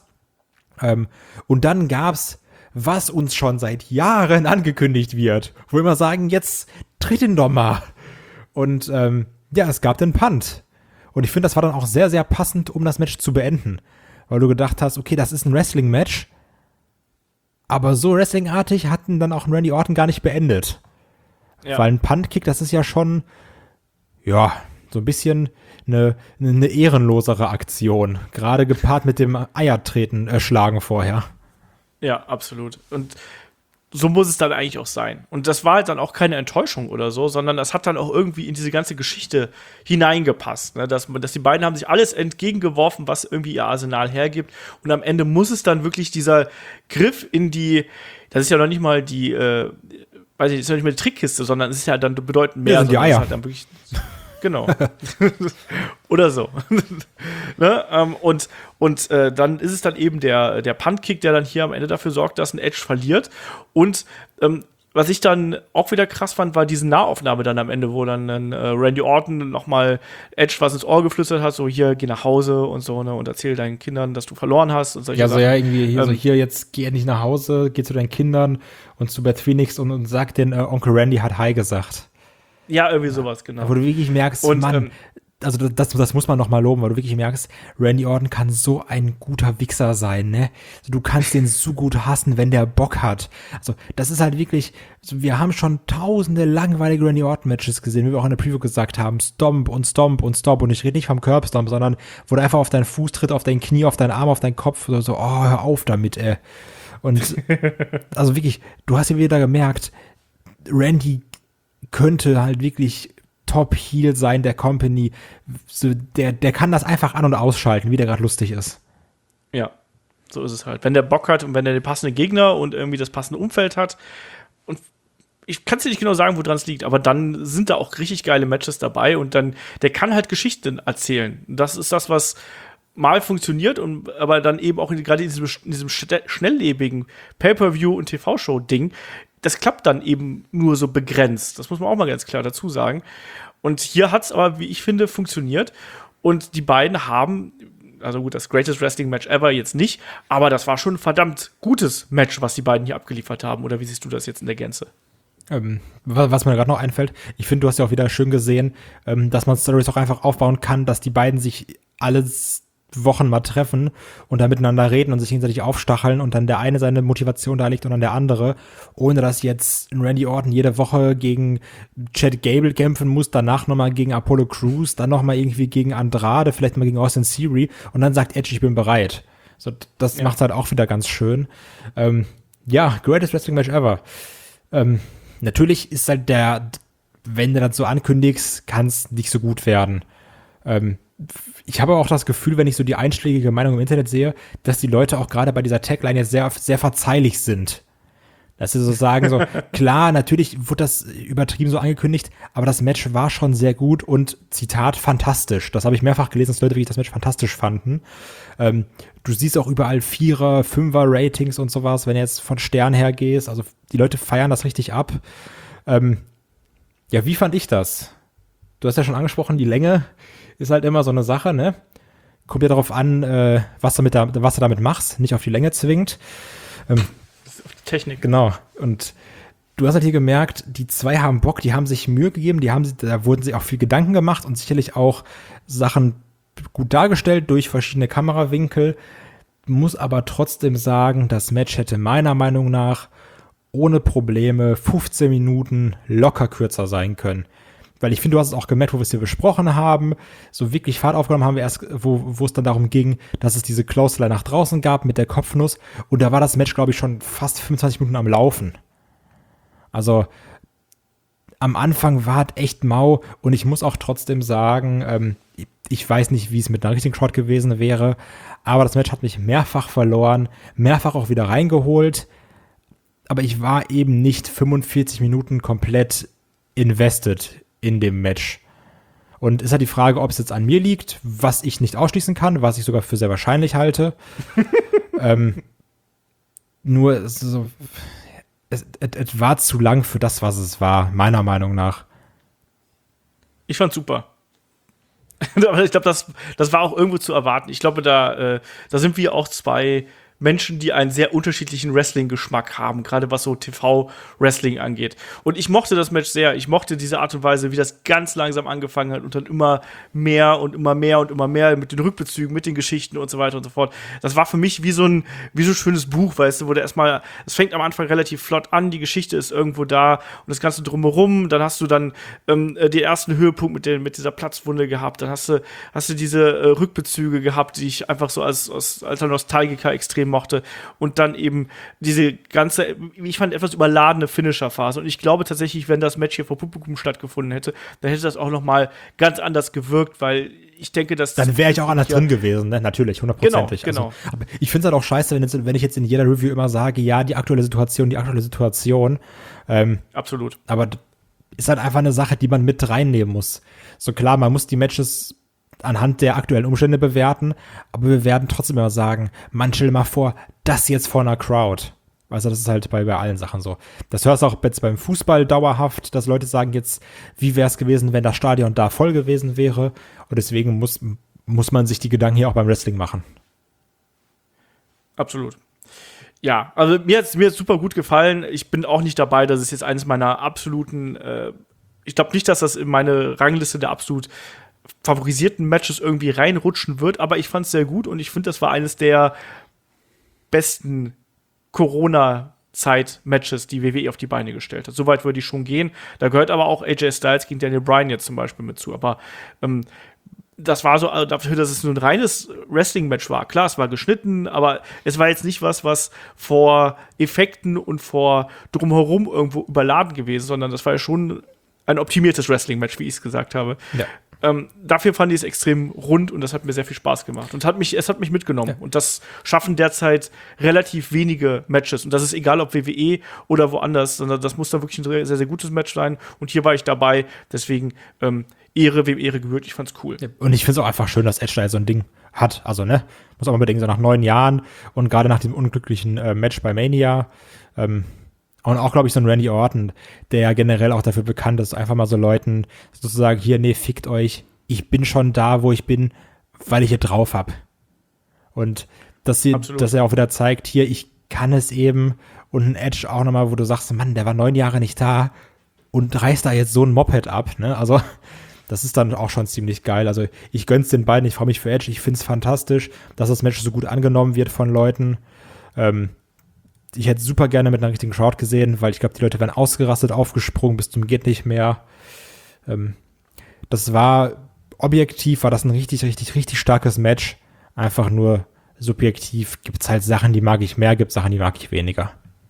Und dann gab's, was uns schon seit Jahren angekündigt wird, wo wir immer sagen, jetzt tritt ihn doch mal. Und es gab den Punt. Und ich finde, das war dann auch sehr, sehr passend, um das Match zu beenden. Weil du gedacht hast, okay, das ist ein Wrestling-Match, aber so wrestlingartig hatten dann auch Randy Orton gar nicht beendet. Ja. Weil ein Punt-Kick, das ist ja schon, so ein bisschen eine ehrenlosere Aktion. Gerade gepaart mit dem Eiertreten, Schlagen vorher. Ja, absolut. Und so muss es dann eigentlich auch sein. Und das war halt dann auch keine Enttäuschung oder so, sondern das hat dann auch irgendwie in diese ganze Geschichte hineingepasst. Ne? Dass die beiden haben sich alles entgegengeworfen, was irgendwie ihr Arsenal hergibt. Und am Ende muss es dann wirklich dieser Griff in die, das ist ja noch nicht mal die, das ist ja nicht mehr die Trickkiste, sondern es ist ja dann bedeutend mehr. Ja, sind die Eier. Halt dann wirklich, genau. Oder so. Ne? Und dann ist es dann eben der Punt-Kick, der dann hier am Ende dafür sorgt, dass ein Edge verliert. Und was ich dann auch wieder krass fand, war diese Nahaufnahme dann am Ende, wo dann Randy Orton nochmal Edge was ins Ohr geflüstert hat, so hier, geh nach Hause und so, ne, und erzähl deinen Kindern, dass du verloren hast und solche Sachen. Irgendwie hier, jetzt geh endlich nach Hause, geh zu deinen Kindern und zu Beth Phoenix und sag den Onkel Randy hat Hi gesagt. Ja, irgendwie sowas, genau. Wo du wirklich merkst, Mann, also das muss man noch mal loben, weil du wirklich merkst, Randy Orton kann so ein guter Wichser sein, ne? Du kannst den so gut hassen, wenn der Bock hat. Also das ist halt wirklich, wir haben schon tausende langweilige Randy Orton-Matches gesehen, wie wir auch in der Preview gesagt haben, Stomp und Stomp und Stomp. Und ich rede nicht vom Curb-Stomp, sondern wo der einfach auf deinen Fuß tritt, auf dein Knie, auf deinen Arm, auf deinen Kopf, oder so, hör auf damit, ey. Und also wirklich, du hast ja wieder gemerkt, Randy könnte halt wirklich Top-Heel sein der Company. So, der kann das einfach an- und ausschalten, wie der gerade lustig ist. Ja, so ist es halt. Wenn der Bock hat und wenn er den passenden Gegner und irgendwie das passende Umfeld hat. Und ich kann es dir nicht genau sagen, woran es liegt, aber dann sind da auch richtig geile Matches dabei und dann, der kann halt Geschichten erzählen. Das ist das, was mal funktioniert, aber dann eben auch gerade in diesem schnelllebigen Pay-Per-View- und TV-Show-Ding, das klappt dann eben nur so begrenzt. Das muss man auch mal ganz klar dazu sagen. Und hier hat es aber, wie ich finde, funktioniert. Und die beiden haben, also gut, das Greatest Wrestling Match ever jetzt nicht, aber das war schon ein verdammt gutes Match, was die beiden hier abgeliefert haben. Oder wie siehst du das jetzt in der Gänze? Was mir gerade noch einfällt, ich finde, du hast ja auch wieder schön gesehen, dass man Stories auch einfach aufbauen kann, dass die beiden sich alle Wochen mal treffen und da miteinander reden und sich gegenseitig aufstacheln und dann der eine seine Motivation da legt und dann der andere, ohne dass jetzt Randy Orton jede Woche gegen Chad Gable kämpfen muss, danach nochmal gegen Apollo Crews, dann nochmal irgendwie gegen Andrade, vielleicht mal gegen Austin Theory und dann sagt Edge, ich bin bereit. So, das macht's halt auch wieder ganz schön. Greatest Wrestling Match ever. Natürlich ist halt wenn du das so ankündigst, kann es nicht so gut werden. Ich habe auch das Gefühl, wenn ich so die einschlägige Meinung im Internet sehe, dass die Leute auch gerade bei dieser Tagline jetzt sehr, sehr verzeihlich sind. Dass sie so sagen, so, klar, natürlich wurde das übertrieben so angekündigt, aber das Match war schon sehr gut und, Zitat, fantastisch. Das habe ich mehrfach gelesen, dass Leute wirklich das Match fantastisch fanden. Du siehst auch überall 4er, 5er Ratings und sowas, wenn du jetzt von Stern her gehst. Also die Leute feiern das richtig ab. Wie fand ich das? Du hast ja schon angesprochen, die Länge ist halt immer so eine Sache, ne? Kommt ja darauf an, was du damit machst, nicht auf die Länge zwingt. Technik. Genau. Und du hast halt hier gemerkt, die zwei haben Bock, die haben sich Mühe gegeben, da wurden sich auch viel Gedanken gemacht und sicherlich auch Sachen gut dargestellt durch verschiedene Kamerawinkel. Muss aber trotzdem sagen, das Match hätte meiner Meinung nach ohne Probleme 15 Minuten locker kürzer sein können. Weil ich finde, du hast es auch gemerkt, wo wir es hier besprochen haben. So wirklich Fahrt aufgenommen haben wir erst, wo es dann darum ging, dass es diese Close-Line nach draußen gab mit der Kopfnuss. Und da war das Match, glaube ich, schon fast 25 Minuten am Laufen. Also am Anfang war es echt mau. Und ich muss auch trotzdem sagen, ich weiß nicht, wie es mit einer richtigen Crowd gewesen wäre. Aber das Match hat mich mehrfach verloren, mehrfach auch wieder reingeholt. Aber ich war eben nicht 45 Minuten komplett invested in dem Match. Und ist halt die Frage, ob es jetzt an mir liegt, was ich nicht ausschließen kann, was ich sogar für sehr wahrscheinlich halte. Nur es war zu lang für das, was es war, meiner Meinung nach. Ich fand's super. Aber ich glaube, das war auch irgendwo zu erwarten. Ich glaube, da sind wir auch zwei Menschen, die einen sehr unterschiedlichen Wrestling-Geschmack haben, gerade was so TV-Wrestling angeht. Und ich mochte das Match sehr. Ich mochte diese Art und Weise, wie das ganz langsam angefangen hat und dann immer mehr und immer mehr und immer mehr mit den Rückbezügen, mit den Geschichten und so weiter und so fort. Das war für mich wie so ein schönes Buch, weißt du, wo der erstmal, es fängt am Anfang relativ flott an, die Geschichte ist irgendwo da und das Ganze drumherum, dann hast du dann den ersten Höhepunkt mit dieser Platzwunde gehabt, dann hast du diese Rückbezüge gehabt, die ich einfach so als Nostalgiker extrem mochte und dann eben diese ganze, ich fand, etwas überladene Finisher-Phase und ich glaube tatsächlich, wenn das Match hier vor Publikum stattgefunden hätte, dann hätte das auch noch mal ganz anders gewirkt, weil ich denke, dass dann wäre ich auch anders drin gewesen, ne? Natürlich, 100%. Genau. Also, aber ich finde es halt auch scheiße, wenn ich jetzt in jeder Review immer sage, ja, die aktuelle Situation. Absolut. Aber ist halt einfach eine Sache, die man mit reinnehmen muss. So klar, man muss die Matches anhand der aktuellen Umstände bewerten, aber wir werden trotzdem immer sagen, man stell dir mal vor, das jetzt vor einer Crowd. Also das ist halt bei allen Sachen so. Das hörst du auch jetzt beim Fußball dauerhaft, dass Leute sagen jetzt, wie wäre es gewesen, wenn das Stadion da voll gewesen wäre. Und deswegen muss man sich die Gedanken hier auch beim Wrestling machen. Absolut. Ja, also mir hat's super gut gefallen. Ich bin auch nicht dabei, dass es jetzt eines meiner absoluten, ich glaube nicht, dass das in meine Rangliste der absolut favorisierten Matches irgendwie reinrutschen wird, aber ich fand's sehr gut und ich finde, das war eines der besten Corona-Zeit-Matches, die WWE auf die Beine gestellt hat. Soweit würde ich schon gehen. Da gehört aber auch AJ Styles gegen Daniel Bryan jetzt zum Beispiel mit zu. Aber das war so, also dafür, dass es nur ein reines Wrestling-Match war. Klar, es war geschnitten, aber es war jetzt nicht was vor Effekten und vor drumherum irgendwo überladen gewesen, sondern das war ja schon ein optimiertes Wrestling-Match, wie ich es gesagt habe. Ja. Dafür fand ich es extrem rund und das hat mir sehr viel Spaß gemacht. Und es hat mich mitgenommen. Ja. Und das schaffen derzeit relativ wenige Matches. Und das ist egal, ob WWE oder woanders, sondern das muss dann wirklich ein sehr, sehr gutes Match sein. Und hier war ich dabei. Deswegen Ehre, wem Ehre gebührt. Ich fand's cool. Ja. Und ich finde es auch einfach schön, dass Edge da so ein Ding hat. Also, ne? Muss auch mal bedenken, so nach 9 Jahren und gerade nach dem unglücklichen Match bei Mania, und auch, glaube ich, so ein Randy Orton, der ja generell auch dafür bekannt ist, einfach mal so Leuten sozusagen, hier, nee, fickt euch, ich bin schon da, wo ich bin, weil ich hier drauf hab. Und dass er auch wieder zeigt, hier, ich kann es eben. Und ein Edge auch nochmal, wo du sagst, Mann, der war 9 Jahre nicht da und reißt da jetzt so ein Moped ab, ne? Also, das ist dann auch schon ziemlich geil. Also, ich gönn's den beiden, ich freue mich für Edge, ich find's fantastisch, dass das Match so gut angenommen wird von Leuten. Ich hätte super gerne mit einer richtigen Crowd gesehen, weil ich glaube, die Leute wären ausgerastet, aufgesprungen bis zum geht nicht mehr. Das war objektiv, war das ein richtig, richtig, richtig starkes Match. Einfach nur subjektiv gibt's halt Sachen, die mag ich mehr, gibt Sachen, die mag ich weniger.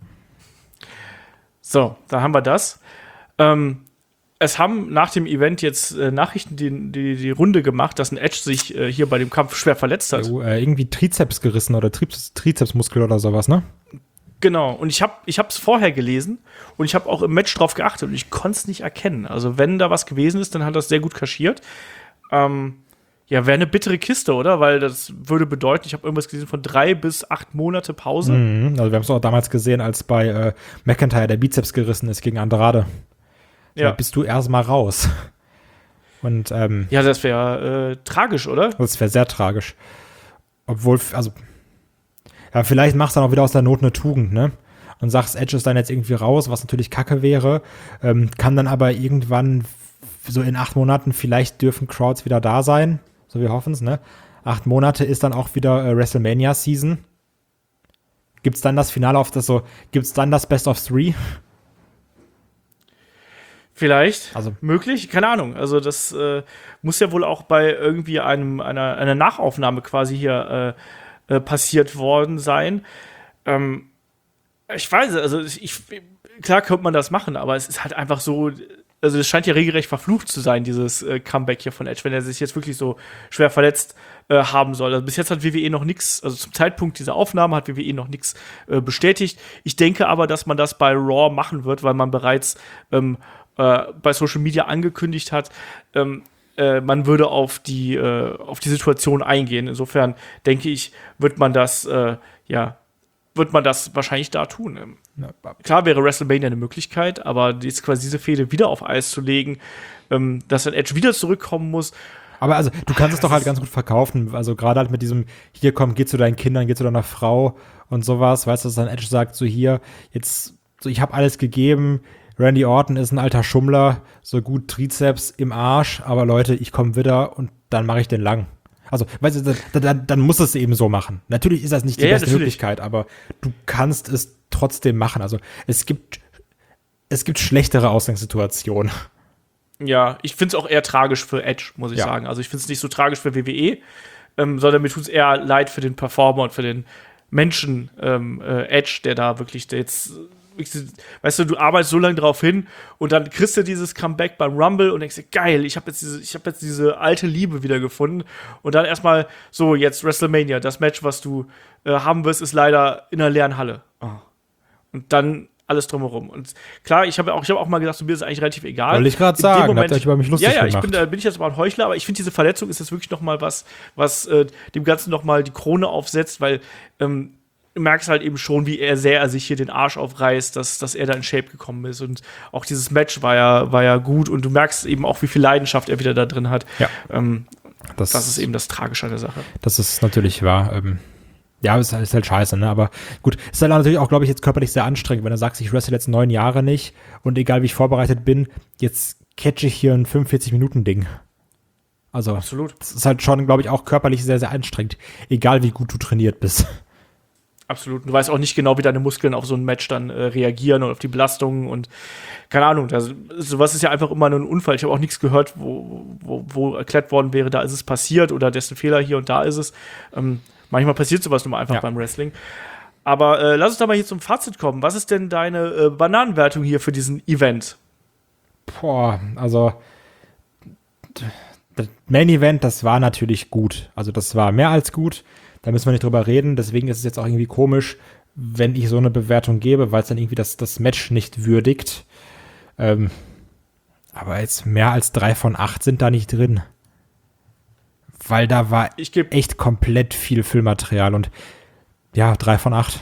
So, da haben wir das. Es haben nach dem Event jetzt Nachrichten die Runde gemacht, dass ein Edge sich hier bei dem Kampf schwer verletzt hat. Irgendwie Trizeps gerissen oder Trizepsmuskel oder sowas, ne? Genau, und ich hab's vorher gelesen und ich habe auch im Match drauf geachtet und ich konnte es nicht erkennen. Also wenn da was gewesen ist, dann hat das sehr gut kaschiert. Ja, wäre eine bittere Kiste, oder? Weil das würde bedeuten, ich habe irgendwas gelesen von 3 bis 8 Monate Pause. Also wir haben es auch damals gesehen, als bei McIntyre der Bizeps gerissen ist gegen Andrade. Ja. Da bist du erstmal raus. Und ja, das wäre tragisch, oder? Das wäre sehr tragisch. Obwohl, also ja, vielleicht machst du dann auch wieder aus der Not eine Tugend, ne? Und sagst, Edge ist dann jetzt irgendwie raus, was natürlich kacke wäre. Kann dann aber irgendwann, so in 8 Monaten, vielleicht dürfen Crowds wieder da sein. So wir hoffen es, ne? 8 Monate ist dann auch wieder WrestleMania-Season. Gibt's dann das Finale gibt's dann das Best of 3? Vielleicht, also möglich, keine Ahnung. Also das muss ja wohl auch bei irgendwie einer Nachaufnahme quasi hier passiert worden sein. Ich weiß, also klar könnte man das machen, aber es ist halt einfach so, also es scheint ja regelrecht verflucht zu sein, dieses Comeback hier von Edge, wenn er sich jetzt wirklich so schwer verletzt haben soll. Also bis jetzt hat WWE noch nichts, also zum Zeitpunkt dieser Aufnahme hat WWE noch nichts bestätigt. Ich denke aber, dass man das bei Raw machen wird, weil man bereits bei Social Media angekündigt hat, man würde auf die Situation eingehen. Insofern denke ich, wird man das wahrscheinlich da tun. Klar wäre WrestleMania eine Möglichkeit, aber jetzt quasi diese Fehde wieder auf Eis zu legen, dass dann Edge wieder zurückkommen muss. Aber also, du kannst es doch halt ganz gut verkaufen. Also gerade halt mit diesem, hier komm, geh zu deinen Kindern, geh zu deiner Frau und sowas. Weißt du, dass dann Edge sagt, so hier, jetzt, so ich habe alles gegeben, Randy Orton ist ein alter Schummler, so gut Trizeps im Arsch, aber Leute, ich komme wieder und dann mache ich den lang. Also, weißt du, dann musst du es eben so machen. Natürlich ist das nicht die beste Möglichkeit, aber du kannst es trotzdem machen. Also, es gibt schlechtere Ausgangssituationen. Ja, ich finde es auch eher tragisch für Edge, muss ich sagen. Also, ich finde es nicht so tragisch für WWE, sondern mir tut es eher leid für den Performer und für den Menschen Edge, der da wirklich jetzt weißt du, du arbeitest so lange drauf hin und dann kriegst du dieses Comeback beim Rumble und denkst dir, geil, ich habe jetzt diese alte Liebe wieder gefunden und dann erstmal so, jetzt WrestleMania, das Match, was du haben wirst, ist leider in einer leeren Halle. Oh. Und dann alles drumherum. Und klar, ich habe auch mal gedacht, mir ist es eigentlich relativ egal. Wollte ich gerade sagen, Moment, habt ihr euch über mich lustig gemacht. Bin ich jetzt mal ein Heuchler, aber ich finde, diese Verletzung ist jetzt wirklich noch mal was dem Ganzen noch mal die Krone aufsetzt, weil du merkst halt eben schon, wie sehr er sich hier den Arsch aufreißt, dass er da in Shape gekommen ist. Und auch dieses Match war ja gut. Und du merkst eben auch, wie viel Leidenschaft er wieder da drin hat. Ja. Das ist eben das Tragische an der Sache. Das ist natürlich wahr. Ja, ist halt scheiße, ne? Aber gut, ist halt natürlich auch, glaube ich, jetzt körperlich sehr anstrengend, wenn du sagst, ich wrestle jetzt 9 Jahre nicht und egal wie ich vorbereitet bin, jetzt catche ich hier ein 45-Minuten-Ding. Also, absolut. Das ist halt schon, glaube ich, auch körperlich sehr, sehr anstrengend. Egal wie gut du trainiert bist. Absolut. Du weißt auch nicht genau, wie deine Muskeln auf so ein Match dann reagieren und auf die Belastungen und keine Ahnung. Sowas ist ja einfach immer nur ein Unfall. Ich habe auch nichts gehört, wo erklärt worden wäre, da ist es passiert oder dessen Fehler hier und da ist es. Manchmal passiert sowas nur mal einfach beim Wrestling. Aber lass uns da mal hier zum Fazit kommen. Was ist denn deine Bananenwertung hier für diesen Event? Also das Main Event, das war natürlich gut. Also das war mehr als gut. Da müssen wir nicht drüber reden. Deswegen ist es jetzt auch irgendwie komisch, wenn ich so eine Bewertung gebe, weil es dann irgendwie das Match nicht würdigt. Aber jetzt mehr als 3 von 8 sind da nicht drin. Weil da war echt komplett viel Füllmaterial und ja, 3 von 8.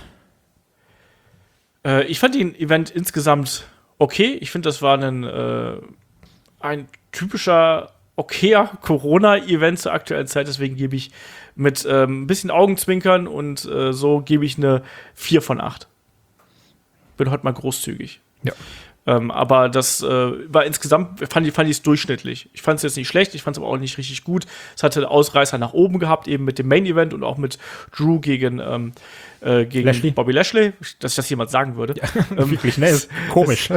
Ich fand den Event insgesamt okay. Ich finde, das war ein typischer, okayer Corona-Event zur aktuellen Zeit. Deswegen gebe ich mit ein bisschen Augenzwinkern und so gebe ich eine 4 von 8. Bin heute mal großzügig. Ja. Aber das war insgesamt, fand ich es durchschnittlich. Ich fand es jetzt nicht schlecht, ich fand es aber auch nicht richtig gut. Es hatte Ausreißer nach oben gehabt, eben mit dem Main-Event und auch mit Drew gegen Lashley. Bobby Lashley, dass das jemand sagen würde. Ja, wirklich, ne? Ist komisch.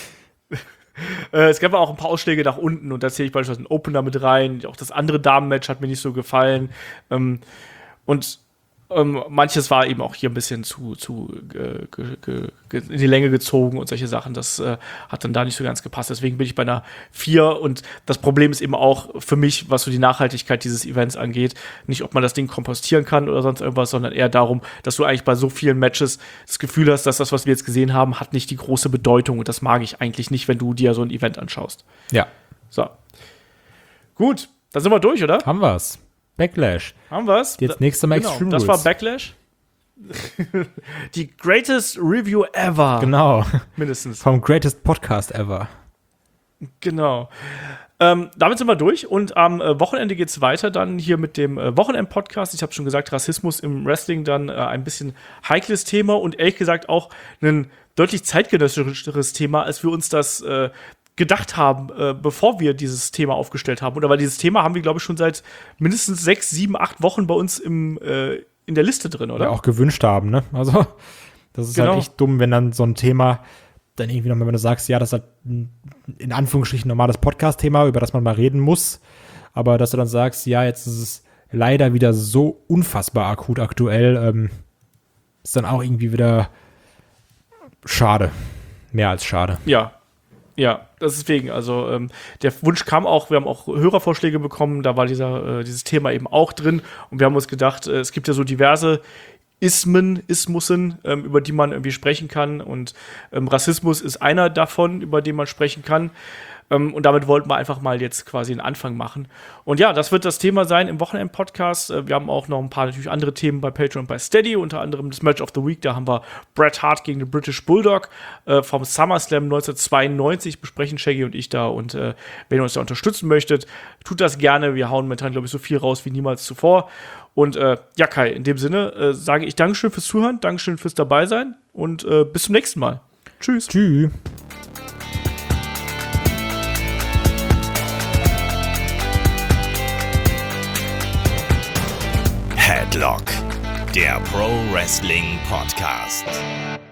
Es gab auch ein paar Ausschläge nach unten und da zähle ich beispielsweise einen Opener mit rein. Auch das andere Damen-Match hat mir nicht so gefallen. Und manches war eben auch hier ein bisschen zu in die Länge gezogen und solche Sachen. Das hat dann da nicht so ganz gepasst. Deswegen bin ich bei einer 4. Und das Problem ist eben auch für mich, was so die Nachhaltigkeit dieses Events angeht, nicht, ob man das Ding kompostieren kann oder sonst irgendwas, sondern eher darum, dass du eigentlich bei so vielen Matches das Gefühl hast, dass das, was wir jetzt gesehen haben, hat nicht die große Bedeutung. Und das mag ich eigentlich nicht, wenn du dir so ein Event anschaust. Ja. So. Gut, dann sind wir durch, oder? Haben wir's. Backlash. Haben wir's? Jetzt nächste Mal Extreme das Rules. war Backlash. Die greatest Review ever. Genau. Mindestens. Vom greatest Podcast ever. Genau. Damit sind wir durch und am Wochenende geht's weiter dann hier mit dem Wochenend-Podcast. Ich habe schon gesagt, Rassismus im Wrestling dann ein bisschen heikles Thema und ehrlich gesagt auch ein deutlich zeitgenössischeres Thema, als wir uns das gedacht haben, bevor wir dieses Thema aufgestellt haben. Oder weil dieses Thema haben wir, glaube ich, schon seit mindestens 6, 7, 8 Wochen bei uns in der Liste drin, oder? Ja, auch gewünscht haben, ne? Also, das ist halt echt dumm, wenn dann so ein Thema dann irgendwie nochmal, wenn du sagst, ja, das ist halt ein, in Anführungsstrichen normales Podcast-Thema, über das man mal reden muss, aber dass du dann sagst, ja, jetzt ist es leider wieder so unfassbar akut aktuell, ist dann auch irgendwie wieder schade. Mehr als schade. Ja, deswegen, also der Wunsch kam auch, wir haben auch Hörervorschläge bekommen, da war dieses Thema eben auch drin und wir haben uns gedacht, es gibt ja so diverse Ismussen, über die man irgendwie sprechen kann und Rassismus ist einer davon, über den man sprechen kann. Und damit wollten wir einfach mal jetzt quasi einen Anfang machen. Und ja, das wird das Thema sein im Wochenend-Podcast. Wir haben auch noch ein paar natürlich andere Themen bei Patreon und bei Steady, unter anderem das Match of the Week. Da haben wir Bret Hart gegen den British Bulldog vom SummerSlam 1992 besprechen Shaggy und ich da. Und wenn ihr uns da unterstützen möchtet, tut das gerne. Wir hauen momentan, glaube ich, so viel raus wie niemals zuvor. Und ja, Kai, in dem Sinne sage ich Dankeschön fürs Zuhören, Dankeschön fürs Dabeisein und bis zum nächsten Mal. Tschüss. Tschüss. Headlock, der Pro Wrestling Podcast.